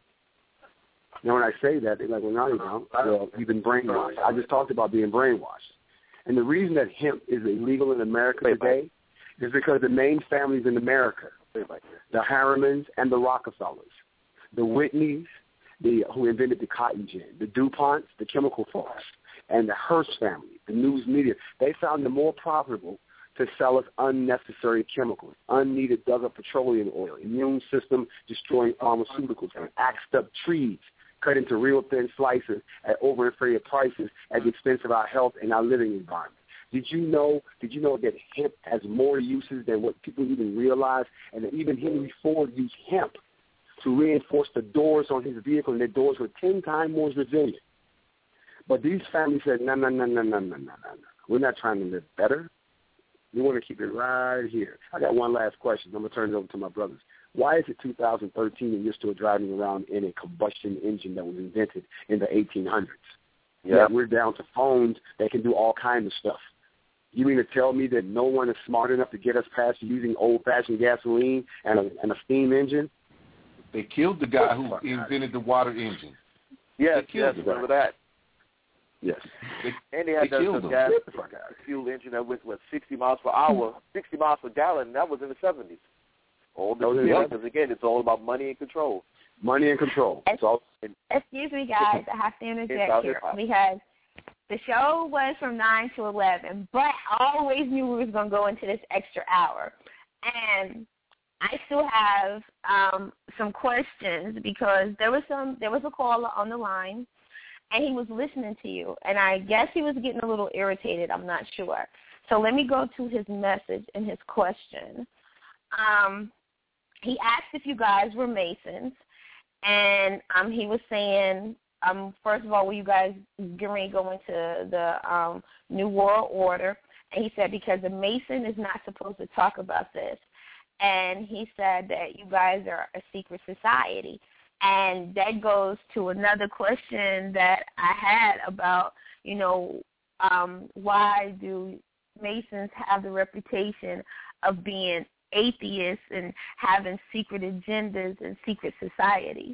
Now, when I say that, they're like, well, no, you don't. Well, you've been brainwashed. I just talked about being brainwashed. And the reason that hemp is illegal in America today is because the main families in America, the Harrimans and the Rockefellers, the Whitneys, the who invented the cotton gin, the DuPonts, the chemical folks, and the Hearst family, the news media, they found it more profitable to sell us unnecessary chemicals, unneeded dug-up petroleum oil, immune system destroying pharmaceuticals, and axed up trees cut into real thin slices at overinflated prices at the expense of our health and our living environment. Did you know? Did you know that hemp has more uses than what people even realize? And that even Henry Ford used hemp to reinforce the doors on his vehicle, and the doors were ten times more resilient. But these families said, no, no, no, no, no, no, no, no. We're not trying to live better. We want to keep it right here. I got one last question. I'm going to turn it over to my brothers. Why is it two thousand thirteen and you're still driving around in a combustion engine that was invented in the eighteen hundreds? Yeah, yeah we're down to phones that can do all kinds of stuff. You mean to tell me that no one is smart enough to get us past using old-fashioned gasoline and a, and a steam engine? They killed the guy who invented the water engine. Yes, yes, remember that. Yes. They, and they had they the, the gas fuel engine that went, what, sixty miles per hour, sixty miles per gallon, and that was in the seventies. All this, yeah, because, again, it's all about money and control. Money and control. It's all, Excuse me, guys. I have to interject here because the show was from nine to eleven, but I always knew we was going to go into this extra hour. And I still have um, some questions because there was some there was a caller on the line, and he was listening to you, and I guess he was getting a little irritated. I'm not sure. So let me go to his message and his question. Um, he asked if you guys were Masons, and um, he was saying, um, first of all, were you guys getting ready to go into the um, New World Order? And he said because a Mason is not supposed to talk about this. And he said that you guys are a secret society. And that goes to another question that I had about, you know, um, why do Masons have the reputation of being atheists and having secret agendas and secret societies?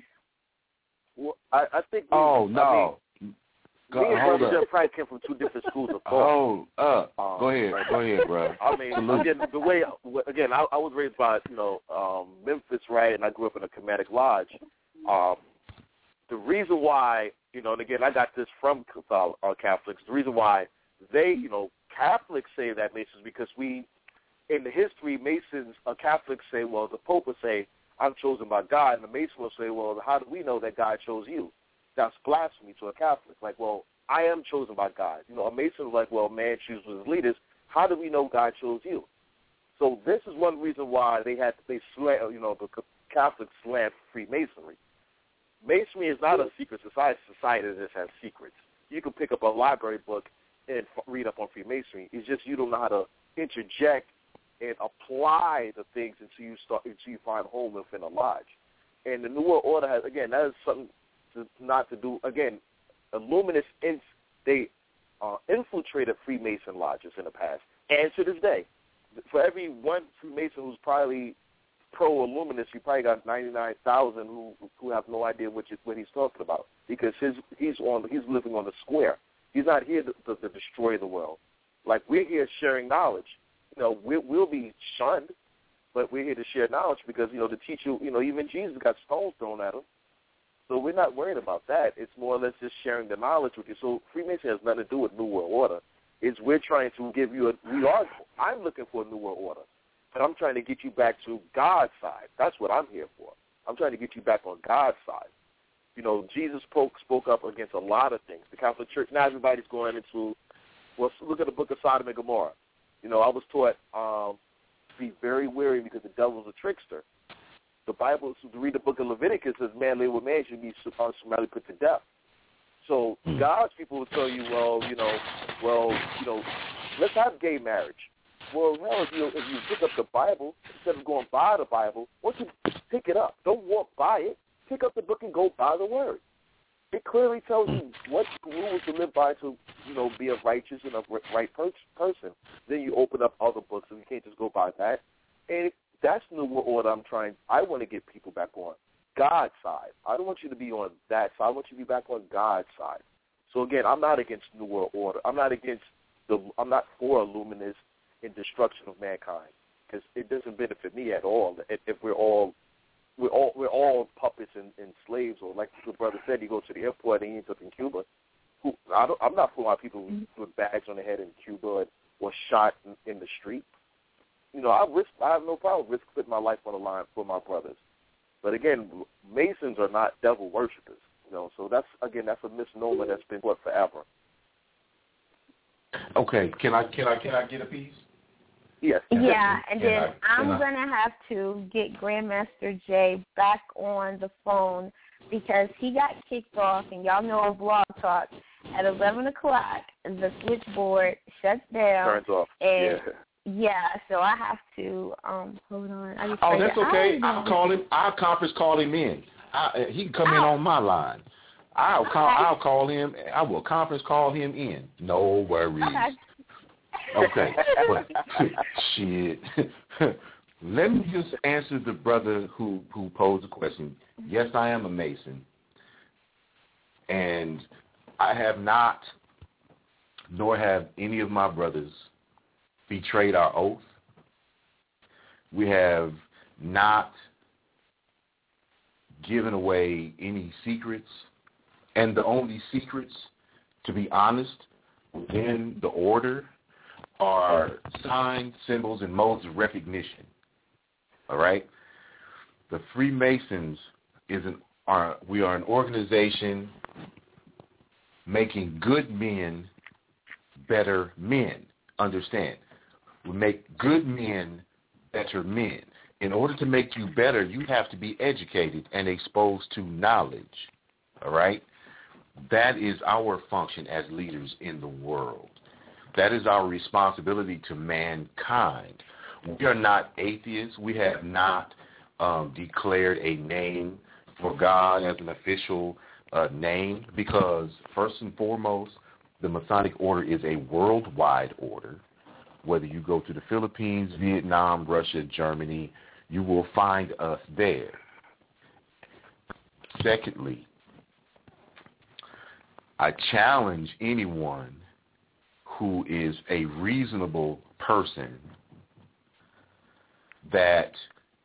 Well, I, I think. We, oh, no. I mean, Go, me and hold Brother up. Jeff probably came from two different schools of thought. Hold up. Um, go ahead. Go ahead, bro. I mean, again, the way, again, I, I was raised by, you know, um, Memphis, right, and I grew up in a Kemetic Lodge. Um, the reason why, you know, and again, I got this from Catholic, uh, Catholics, the reason why they, you know, Catholics say that Masons because we, in the history, Masons, uh, Catholics say, well, the Pope will say, I'm chosen by God, and the Mason will say, well, how do we know that God chose you? That's blasphemy to a Catholic. Like, well, I am chosen by God. You know, a Mason is like, well, man chooses his leaders. How do we know God chose you? So this is one reason why they had they slam, you know, the Catholics slammed Freemasonry. Masonry is not a secret society. Society that just has secrets. You can pick up a library book and read up on Freemasonry. It's just you don't know how to interject and apply the things until you start until you find home within a lodge. And the New World Order has, again, that is something to, not to do. Again, Illuminists, they uh, infiltrated Freemason lodges in the past, and to this day. For every one Freemason who's probably pro-Illuminist, you probably got ninety-nine thousand who who have no idea what, you, what he's talking about because his he's on he's living on the square. He's not here to, to, to destroy the world. Like, we're here sharing knowledge. You know, we, we'll be shunned, but we're here to share knowledge because, you know, to teach you, you know, even Jesus got stones thrown at him. So we're not worried about that. It's more or less just sharing the knowledge with you. So Freemason has nothing to do with New World Order. It's we're trying to give you a, we are, I'm looking for a New World Order, but I'm trying to get you back to God's side. That's what I'm here for. I'm trying to get you back on God's side. You know, Jesus spoke, spoke up against a lot of things. The Catholic Church, now everybody's going into, well, look at the book of Sodom and Gomorrah. You know, I was taught um, to be very wary because the devil's a trickster. The Bible, so to read the book of Leviticus, says man lay with man should be summarily put to death. So God's people will tell you, well, you know, well, you know, let's have gay marriage. Well, hell, if you, if you pick up the Bible, instead of going by the Bible, why don't you pick it up? Don't walk by it. Pick up the book and go by the word. It clearly tells you what rules to live by to, you know, be a righteous and a right per- person. Then you open up other books, and you can't just go by that. And that's the New World Order I'm trying. I want to get people back on God's side. I don't want you to be on that side. I want you to be back on God's side. So again, I'm not against New World Order. I'm not against the. I'm not for Illuminists and destruction of mankind because it doesn't benefit me at all. If, if we're all we're all we're all puppets and, and slaves, or like the brother said, he goes to the airport and he ends up in Cuba. Who I don't, I'm not for my people with bags on their head in Cuba or shot in, in the street. You know, I risk. I have no problem risk putting my life on the line for my brothers. But again, Masons are not devil worshippers. You know, so that's again that's a misnomer that's been taught forever. Okay, can I can I can I get a piece? Yes. Yeah, and Can then I- I'm can I- gonna have to get Grandmaster Jay back on the phone because he got kicked off, and y'all know a Blog Talk at eleven o'clock. The switchboard shuts down. Turns off. And yeah. Yeah, so I have to, um, hold on. I just Oh, figured that's okay. I I'll call him. I'll conference call him in. I, he can come in on my line. I'll call. I'll call him. I will conference call him in. No worries. Okay. But, shit. Let me just answer the brother who who posed the question. Yes, I am a Mason, and I have not, nor have any of my brothers, betrayed our oath. We have not given away any secrets, and the only secrets, to be honest, within the order are signs, symbols, and modes of recognition. all right? The Freemasons is an are we are an organization making good men better men. Understand? We make good men better men. In order to make you better, you have to be educated and exposed to knowledge, all right? That is our function as leaders in the world. That is our responsibility to mankind. We are not atheists. We have not um, declared a name for God as an official uh, name because, first and foremost, the Masonic Order is a worldwide order. Whether you go to the Philippines, Vietnam, Russia, Germany, you will find us there. Secondly, I challenge anyone who is a reasonable person that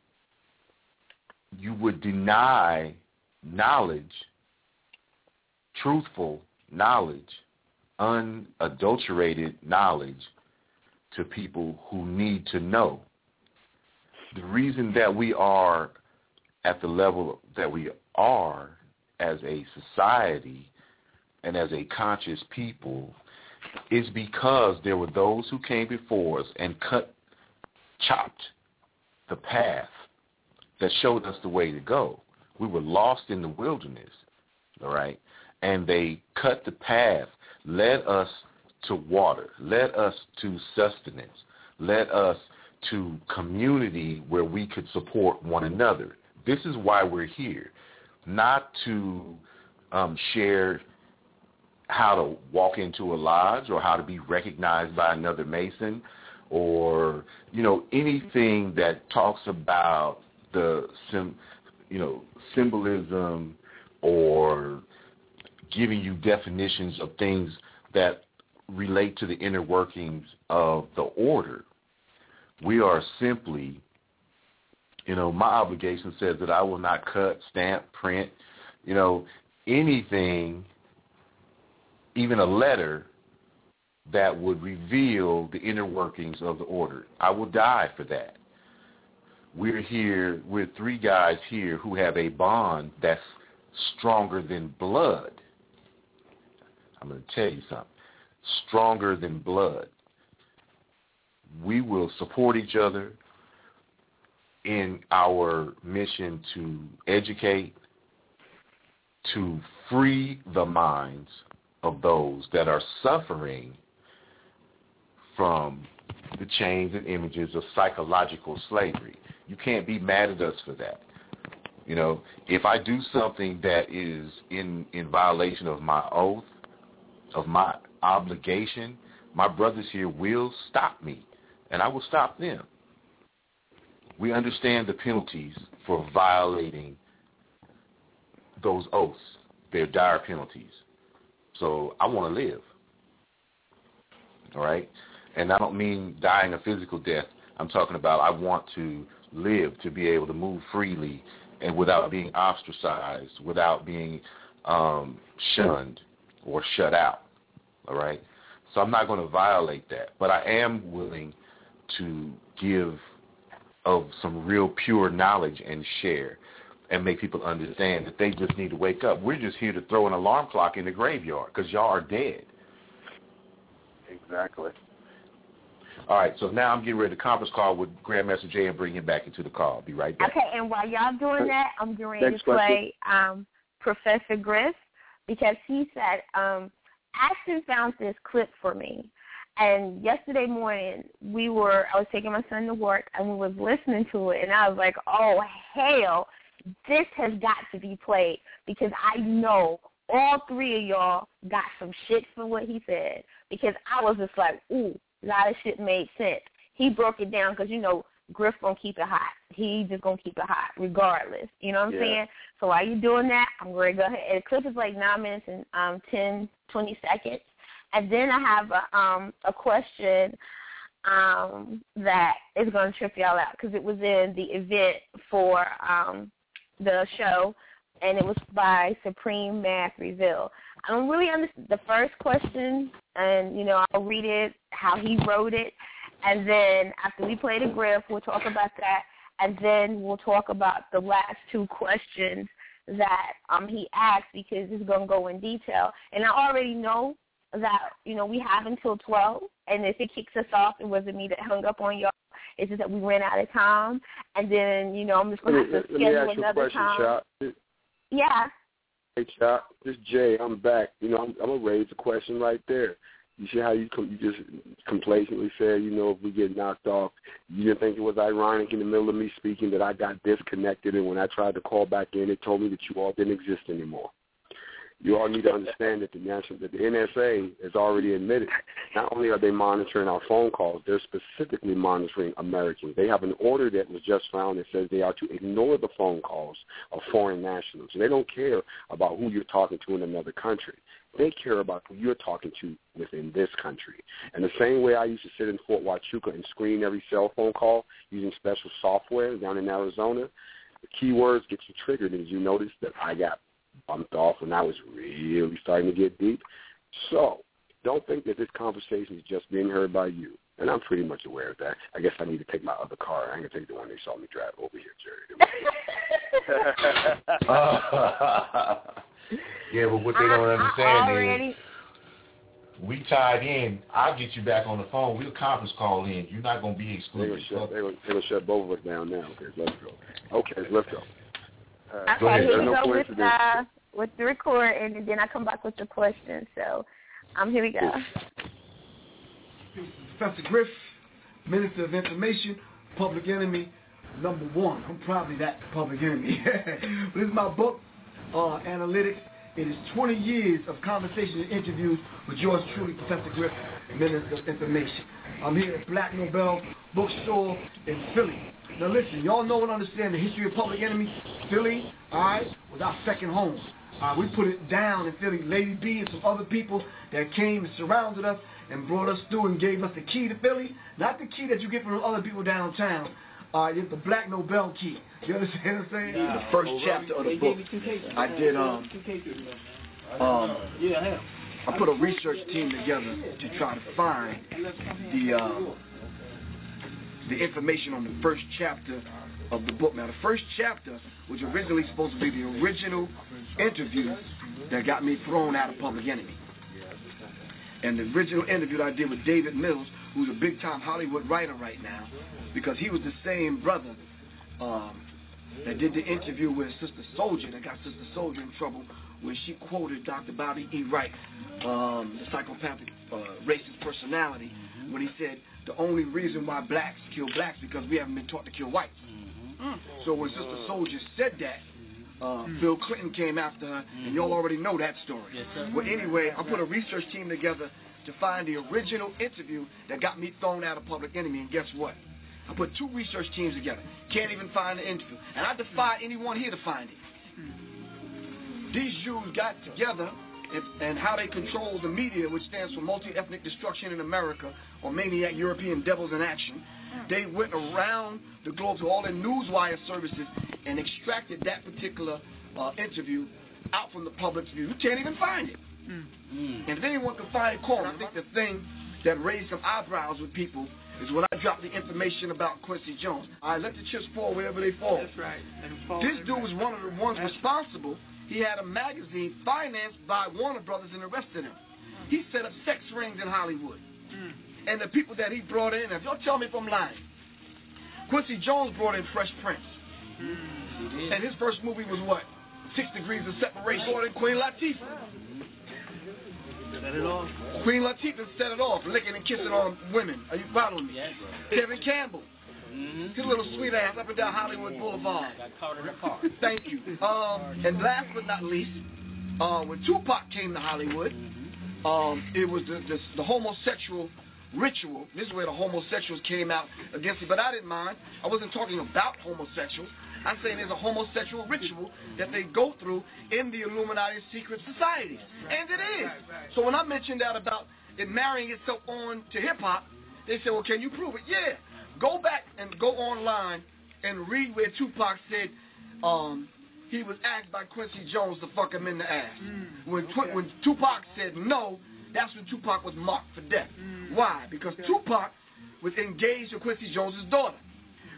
you would deny knowledge, truthful knowledge, unadulterated knowledge to people who need to know. The reason that we are at the level that we are as a society and as a conscious people is because there were those who came before us and cut, chopped the path that showed us the way to go. We were lost in the wilderness, all right? And they cut the path, led us to water, led us to sustenance, led us to community where we could support one another. This is why we're here, not to um, share how to walk into a lodge or how to be recognized by another Mason or, you know, anything that talks about the, sim, you know, symbolism or giving you definitions of things that relate to the inner workings of the order. We are simply, you know, my obligation says that I will not cut, stamp, print, you know, anything, even a letter that would reveal the inner workings of the order. I will die for that. We're here, we're three guys here who have a bond that's stronger than blood. I'm going to tell you something. Stronger than blood. We will support each other in our mission to educate, to free the minds of those that are suffering from the chains and images of psychological slavery. You can't be mad at us for that. You know, if I do something that is in, in violation of my oath, of my obligation, my brothers here will stop me, and I will stop them. We understand the penalties for violating those oaths. They're dire penalties. So I want to live, all right? And I don't mean dying a physical death. I'm talking about I want to live, to be able to move freely and without being ostracized, without being um, shunned or shut out, all right? So I'm not going to violate that, but I am willing to give of some real pure knowledge and share and make people understand that they just need to wake up. We're just here to throw an alarm clock in the graveyard because y'all are dead. Exactly. All right, so now I'm getting ready to conference call with Grandmaster Jay and bring him back into the call. I'll be right back. Okay, and while y'all doing that, I'm getting ready Next to play um, Professor Griff because he said, um, Ashton found this clip for me. And yesterday morning, we were, I was taking my son to work, and we was listening to it, and I was like, oh, hell, this has got to be played because I know all three of y'all got some shit for what he said because I was just like, ooh, a lot of shit made sense. He broke it down because, you know, Griff going to keep it hot. He just going to keep it hot regardless. You know what I'm Yeah. saying? So while you doing that, I'm going to go ahead. And the clip is like nine minutes and um, ten, twenty seconds. And then I have a, um, a question um, that is going to trip y'all out because it was in the event for um, the show, and it was by Supreme Math Reveal. I don't really understand the first question, and, you know, I'll read it, how he wrote it, and then after we play the Griff, we'll talk about that, and then we'll talk about the last two questions that um he asked, because it's going to go in detail. And I already know that, you know, we have until twelve, and if it kicks us off, it wasn't me that hung up on y'all. It's just that we ran out of time, and then, you know, I'm just going to have to let me, schedule let me ask another you a question, time. Chop. Yeah. Hey, Chop, this is Jay. I'm back. You know, I'm, I'm going to raise a question right there. You see how you you just complacently said, you know, if we get knocked off, you didn't think it was ironic in the middle of me speaking that I got disconnected, and when I tried to call back in, it told me that you all didn't exist anymore. You all need to understand that the national, that the N S A has already admitted, not only are they monitoring our phone calls, they're specifically monitoring Americans. They have an order that was just found that says they are to ignore the phone calls of foreign nationals. And they don't care about who you're talking to in another country. They care about who you're talking to within this country. And the same way I used to sit in Fort Huachuca and screen every cell phone call using special software down in Arizona, the keywords get you triggered, and you notice that I got bumped off when I was really starting to get deep. So don't think that this conversation is just being heard by you. And I'm pretty much aware of that. I guess I need to take my other car. I ain't going to take the one they saw me drive over here, Jerry. uh, yeah, but what they don't understand already... is we tied in. I'll get you back on the phone. We'll conference call in. You're not going to be excluded. They're going to shut both of us down now. Okay, let's go. Okay, let's go. Uh, okay, here we go with, uh, with the recording, and then I come back with the question. So, um, here we go. Professor Griff, Minister of Information, Public Enemy, number one. I'm probably that public enemy. This is my book, uh, Analytics. It is twenty years of conversation and interviews with yours truly, Professor Griff, Minister of Information. I'm here at Black Nobel Bookstore in Philly. Now listen, y'all know and understand the history of Public Enemy. Philly, all right, was our second home. Uh, we put it down in Philly. Lady B and some other people that came and surrounded us and brought us through and gave us the key to Philly. Not the key that you get from other people downtown. Uh, it's the Black Nobel key. You understand what I'm saying? Yeah. The first chapter of the book, I did, um, um, I put a research team together to try to find the, um, the information on the first chapter of the book. Now, the first chapter was originally supposed to be the original interview that got me thrown out of Public Enemy. And the original interview that I did with David Mills, who's a big-time Hollywood writer right now, because he was the same brother um, that did the interview with Sister Soldier, that got Sister Soldier in trouble when she quoted Doctor Bobby E. Wright, um, the psychopathic uh, racist personality, when he said, the only reason why blacks kill blacks because we haven't been taught to kill whites. Mm-hmm. So when Sister Soldier said that, uh, mm-hmm. Bill Clinton came after her, and y'all already know that story. Yes, well, anyway, I put a research team together to find the original interview that got me thrown out of Public Enemy, and guess what? I put two research teams together. Can't even find the interview. And I defy anyone here to find it. Mm-hmm. These Jews got together and, and how they control the media, which stands for Multi-Ethnic Destruction in America, or Maniac European Devils in Action. They went around the globe to all their newswire services and extracted that particular uh, interview out from the public's view. You can't even find it. Mm. And if anyone can find it, call them. I think the thing that raised some eyebrows with people is when I dropped the information about Quincy Jones. I let the chips fall wherever they fall. That's right. This dude was one of the ones responsible. He had a magazine financed by Warner Brothers and the rest of them. He set up sex rings in Hollywood. Mm. And the people that he brought in, if y'all tell me if I'm lying, Quincy Jones brought in Fresh Prince. Mm. And his first movie was what? Six Degrees of Separation. Brought in Queen Latifah. Set it off. Queen Latifah set it off, licking and kissing on women. Are you following me? Yes, Kevin Campbell. Mm-hmm. His little sweet ass up and down Hollywood Boulevard. Got caught in a car. Thank you. Um, and last but not least, uh, when Tupac came to Hollywood, mm-hmm. um, it was the, the, the homosexual ritual. This is where the homosexuals came out against it, but I didn't mind. I wasn't talking about homosexuals. I'm saying there's a homosexual ritual that they go through in the Illuminati secret societies. And it is. So when I mentioned that about it marrying itself on to hip-hop, they said, well, can you prove it? Yeah. Go back and go online and read where Tupac said um, he was asked by Quincy Jones to fuck him in the ass. Mm, when, okay. when Tupac said no, that's when Tupac was marked for death. Mm, Why? Because okay. Tupac was engaged to Quincy Jones' daughter.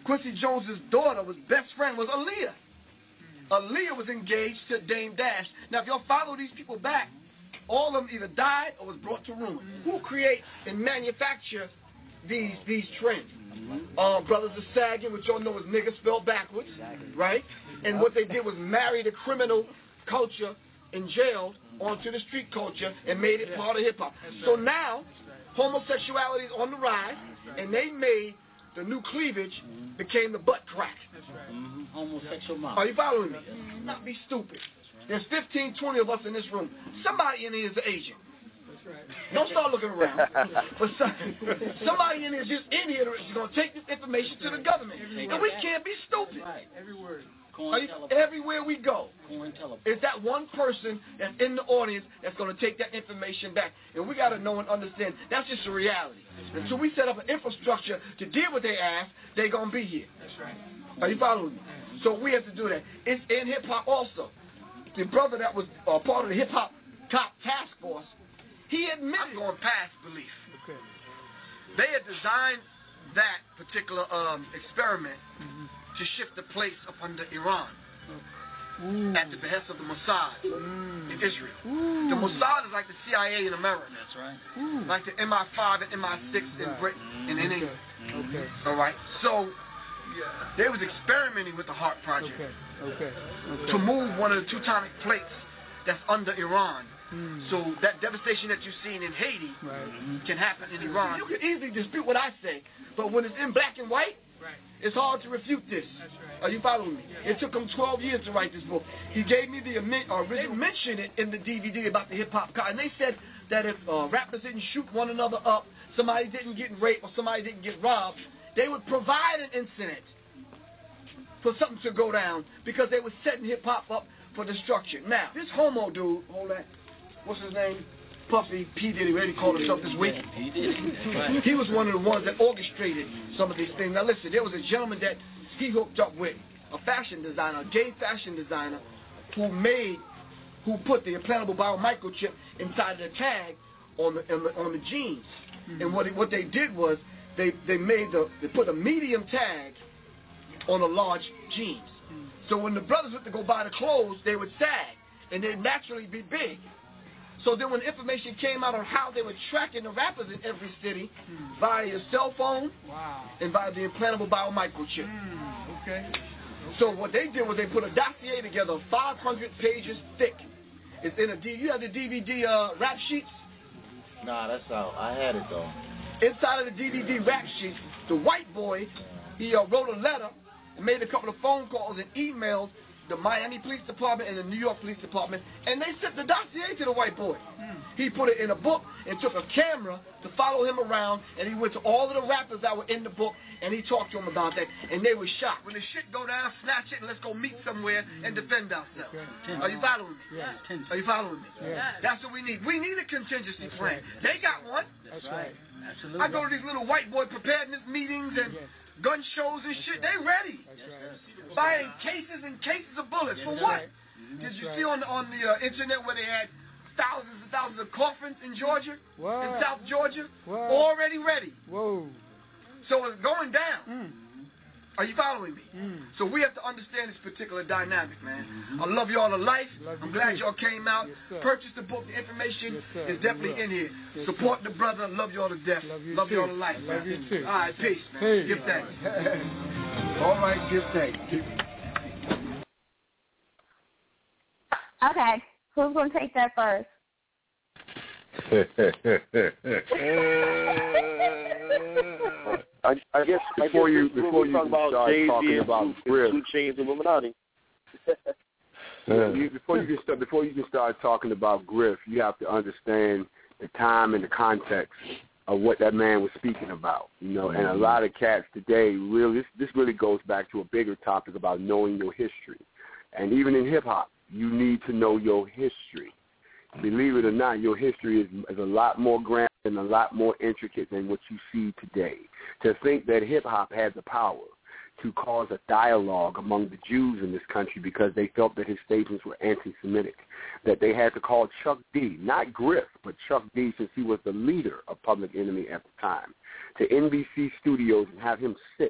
Quincy Jones's daughter was best friend was Aaliyah. Aaliyah was engaged to Dame Dash. Now, if y'all follow these people back, all of them either died or was brought to ruin. Who create and manufacture these these trends? Uh, Brothers of Sagging, which y'all know is niggas spelled backwards, right? And what they did was marry the criminal culture in jail onto the street culture and made it part of hip-hop. So now, homosexuality is on the rise, and they made the new cleavage became the butt crack. That's right. Mm-hmm. Homosexual mom. Are you following me? Not be stupid. There's fifteen, twenty of us in this room. Somebody in here is an agent. That's right. Don't start looking around. But some, somebody in here is just in here is going to take this information to the government. And we can't be stupid. Right. Every word. You, everywhere we go, it's that one person that's in the audience that's going to take that information back. And we got to know and understand that's just a reality. Until we set up an infrastructure to deal with their ass, they're going to be here. That's right. Are you following me? So we have to do that. It's in hip-hop also. The brother that was uh, part of the hip-hop top task force, he admitted going past belief. Okay. They had designed that particular um, experiment mm-hmm. to shift the place up under Iran Ooh. At the behest of the Mossad mm. in Israel. Ooh. The Mossad is like the C I A in America. That's right. Ooh. Like the M I five and M I six right. in Britain and in England. Okay. okay. All right. So yeah. they was experimenting with the Heart Project okay. Okay. Okay. to move one of the Teutonic plates that's under Iran. Mm. So that devastation that you've seen in Haiti right. can happen in Iran. You can easily dispute what I say, but when it's in black and white, right. it's hard to refute this. That's right. Are you following me? Yeah. It took him twelve years to write this book. He gave me the original. They mentioned it in the D V D about the hip-hop car, and they said that if uh, rappers didn't shoot one another up, somebody didn't get raped, or somebody didn't get robbed, they would provide an incident for something to go down because they were setting hip-hop up for destruction. Now, this homo dude, hold that. What's his name? Puffy, P. Diddy, what he called himself this week. He was one of the ones that orchestrated some of these things. Now listen, there was a gentleman that he hooked up with, a fashion designer, a gay fashion designer, who made, who put the implantable biomicrochip inside the tag on the on the, on the jeans. Mm-hmm. And what it, what they did was they they made the they put a medium tag on a large jeans. Mm-hmm. So when the brothers went to go buy the clothes, they would sag and they'd naturally be big. So then when information came out on how they were tracking the rappers in every city mm. via your cell phone wow. and via the implantable biomicrochip. Mm, okay. okay. So what they did was they put a dossier together, five hundred pages thick. It's in a D. You have the D V D uh, rap sheets? Nah, that's out. I had it though. Inside of the D V D rap sheets, the white boy, he uh, wrote a letter and made a couple of phone calls and emails the Miami Police Department and the New York Police Department, and they sent the dossier to the white boy. Mm. He put it in a book and took a camera to follow him around, and he went to all of the rappers that were in the book, and he talked to them about that, and they were shocked. When the shit go down, snatch it, and let's go meet somewhere and defend ourselves. Okay. Are you following me? Yeah. Are you following me? Yeah. That's what we need. We need a contingency That's plan. Right. They got one. That's right. Absolutely. I go to these little white boy preparedness meetings and yes. gun shows and That's shit. Right. They ready. Right. Buying cases and cases of bullets. That's For what? Right. Did you right. see on the, on the uh, internet where they had thousands and thousands of coffins in Georgia, what? in South Georgia, what? already ready? Whoa. So it's going down. Mm. Are you following me? Mm. So we have to understand this particular dynamic, man. Mm-hmm. I love y'all to life. Love I'm glad too. y'all came out. Yes, Purchase the book. The information yes, is definitely in here. Yes, Support sir. the brother. Love y'all to death. Love, you love y'all to life. Love you too. All right, peace, man. Hey. Give thanks. All right, give thanks. Okay, who's going to take that first? I, I guess before I guess you before you start talking about Griff, two chains of Illuminati. you, before you can start before you can start talking about Griff, you have to understand the time and the context of what that man was speaking about. You know, and a lot of cats today really this, this really goes back to a bigger topic about knowing your history, and even in hip hop, you need to know your history. Believe it or not, your history is, is a lot more grand and a lot more intricate than what you see today. To think that hip-hop had the power to cause a dialogue among the Jews in this country because they felt that his statements were anti-Semitic, that they had to call Chuck D, not Griff, but Chuck D, since he was the leader of Public Enemy at the time, to N B C Studios and have him sit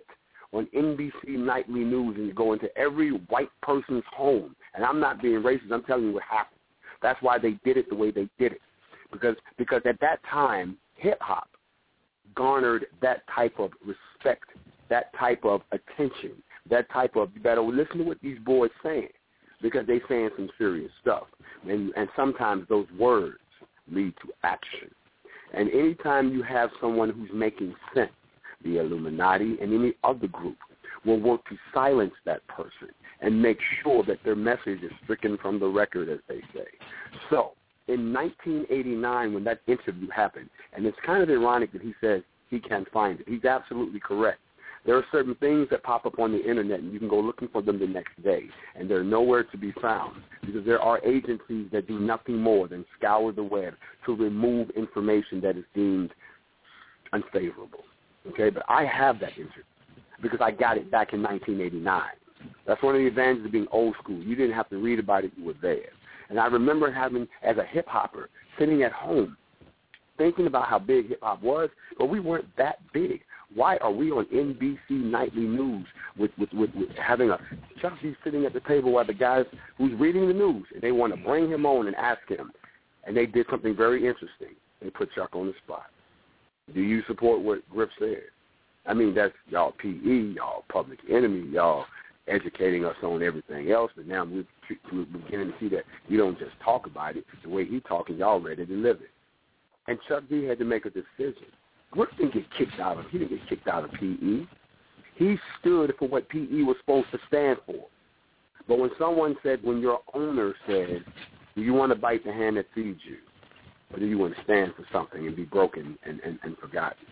on N B C Nightly News and you go into every white person's home, and I'm not being racist, I'm telling you what happened. That's why they did it the way they did it. Because because at that time, hip-hop garnered that type of respect, that type of attention, that type of, you better listen to what these boys saying, because they saying some serious stuff. And, and sometimes those words lead to action. And anytime you have someone who's making sense, the Illuminati and any other group will work to silence that person and make sure that their message is stricken from the record, as they say. So in nineteen eighty-nine, when that interview happened, and it's kind of ironic that he says he can't find it. He's absolutely correct. There are certain things that pop up on the Internet, and you can go looking for them the next day, and they're nowhere to be found because there are agencies that do nothing more than scour the web to remove information that is deemed unfavorable. Okay, but I have that interview because I got it back in nineteen eighty-nine. That's one of the advantages of being old school. You didn't have to read about it, you were there. And I remember having, as a hip-hopper, sitting at home thinking about how big hip-hop was, but we weren't that big. Why are we on N B C Nightly News with, with, with, with having a Chuck D sitting at the table while the guys who's reading the news, and they want to bring him on and ask him, and they did something very interesting. They put Chuck on the spot. Do you support what Griff said? I mean, that's y'all P E, y'all Public Enemy, y'all educating us on everything else, but now we're, we're beginning to see that you don't just talk about it. The way he's talking, y'all ready to live it. And Chuck D had to make a decision. Griff didn't get kicked out of, he didn't get kicked out of P E. He stood for what P E was supposed to stand for. But when someone said, when your owner said, do you want to bite the hand that feeds you? Or do you want to stand for something and be broken and, and, and forgotten?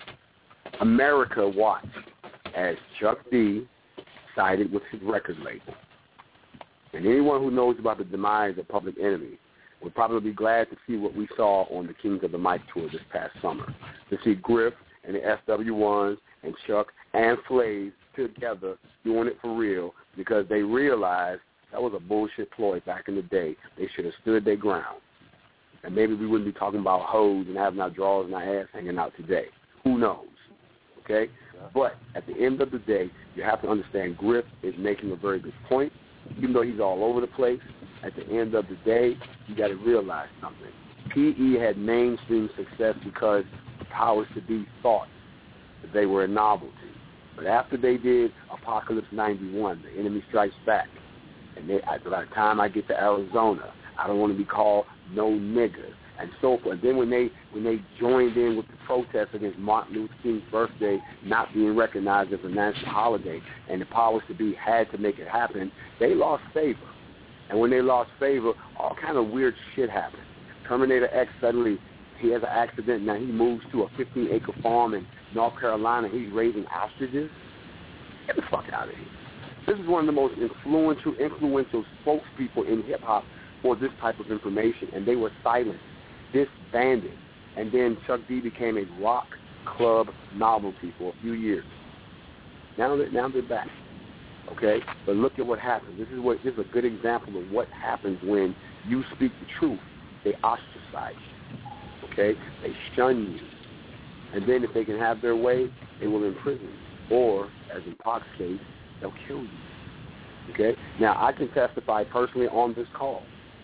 America watched as Chuck D sided with his record label. And anyone who knows about the demise of Public Enemy would probably be glad to see what we saw on the Kings of the Mic tour this past summer. To see Griff and the F W ones and Chuck and Flav together doing it for real because they realized that was a bullshit ploy back in the day. They should have stood their ground. And maybe we wouldn't be talking about hoes and having our drawers and our ass hanging out today. Who knows? Okay? But at the end of the day, you have to understand Griff is making a very good point. Even though he's all over the place, at the end of the day, you got to realize something. P E had mainstream success because the powers to be thought that they were a novelty. But after they did Apocalypse ninety-one, The Enemy Strikes Back, and they, by the time I get to Arizona, I don't want to be called no nigger, and so forth. And then when they when they joined in with the protests against Martin Luther King's birthday not being recognized as a national holiday, and the powers to be had to make it happen, they lost favor. And when they lost favor, all kind of weird shit happened. Terminator X suddenly, he has an accident. Now he moves to a fifteen-acre farm in North Carolina. He's raising ostriches. Get the fuck out of here. This is one of the most influential, influential spokespeople in hip-hop for this type of information, and they were silenced, disbanded. And then Chuck D became a rock club novelty for a few years. Now they're, now they're back. Okay? But look at what happens. This is what this is a good example of what happens when you speak the truth. They ostracize you. Okay? They shun you. And then if they can have their way, they will imprison you. Or, as in Pac's case, they'll kill you. Okay? Now, I can testify personally on this call.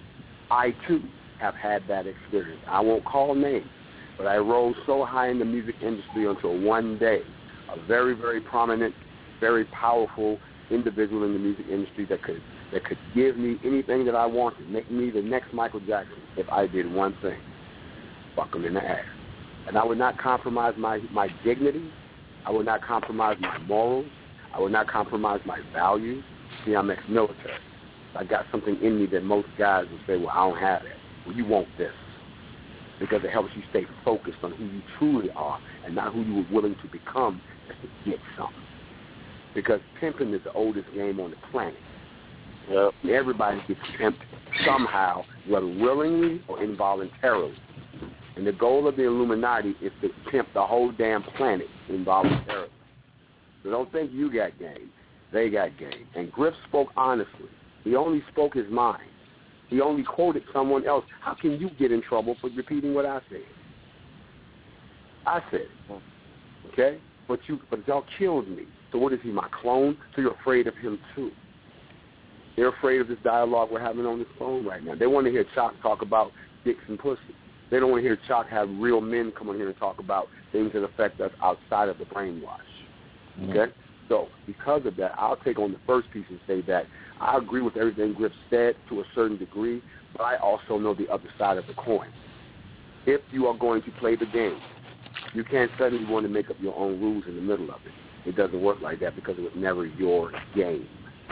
I, too, have had that experience. I won't call names, but I rose so high in the music industry until one day a very, very prominent, very powerful individual in the music industry that could that could give me anything that I wanted, make me the next Michael Jackson if I did one thing, fuck him in the ass. And I would not compromise my, my dignity. I would not compromise my morals. I would not compromise my values. See, I'm ex-military. I got something in me that most guys would say, well, I don't have that. Well, you want this because it helps you stay focused on who you truly are and not who you were willing to become just to get something. Because pimping is the oldest game on the planet. Yep. Everybody gets pimped somehow, whether willingly or involuntarily. And the goal of the Illuminati is to pimp the whole damn planet involuntarily. So don't think you got game. They got game. And Griff spoke honestly. He only spoke his mind. He only quoted someone else. How can you get in trouble for repeating what I said? I said it. Okay? but you, but y'all killed me. So what is he, my clone? So you're afraid of him too. They're afraid of this dialogue we're having on this phone right now. They want to hear Chalk talk about dicks and pussy. They don't want to hear Chalk have real men come on here and talk about things that affect us outside of the brainwash. Okay? Mm-hmm. So because of that, I'll take on the first piece and say that I agree with everything Griff said to a certain degree, but I also know the other side of the coin. If you are going to play the game, you can't suddenly want to make up your own rules in the middle of it. It doesn't work like that because it was never your game.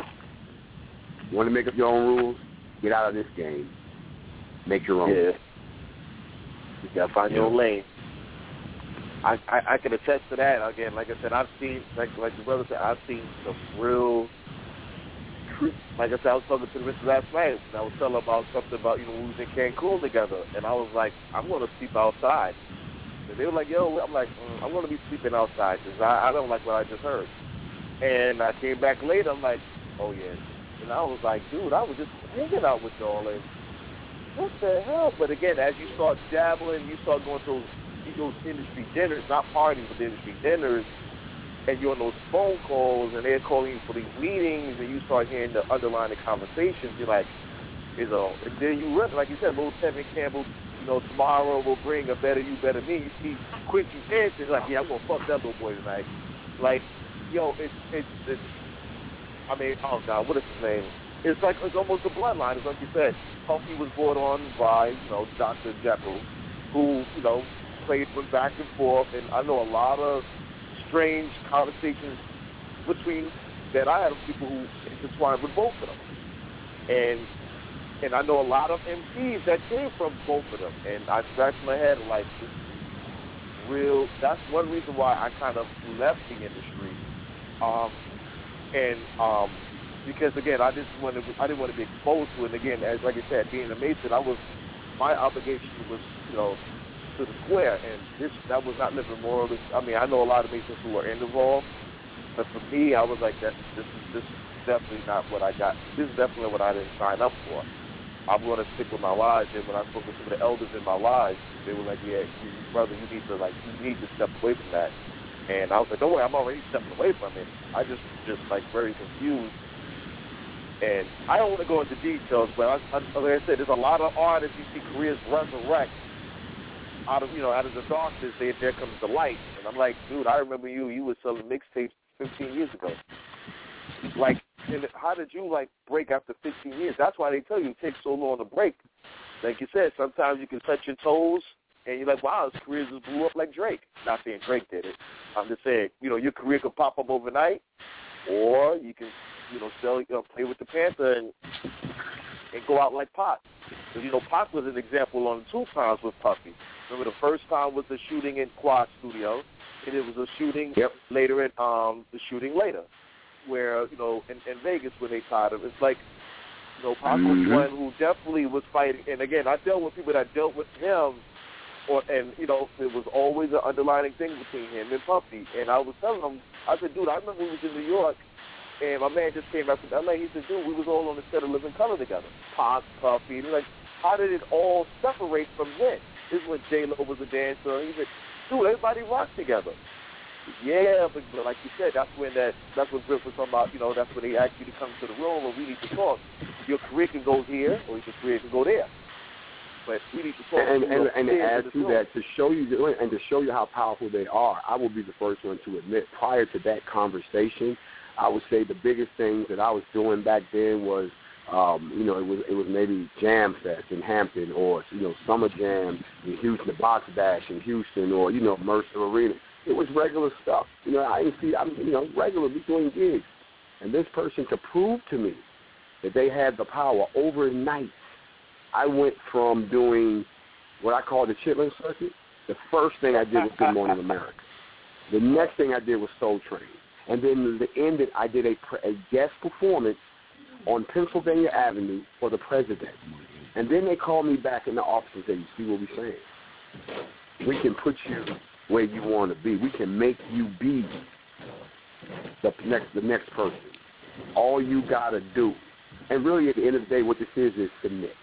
You want to make up your own rules? Get out of this game. Make your own. Yeah. You got to find yeah. your own lane. I, I I can attest to that. Again, like I said, I've seen, like like the brother said, I've seen some real, like I said, I was talking to the missus last night, and I was telling her about something about, you know, we was in Cancun together, and I was like, I'm going to sleep outside. And they were like, yo, I'm like, mm, I'm going to be sleeping outside because I, I don't like what I just heard. And I came back later, I'm like, oh, yeah. And I was like, dude, I was just hanging out with y'all, and what the hell? But again, as you start dabbling, you start going to those industry dinners, not parties, but industry dinners, and you're on those phone calls, and they're calling you for these meetings, and you start hearing the underlying conversations. You're like, you know, and then you run, like you said, little Tevin Campbell, you know, tomorrow we'll bring a better you, better me. You see Quincy Sanchez, like, yeah, I'm gonna fuck that little boy tonight. Like, yo, it's it's it's. I mean, oh God, what is his name? It's like it's almost a bloodline. It's like you said, Puffy was brought on by, you know, Doctor Jekyll, who, you know, played from back and forth, and I know a lot of strange conversations between that I had with people who intertwined with both of them, and and I know a lot of M Cs that came from both of them, and I scratched my head like, this is real. That's one reason why I kind of left the industry, um, and um, because again, I just wanted, I didn't want to be exposed to it. And again, as like I said, being a Mason, I was my obligation was, you know, to the square, and this that was not living morally. I mean, I know a lot of Masons who are involved, but for me, I was like, that. This is this is definitely not what I got. This is definitely what I didn't sign up for. I'm going to stick with my lives. And when I spoke with some of the elders in my lives, they were like, yeah, you, brother, you need to like, you need to step away from that. And I was like, don't worry, I'm already stepping away from it. I just just like very confused. And I don't want to go into details, but I, I, like I said, there's a lot of artists you see careers resurrect out of, you know, out of the darkness. They, there comes the light. And I'm like, dude, I remember you. You were selling mixtapes fifteen years ago. Like, and how did you, like, break after fifteen years? That's why they tell you it takes so long to break. Like you said, sometimes you can touch your toes, and you're like, wow, his career just blew up like Drake. Not saying Drake did it. I'm just saying, you know, your career could pop up overnight, or you can, you know, sell, you know, play with the Panther and and go out like Pac. Because, you know, Pac was an example on two times with Puffy. Remember, the first time was the shooting in Quad Studio, and it was a shooting yep. later at um, the shooting later, where, you know, in, in Vegas where they tied him. It's like, you know, Pac mm-hmm. was one who definitely was fighting. And again, I dealt with people that dealt with him, or and you know, it was always an underlying thing between him and Puffy. And I was telling him, I said, dude, I remember we was in New York, and my man just came back from L A. He said, dude, we was all on the set of Living Color together. Pac, Puffy. And he's like, how did it all separate from then? This is when J-Lo was a dancer. He said, dude, everybody rocked together. Yeah, but, but like you said, that's when that that's what Griff was talking about. You know, that's when they asked you to come to the room, and we need to talk. Your career can go here, or your career can go there. But we need to talk. And and, and to add to room. that, to show you and to show you how powerful they are, I will be the first one to admit. Prior to that conversation, I would say the biggest thing that I was doing back then was, um, you know, it was it was maybe Jam Fest in Hampton, or you know, Summer Jam in Houston, the Box Bash in Houston, or you know, Mercer Arena. It was regular stuff. You know, I didn't see, I'm, you know, regularly doing gigs. And this person to prove to me that they had the power overnight, I went from doing what I call the Chitlin Circuit. The first thing I did was Good Morning America. The next thing I did was Soul Train. And then the end, it, I did a, a guest performance on Pennsylvania Avenue for the president. And then they called me back in the office and said, you see what we're saying? We can put you where you want to be. We can make you be the next the next person. All you got to do, and really at the end of the day, what this is is submit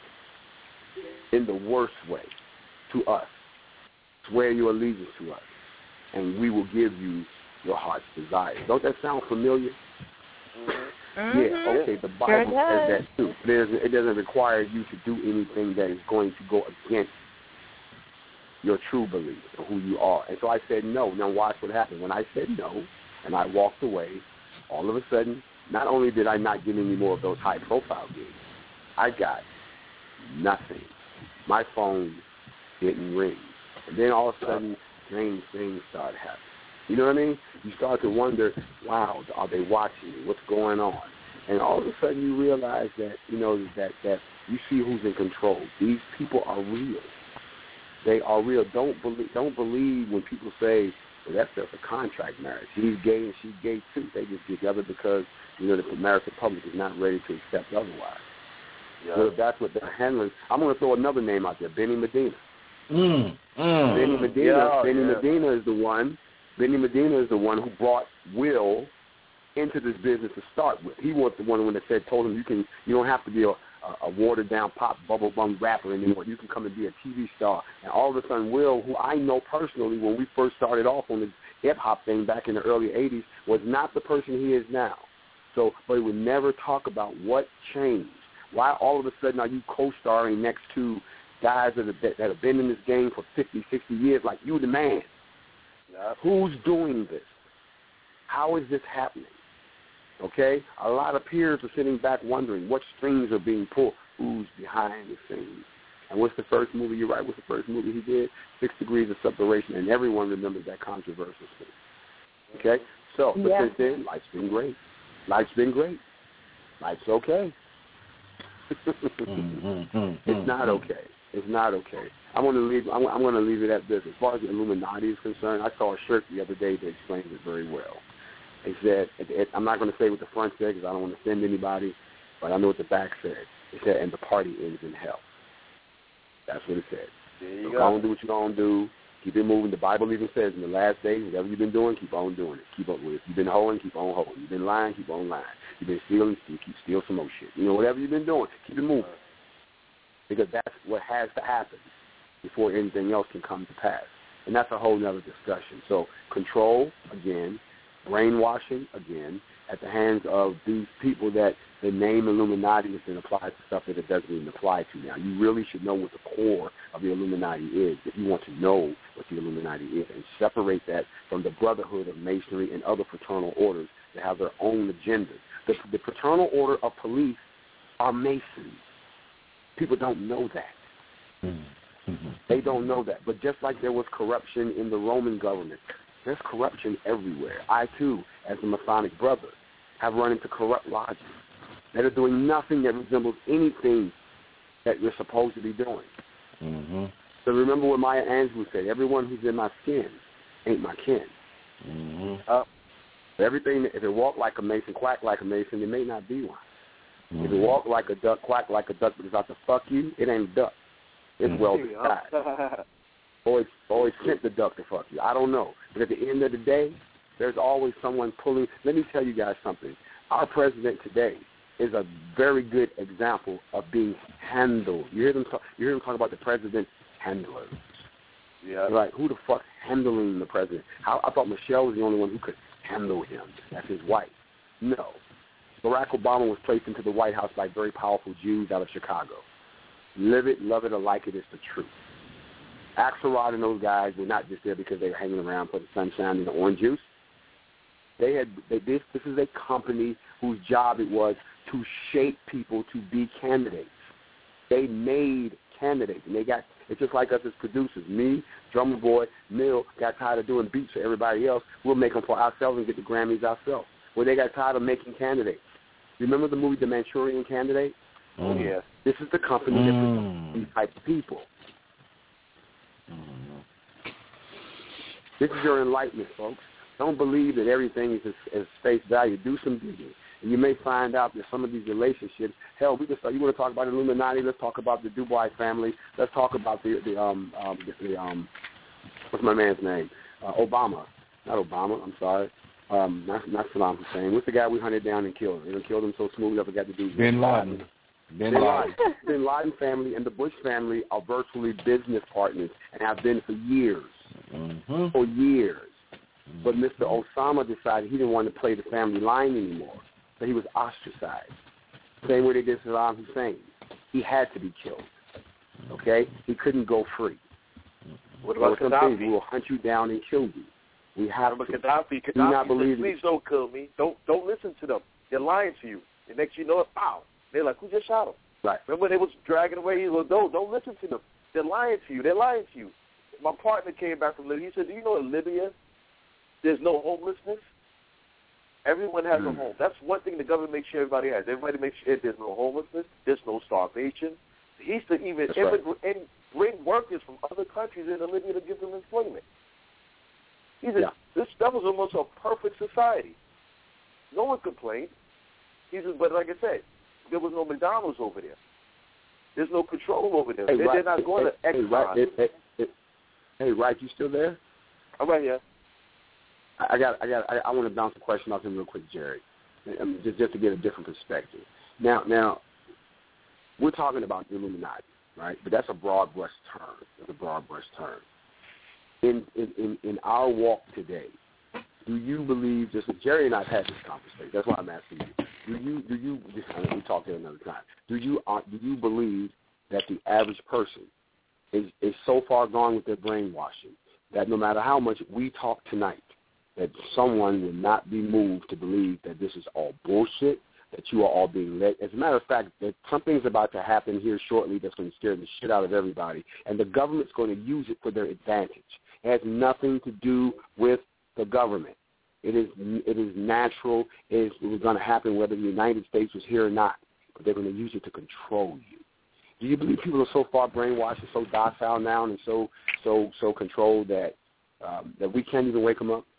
in the worst way to us. Swear your allegiance to us, and we will give you your heart's desire. Don't that sound familiar? Mm-hmm. Yeah, okay, the Bible sure says that too. There's, it doesn't require you to do anything that is going to go against your true belief of who you are. And so I said no. Now watch what happened. When I said no and I walked away, all of a sudden, not only did I not get any more of those high-profile gigs, I got nothing. My phone didn't ring. And then all of a sudden, strange things started happening. You know what I mean? You start to wonder, wow, are they watching me? What's going on? And all of a sudden you realize that, you know, that, that you see who's in control. These people are real. They are real. Don't believe, don't believe when people say, well, that's just a contract marriage. He's gay and she's gay too. They just get together because, you know, the American public is not ready to accept otherwise. Yeah. So if that's what they're handling, I'm going to throw another name out there, Benny Medina. Mm, mm. Benny Medina, yeah, Benny yeah. Medina is the one. Benny Medina is the one who brought Will into this business to start with. He was the one when they said, told him, you can, you don't have to be a, a watered down pop bubble bum rapper anymore. You can come and be a T V star. And all of a sudden, Will, who I know personally, when we first started off on the hip hop thing back in the early eighties, was not the person he is now. So, but he would never talk about what changed. Why all of a sudden are you co-starring next to guys that have, that have been in this game for fifty, sixty years, like you the man? Yep. Who's doing this? How is this happening? Okay? A lot of peers are sitting back wondering what strings are being pulled. Who's behind the scenes? And what's the first movie, you're right, what's the first movie he did? Six Degrees of Separation, and everyone remembers that controversial scene. Okay? So, but yeah. since then, life's been great. Life's been great. Life's okay. It's not okay. It's not okay. I'm going to leave. I'm, I'm going to leave it at this. As far as the Illuminati is concerned, I saw a shirt the other day that explains it very well. It said, it, it, I'm not going to say what the front said because I don't want to offend anybody, but I know what the back said. It said, and the party ends in hell. That's what it said. There you so go. Go on, do what you're going to do. Keep it moving. The Bible even says in the last days, whatever you've been doing, keep on doing it. Keep up with it. If you've been hoeing, keep on hoeing. You've been lying, keep on lying. You've been stealing, keep steal some more shit. You know, whatever you've been doing, keep it moving. Because that's what has to happen before anything else can come to pass. And that's a whole nother discussion. So control, again, brainwashing, again, at the hands of these people that the name Illuminati has been applied to stuff that it doesn't even apply to now. You really should know what the core of the Illuminati is if you want to know what the Illuminati is and separate that from the Brotherhood of Masonry and other fraternal orders that have their own agendas. The, the fraternal order of police are Masons. People don't know that. Mm-hmm. They don't know that. But just like there was corruption in the Roman government, there's corruption everywhere. I, too, as a Masonic brother, have run into corrupt lodges that are doing nothing that resembles anything that you're supposed to be doing. Mm-hmm. So remember what Maya Angelou said, everyone who's in my skin ain't my kin. Mm-hmm. Uh, everything, if it walk like a Mason, quack like a Mason, it may not be one. Mm-hmm. If it walk like a duck, quack like a duck, but it's out to fuck you, it ain't a duck. It's mm-hmm. well disguised. or, it's, or it's sent the duck to fuck you. I don't know. But at the end of the day, there's always someone pulling. Let me tell you guys something. Our president today is a very good example of being handled. You hear them talk, you hear them talk about the president's handlers. Yeah. You're like, who the fuck's handling the president? How, I thought Michelle was the only one who could handle him. That's his wife. No. Barack Obama was placed into the White House by very powerful Jews out of Chicago. Live it, love it, or like it is the truth. Axelrod and those guys were not just there because they were hanging around for the sunshine and the orange juice. They had they, this. This is a company whose job it was to shape people to be candidates. They made candidates, and they got. It's just like us as producers. Me, Drummer Boy, Mill got tired of doing beats for everybody else. We'll make them for ourselves and get the Grammys ourselves. Well, they got tired of making candidates. Remember the movie The Manchurian Candidate? Oh mm. yeah. This is the company mm. that produces these types of people. Mm. This is your enlightenment, folks. Don't believe that everything is as face value. Do some digging. And you may find out that some of these relationships, hell, we can start, you want to talk about Illuminati, let's talk about the Dubois family. Let's talk about the, the um, um, the, the um, what's my man's name? Uh, Obama. Not Obama, I'm sorry. Um, not, not Saddam Hussein. What's the guy we hunted down and killed? They killed him so smooth, I forgot to do Bin Laden. Bin Laden. Bin Laden family and the Bush family are virtually business partners and have been for years. Mm-hmm. For years. But Mister Osama decided he didn't want to play the family line anymore, so he was ostracized. Same way they did Saddam Hussein. He had to be killed. Okay? He couldn't go free. What about so Gaddafi? We will hunt you down and kill you. We have to. Gaddafi, Gaddafi Do not said, believe please don't kill me. Don't don't listen to them. They're lying to you. The next you know it, pow. They're like, who just shot him? Right. Remember when they was dragging away? He was like, no, don't listen to them. They're lying to you. They're lying to you. My partner came back from Libya. He said, do you know in Libya there's no homelessness? Everyone has mm. a home. That's one thing the government makes sure everybody has. Everybody makes sure there's no homelessness, there's no starvation. He used to even immigrate right. and bring workers from other countries into Libya to give them employment. He said, yeah. this, that was almost a perfect society. No one complained. He said, but like I said, there was no McDonald's over there. There's no control over there. Hey, they're, right. they're not going hey, to hey, Exxon. Right. Hey, hey, hey, hey, right, you still there? I'm right here. I got, I got, I, I want to bounce a question off him real quick, Jerry, I mean, just, just to get a different perspective. Now, now, we're talking about the Illuminati, right? But that's a broad brush term. It's a broad brush term. In, in, in, in our walk today, do you believe? Just Jerry and I've had this conversation. That's why I'm asking you. Do you, do you? I mean, we talk here another time. Do you, uh, do you believe that the average person is is so far gone with their brainwashing that no matter how much we talk tonight, that someone will not be moved to believe that this is all bullshit, that you are all being led? As a matter of fact, that something's about to happen here shortly that's going to scare the shit out of everybody, and the government's going to use it for their advantage. It has nothing to do with the government. It is it is natural. It, is, it was going to happen whether the United States was here or not, but they're going to use it to control you. Do you believe people are so far brainwashed and so docile now and so so so controlled that um, that we can't even wake them up?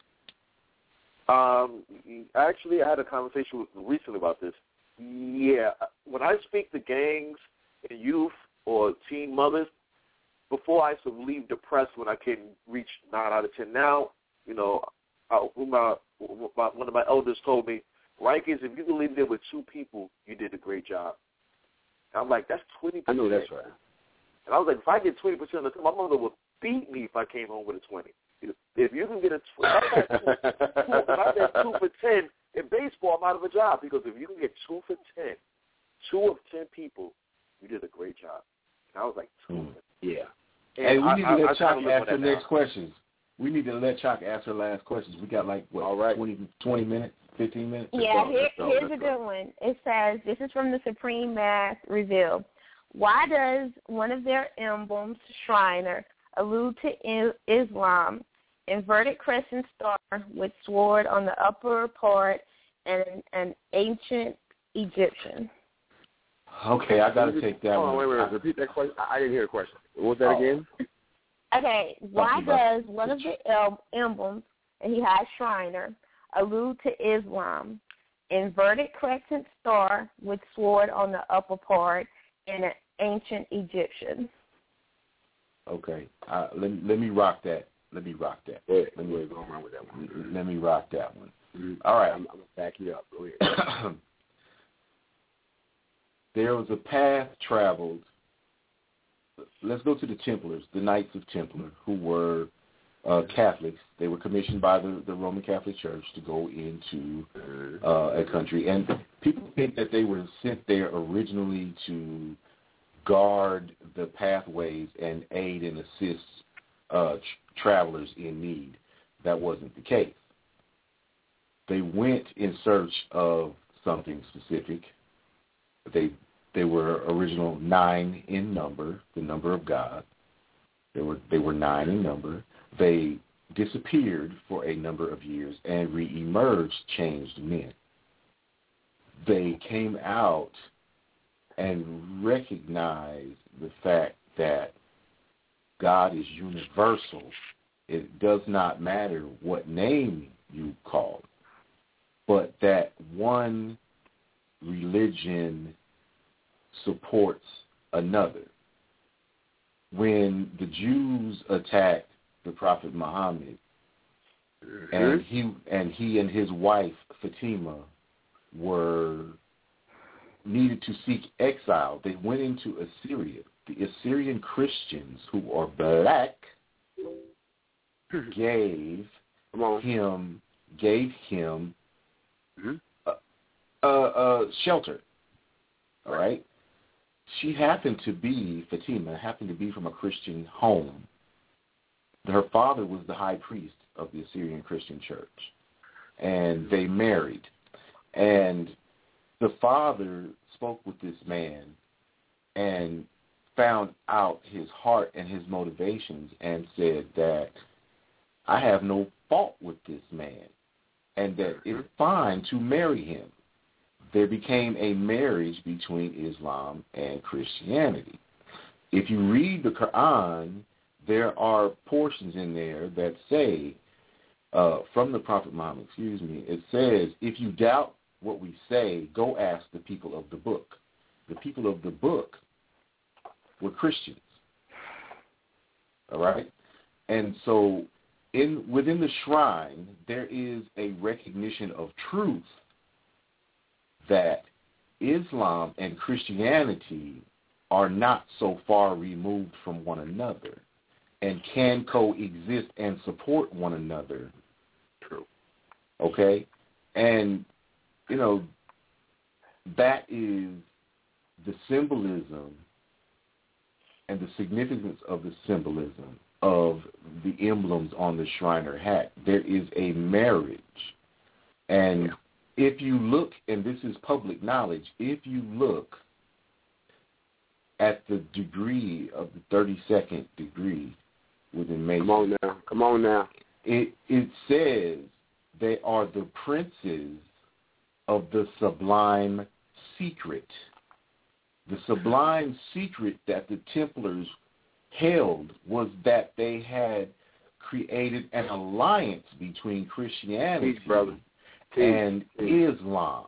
Um, actually, I had a conversation with recently about this. Yeah, when I speak to gangs and youth or teen mothers, before I used to leave depressed when I couldn't reach nine out of ten. Now, you know, I, my, my, one of my elders told me, Rikers, if you can leave there with two people, you did a great job. And I'm like, that's twenty percent. I know that's right. And I was like, if I get twenty percent of the time, my mother would beat me if I came home with a twenty. If you can get a tw- if I got two, if I get two for ten in baseball, I'm out of a job, because if you can get two for ten, two of ten people, you did a great job. And I was like, two. Mm. Yeah. And hey, we I, need to I, let I, Chuck I ask her next now. questions. We need to let Chuck ask her last questions. We got like, what, All right. twenty, twenty minutes, fifteen minutes? Yeah, go, here, go, here's a good go. one. It says, this is from the Supreme Mass Reveal. Why does one of their emblems, Shriner, allude to Islam, inverted crescent star with sword on the upper part, and an ancient Egyptian? Okay, I got to take that Hold one. on, wait, wait, wait. Repeat that question. I didn't hear the question. What was that oh. again? Okay, why does one of the emblems, and he has Shriner, allude to Islam, inverted crescent star with sword on the upper part, and an ancient Egyptian? Okay, uh, let, let me rock that. Let me rock that. Go ahead. Let me go around with that one. Let me rock that one. Mm-hmm. All right. I'm, I'm going to back you up. Go ahead. There was a path traveled. Let's go to the Templars, the Knights of Templar, who were uh, Catholics. They were commissioned by the, the Roman Catholic Church to go into uh, a country. And people think that they were sent there originally to guard the pathways and aid and assist uh, tr- travelers in need. That wasn't the case. They went in search of something specific. They they were original nine in number, the number of God. They were they were nine in number. They disappeared for a number of years and reemerged changed men. They came out and recognized the fact that God is universal. It does not matter what name you call, but that one religion supports another. When the Jews attacked the Prophet Muhammad, mm-hmm. and he and he and his wife Fatima were needed to seek exile, they went into Assyria. The Assyrian Christians, who are black, gave him, gave him mm-hmm. a, a, a shelter. All right? She happened to be, Fatima, happened to be from a Christian home. Her father was the high priest of the Assyrian Christian church. And they married. And the father spoke with this man and found out his heart and his motivations and said that I have no fault with this man and that it's fine to marry him. There became a marriage between Islam and Christianity. If you read the Quran, there are portions in there that say, uh, from the Prophet Muhammad, excuse me, it says, if you doubt what we say, go ask the people of the book. The people of the book were Christians. All right? And so in within the shrine, there is a recognition of truth that Islam and Christianity are not so far removed from one another and can coexist and support one another. True. Okay? And, you know, that is the symbolism and the significance of the symbolism of the emblems on the Shriner hat. There is a marriage. And if you look, and this is public knowledge, if you look at the degree of the thirty-second degree within Mason. Come on now. Come on now. It, it says they are the princes of the sublime secret. The sublime secret that the Templars held was that they had created an alliance between Christianity Peace, brother. and Islam.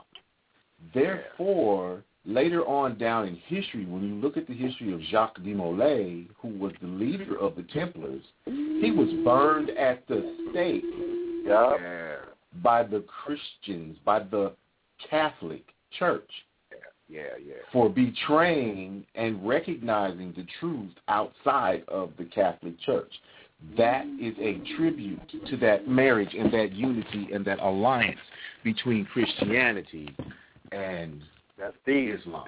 Therefore, later on down in history, when you look at the history of Jacques de Molay, who was the leader of the Templars, he was burned at the stake yeah. by the Christians, by the Catholic Church. Yeah, yeah. For betraying and recognizing the truth outside of the Catholic Church. That is a tribute to that marriage and that unity and that alliance between Christianity and that's the Islam.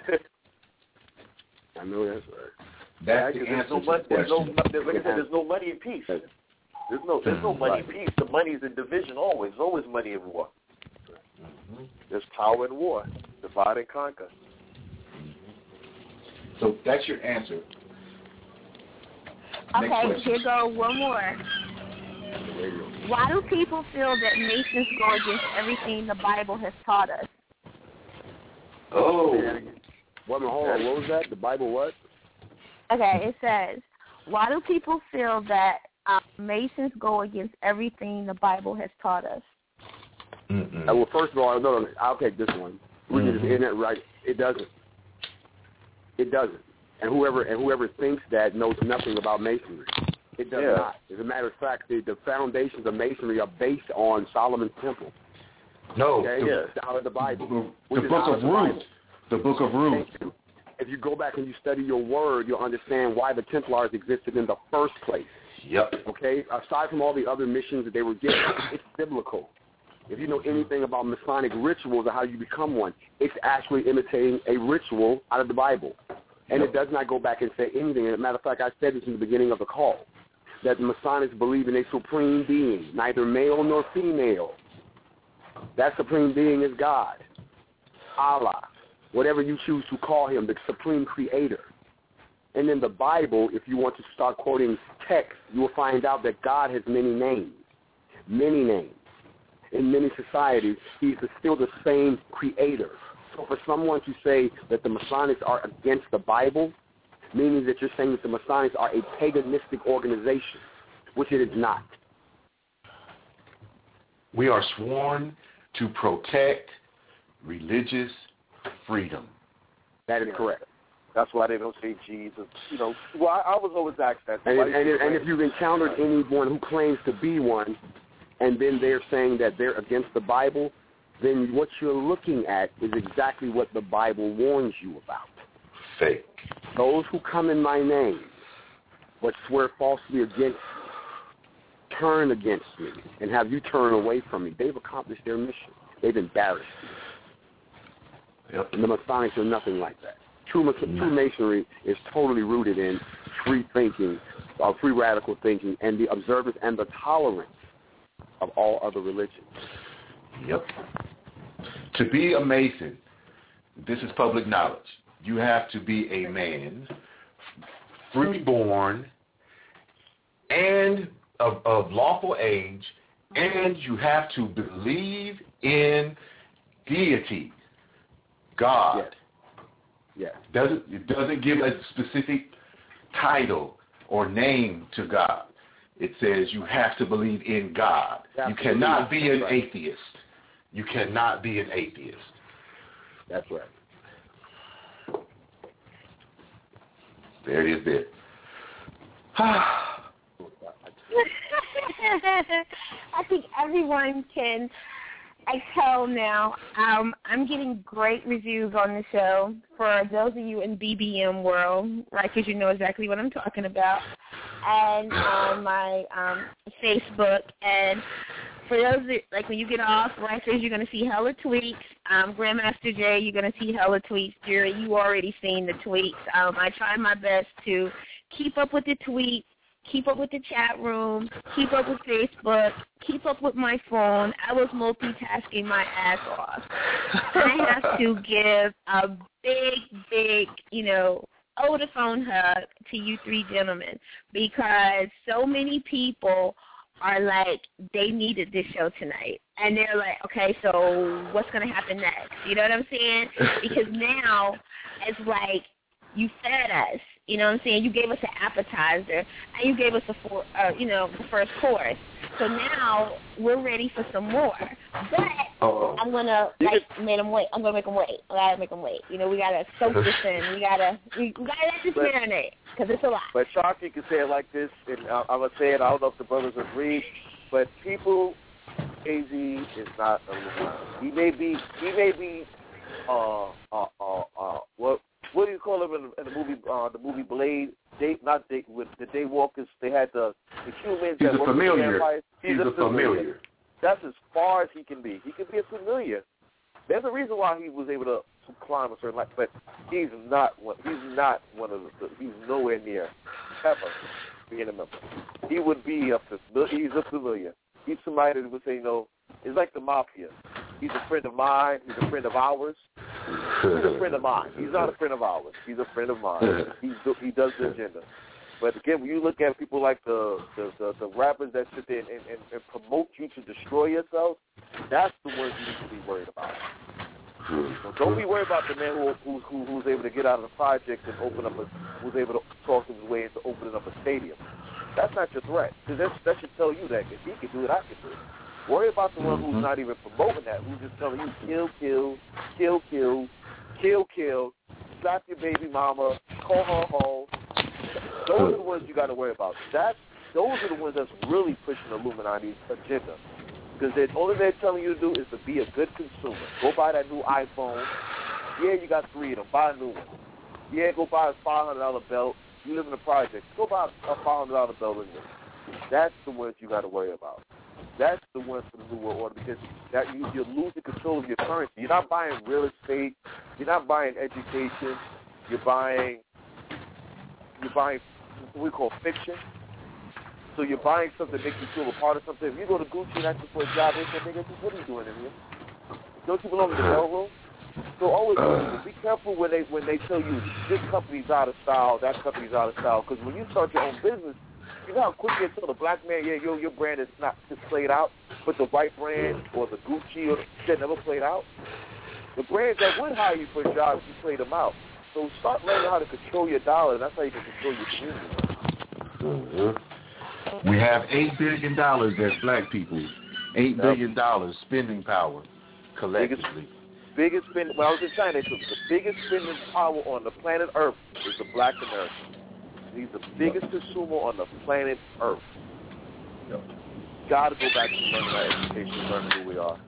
I know that's right. That's yeah, the there's answer no to money, the there's no, question. there's, like I said, there's no money in peace. There's no, there's no money in peace. The money is in division always. There's always money in war. Mm-hmm. There's power in war. Divide and conquer. So that's your answer. Okay, here go one more. Why do people feel that Masons go against everything the Bible has taught us? Oh. What, hold on, what was that? The Bible what? Okay, it says, why do people feel that um, Masons go against everything the Bible has taught us? Uh, well, first of all, no, no, I'll take this one. We mm-hmm. just isn't it right? It doesn't. It doesn't. And whoever and whoever thinks that knows nothing about Masonry. It does yeah. not. As a matter of fact, the, the foundations of Masonry are based on Solomon's Temple. No, okay? the, it's out of the Bible. The, the book of Ruth. The book of Ruth. If you go back and you study your word, you'll understand why the Templars existed in the first place. Yep. Okay? Aside from all the other missions that they were given, it's biblical. If you know anything about Masonic rituals or how you become one, it's actually imitating a ritual out of the Bible. And it does not go back and say anything. As a matter of fact, I said this in the beginning of the call, that the Masonics believe in a supreme being, neither male nor female. That supreme being is God, Allah, whatever you choose to call him, the supreme creator. And in the Bible, if you want to start quoting text, you will find out that God has many names, many names. In many societies, he's still the same creator. So for someone to say that the Masonics are against the Bible, meaning that you're saying that the Masonics are a paganistic organization, which it is not. We are sworn to protect religious freedom. That is correct. That's why they don't say Jesus. You know, well, I, I was always asked that. And, and, and, and if you've encountered anyone who claims to be one, and then they're saying that they're against the Bible, then what you're looking at is exactly what the Bible warns you about. Fake. Those who come in my name but swear falsely against turn against me and have you turn away from me, they've accomplished their mission. They've embarrassed you. Yep. And the Masonics are nothing like that. True, true Masonry is totally rooted in free thinking, uh, free radical thinking, and the observance and the tolerance of all other religions. Yep. To be a Mason, this is public knowledge. You have to be a man, free-born, and of, of lawful age, and you have to believe in deity, God. Yes. Yes. Doesn't it doesn't give a specific title or name to God. It says you have to believe in God. Absolutely. You cannot be an right. atheist. You cannot be an atheist. That's right. There it is there. I think everyone can excel now. Um, I'm getting great reviews on the show for those of you in B B M world, right, because you know exactly what I'm talking about, and on my um, Facebook. And for those that, like, when you get off, right, says you're going to see hella tweets. Um, Grandmaster Jay, you're going to see hella tweets. Jerry, you already seen the tweets. Um, I try my best to keep up with the tweets, keep up with the chat room, keep up with Facebook, keep up with my phone. I was multitasking my ass off. And I have to give a big, big, you know, over the phone hug to you three gentlemen, because so many people are like, they needed this show tonight. And they're like, okay, so what's going to happen next? You know what I'm saying? Because now it's like you fed us. You know what I'm saying? You gave us an appetizer, and you gave us a four, uh, you know, the first course. So now we're ready for some more. But Uh-oh. I'm gonna like make them wait. I'm gonna make them wait. I gotta make them wait. You know, we gotta soak this in. We gotta we, we gotta let this marinate because it's a lot. But Sharky can say it like this, and uh, I'm gonna say it. I don't know if the brothers agree, but people, A Z is not a Illuminati. He may be. He may be. Uh, uh, uh, uh, what? What do you call him in, in the movie? Uh, the movie Blade. Day, not day, with the Daywalkers. They had the, the humans. He's that a familiar. He's, He's a, a familiar. familiar. That's as far as he can be. He can be a familiar. There's a reason why he was able to climb a certain line, but he's not one. He's not one of the. He's nowhere near ever being a member. He would be a. He's a familiar. He's somebody that would say, you know, it's like the mafia. He's a friend of mine. He's a friend of ours. He's a friend of mine. He's not a friend of ours. He's a friend of mine. He's, he does the agenda. But again, when you look at people like the the, the, the rappers that sit there and, and, and promote you to destroy yourself, that's the ones you need to be worried about. So don't be worried about the man who, who, who who's able to get out of the project and open up a, who's able to talk his way into opening up a stadium. That's not your threat. Because that, that should tell you that if he can do it, I can do it. Worry about the one who's not even promoting that, who's just telling you kill, kill, kill, kill, kill, kill, slap your baby mama, call her home. Those are the ones you got to worry about. That's those are the ones that's really pushing the Illuminati's agenda. Because the only thing they're telling you to do is to be a good consumer. Go buy that new iPhone. Yeah, you got three of them. Buy a new one. Yeah, go buy a five hundred dollar belt. You live in a project. Go buy a five hundred dollar belt in there. That's the ones you got to worry about. That's the one for the New World Order, because that you, you're losing control of your currency. You're not buying real estate. You're not buying education. You're buying, you're buying what we call fiction. So you're buying something that makes you feel a part of something. If you go to Gucci and ask you for a job, they say, nigga, what are you doing in here? Don't you belong in the mailroom? So always be careful when they when they tell you this company's out of style, that company's out of style, because when you start your own business, you know how quick you tell the black man, yeah, your your brand is not just played out, but the white brand or the Gucci or the shit never played out. The brands that would hire you for a job, you played them out. So start learning how to control your dollar, and that's how you can control your community. Mm-hmm. We have eight billion dollars as black people. Eight billion dollars spending power collectively. Biggest, biggest spending. Well, I was in China. The biggest spending power on the planet Earth is the black American. He's the biggest yep. consumer on the planet Earth. Yep. Got to go back to learning our education, learning who we are.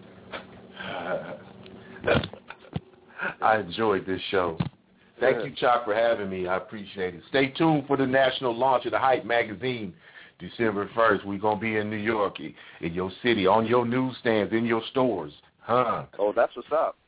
I enjoyed this show. Thank yeah. you, Chuck, for having me. I appreciate it. Stay tuned for the national launch of the Hype magazine. December first, we're going to be in New York, in your city, on your newsstands, in your stores. Huh? Oh, that's what's up.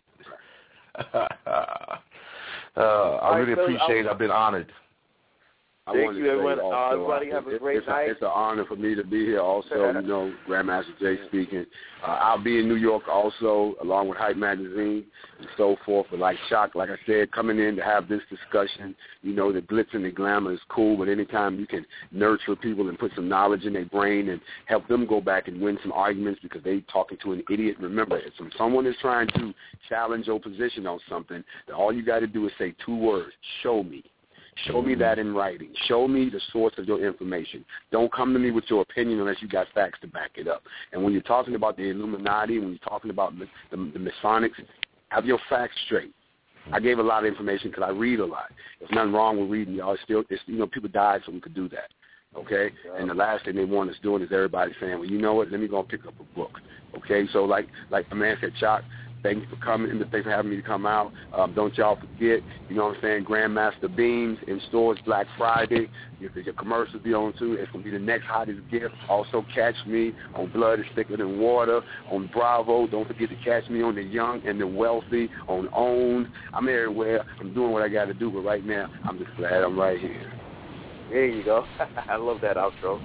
uh, I really right, so appreciate it. I've been honored. I Thank want you, to everyone. Also, uh, everybody have a it, great it's night. A, it's an honor for me to be here also, you know, Grandmaster Jay speaking. Uh, I'll be in New York also, along with Hype Magazine and so forth. But like Shock, like I said, coming in to have this discussion, you know, the glitz and the glamour is cool, but anytime you can nurture people and put some knowledge in their brain and help them go back and win some arguments because they talking to an idiot, remember, if someone is trying to challenge your position on something, then all you got to do is say two words, show me. Show me that in writing. Show me the source of your information. Don't come to me with your opinion unless you got facts to back it up. And when you're talking about the Illuminati, when you're talking about the, the, the Masonics, have your facts straight. I gave a lot of information because I read a lot. There's nothing wrong with reading, y'all. It's still, it's, you know, people died so we could do that. Okay? Yeah. And the last thing they want us doing is everybody saying, well, you know what, let me go and pick up a book. Okay? So like like the man said, Chuck, thank you for coming and thanks for having me to come out. Um, don't y'all forget, you know what I'm saying, Grandmaster Beams in stores Black Friday. Your, your commercials be on too. It's going to be the next hottest gift. Also catch me on Blood is Thicker Than Water, on Bravo. Don't forget to catch me on The Young and the Wealthy, on OWN. I'm everywhere. I'm doing what I got to do, but right now I'm just glad I'm right here. There you go. I love that outro.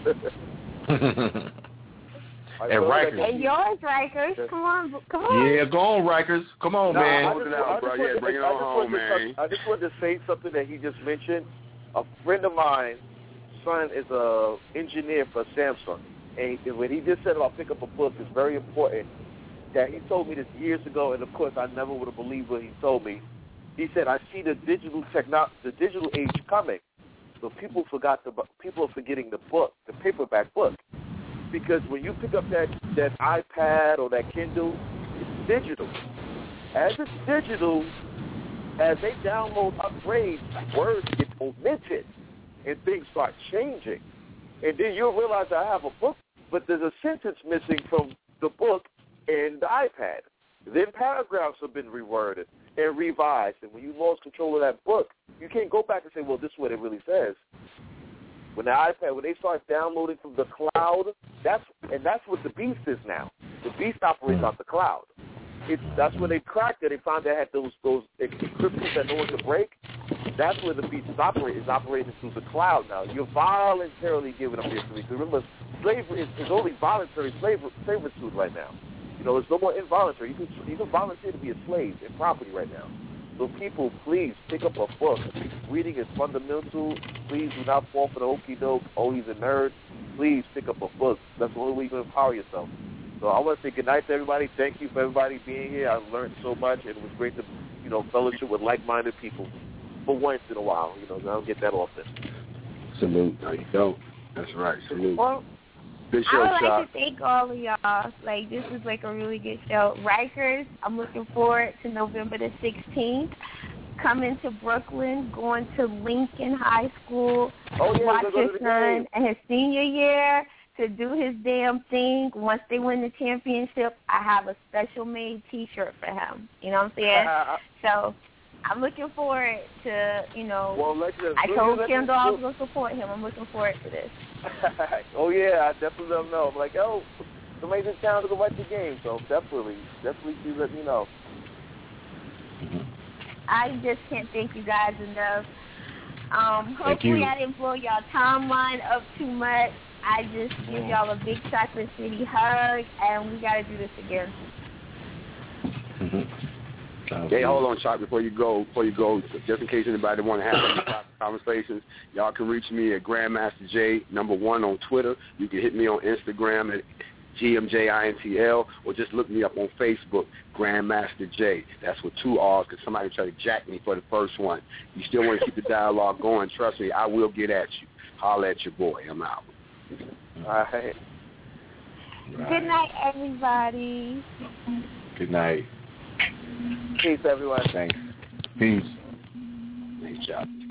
And Rikers. And yours, Rikers. Come on, come on. Yeah, go on, Rikers. Come on, no, man. I just, I just, bro. Yeah, bring it on home, man. I just wanted to say something that he just mentioned. A friend of mine, son, is a engineer for Samsung, and he, when he just said about pick up a book, it's very important. That he told me this years ago, and of course I never would have believed what he told me. He said, "I see the digital techno- the digital age coming, so people forgot the people are forgetting the book, the paperback book." Because when you pick up that, that iPad or that Kindle, it's digital. As it's digital, as they download upgrades, words get omitted and things start changing. And then you'll realize I have a book, but there's a sentence missing from the book and the iPad. Then paragraphs have been reworded and revised. And when you lost control of that book, you can't go back and say, well, this is what it really says. When the iPad, when they start downloading from the cloud, that's and that's what the Beast is now. The Beast operates off the cloud. It's that's when they cracked it. They found they had those those encryptions that no one could break. That's where the Beast is operating. Is operating through the cloud now. You're voluntarily giving up your information. Remember, slavery is, is only voluntary slavery servitude right now. You know, it's no more involuntary. You can you can volunteer to be a slave in property right now. So people, please pick up a book. Reading is fundamental. Please do not fall for the okie doke. Oh, he's a nerd. Please pick up a book. That's the only way you can empower yourself. So I want to say good night to everybody. Thank you for everybody being here. I learned so much, and it was great to, you know, fellowship with like-minded people for once in a while. You know, I don't get that often. Salute. There you go. That's right. Salute. Well, good show, I would like Shot. to thank all of y'all. Like, this is like a really good show. Rikers, I'm looking forward to November the sixteenth. Coming to Brooklyn, going to Lincoln High School, oh, yeah, watch his son game. And his senior year to do his damn thing. Once they win the championship, I have a special made T-shirt for him. You know what I'm saying? So I'm looking forward to, you know, well, let's just, I told let's Kendall just, I was going to support him. I'm looking forward to this. Oh, yeah, I definitely let him know. I'm like, oh, somebody's in town to go watch the game. So definitely, definitely please let me know. I just can't thank you guys enough. Um, hopefully I didn't blow y'all timeline up too much. I just give y'all a big Chocolate City hug, and we got to do this again. Mm-hmm. Hey, hold on, Chuck, before you go, before you go, just in case anybody want to have any conversations, y'all can reach me at Grandmaster J, number one on Twitter. You can hit me on Instagram at G M J I N T L, or just look me up on Facebook, Grandmaster J. That's with two R's, because somebody tried to jack me for the first one. You still want to keep the dialogue going, trust me, I will get at you. Holler at your boy. I'm out. All right. Good night, everybody. Good night. Peace, everyone. Thanks. Peace. Nice job.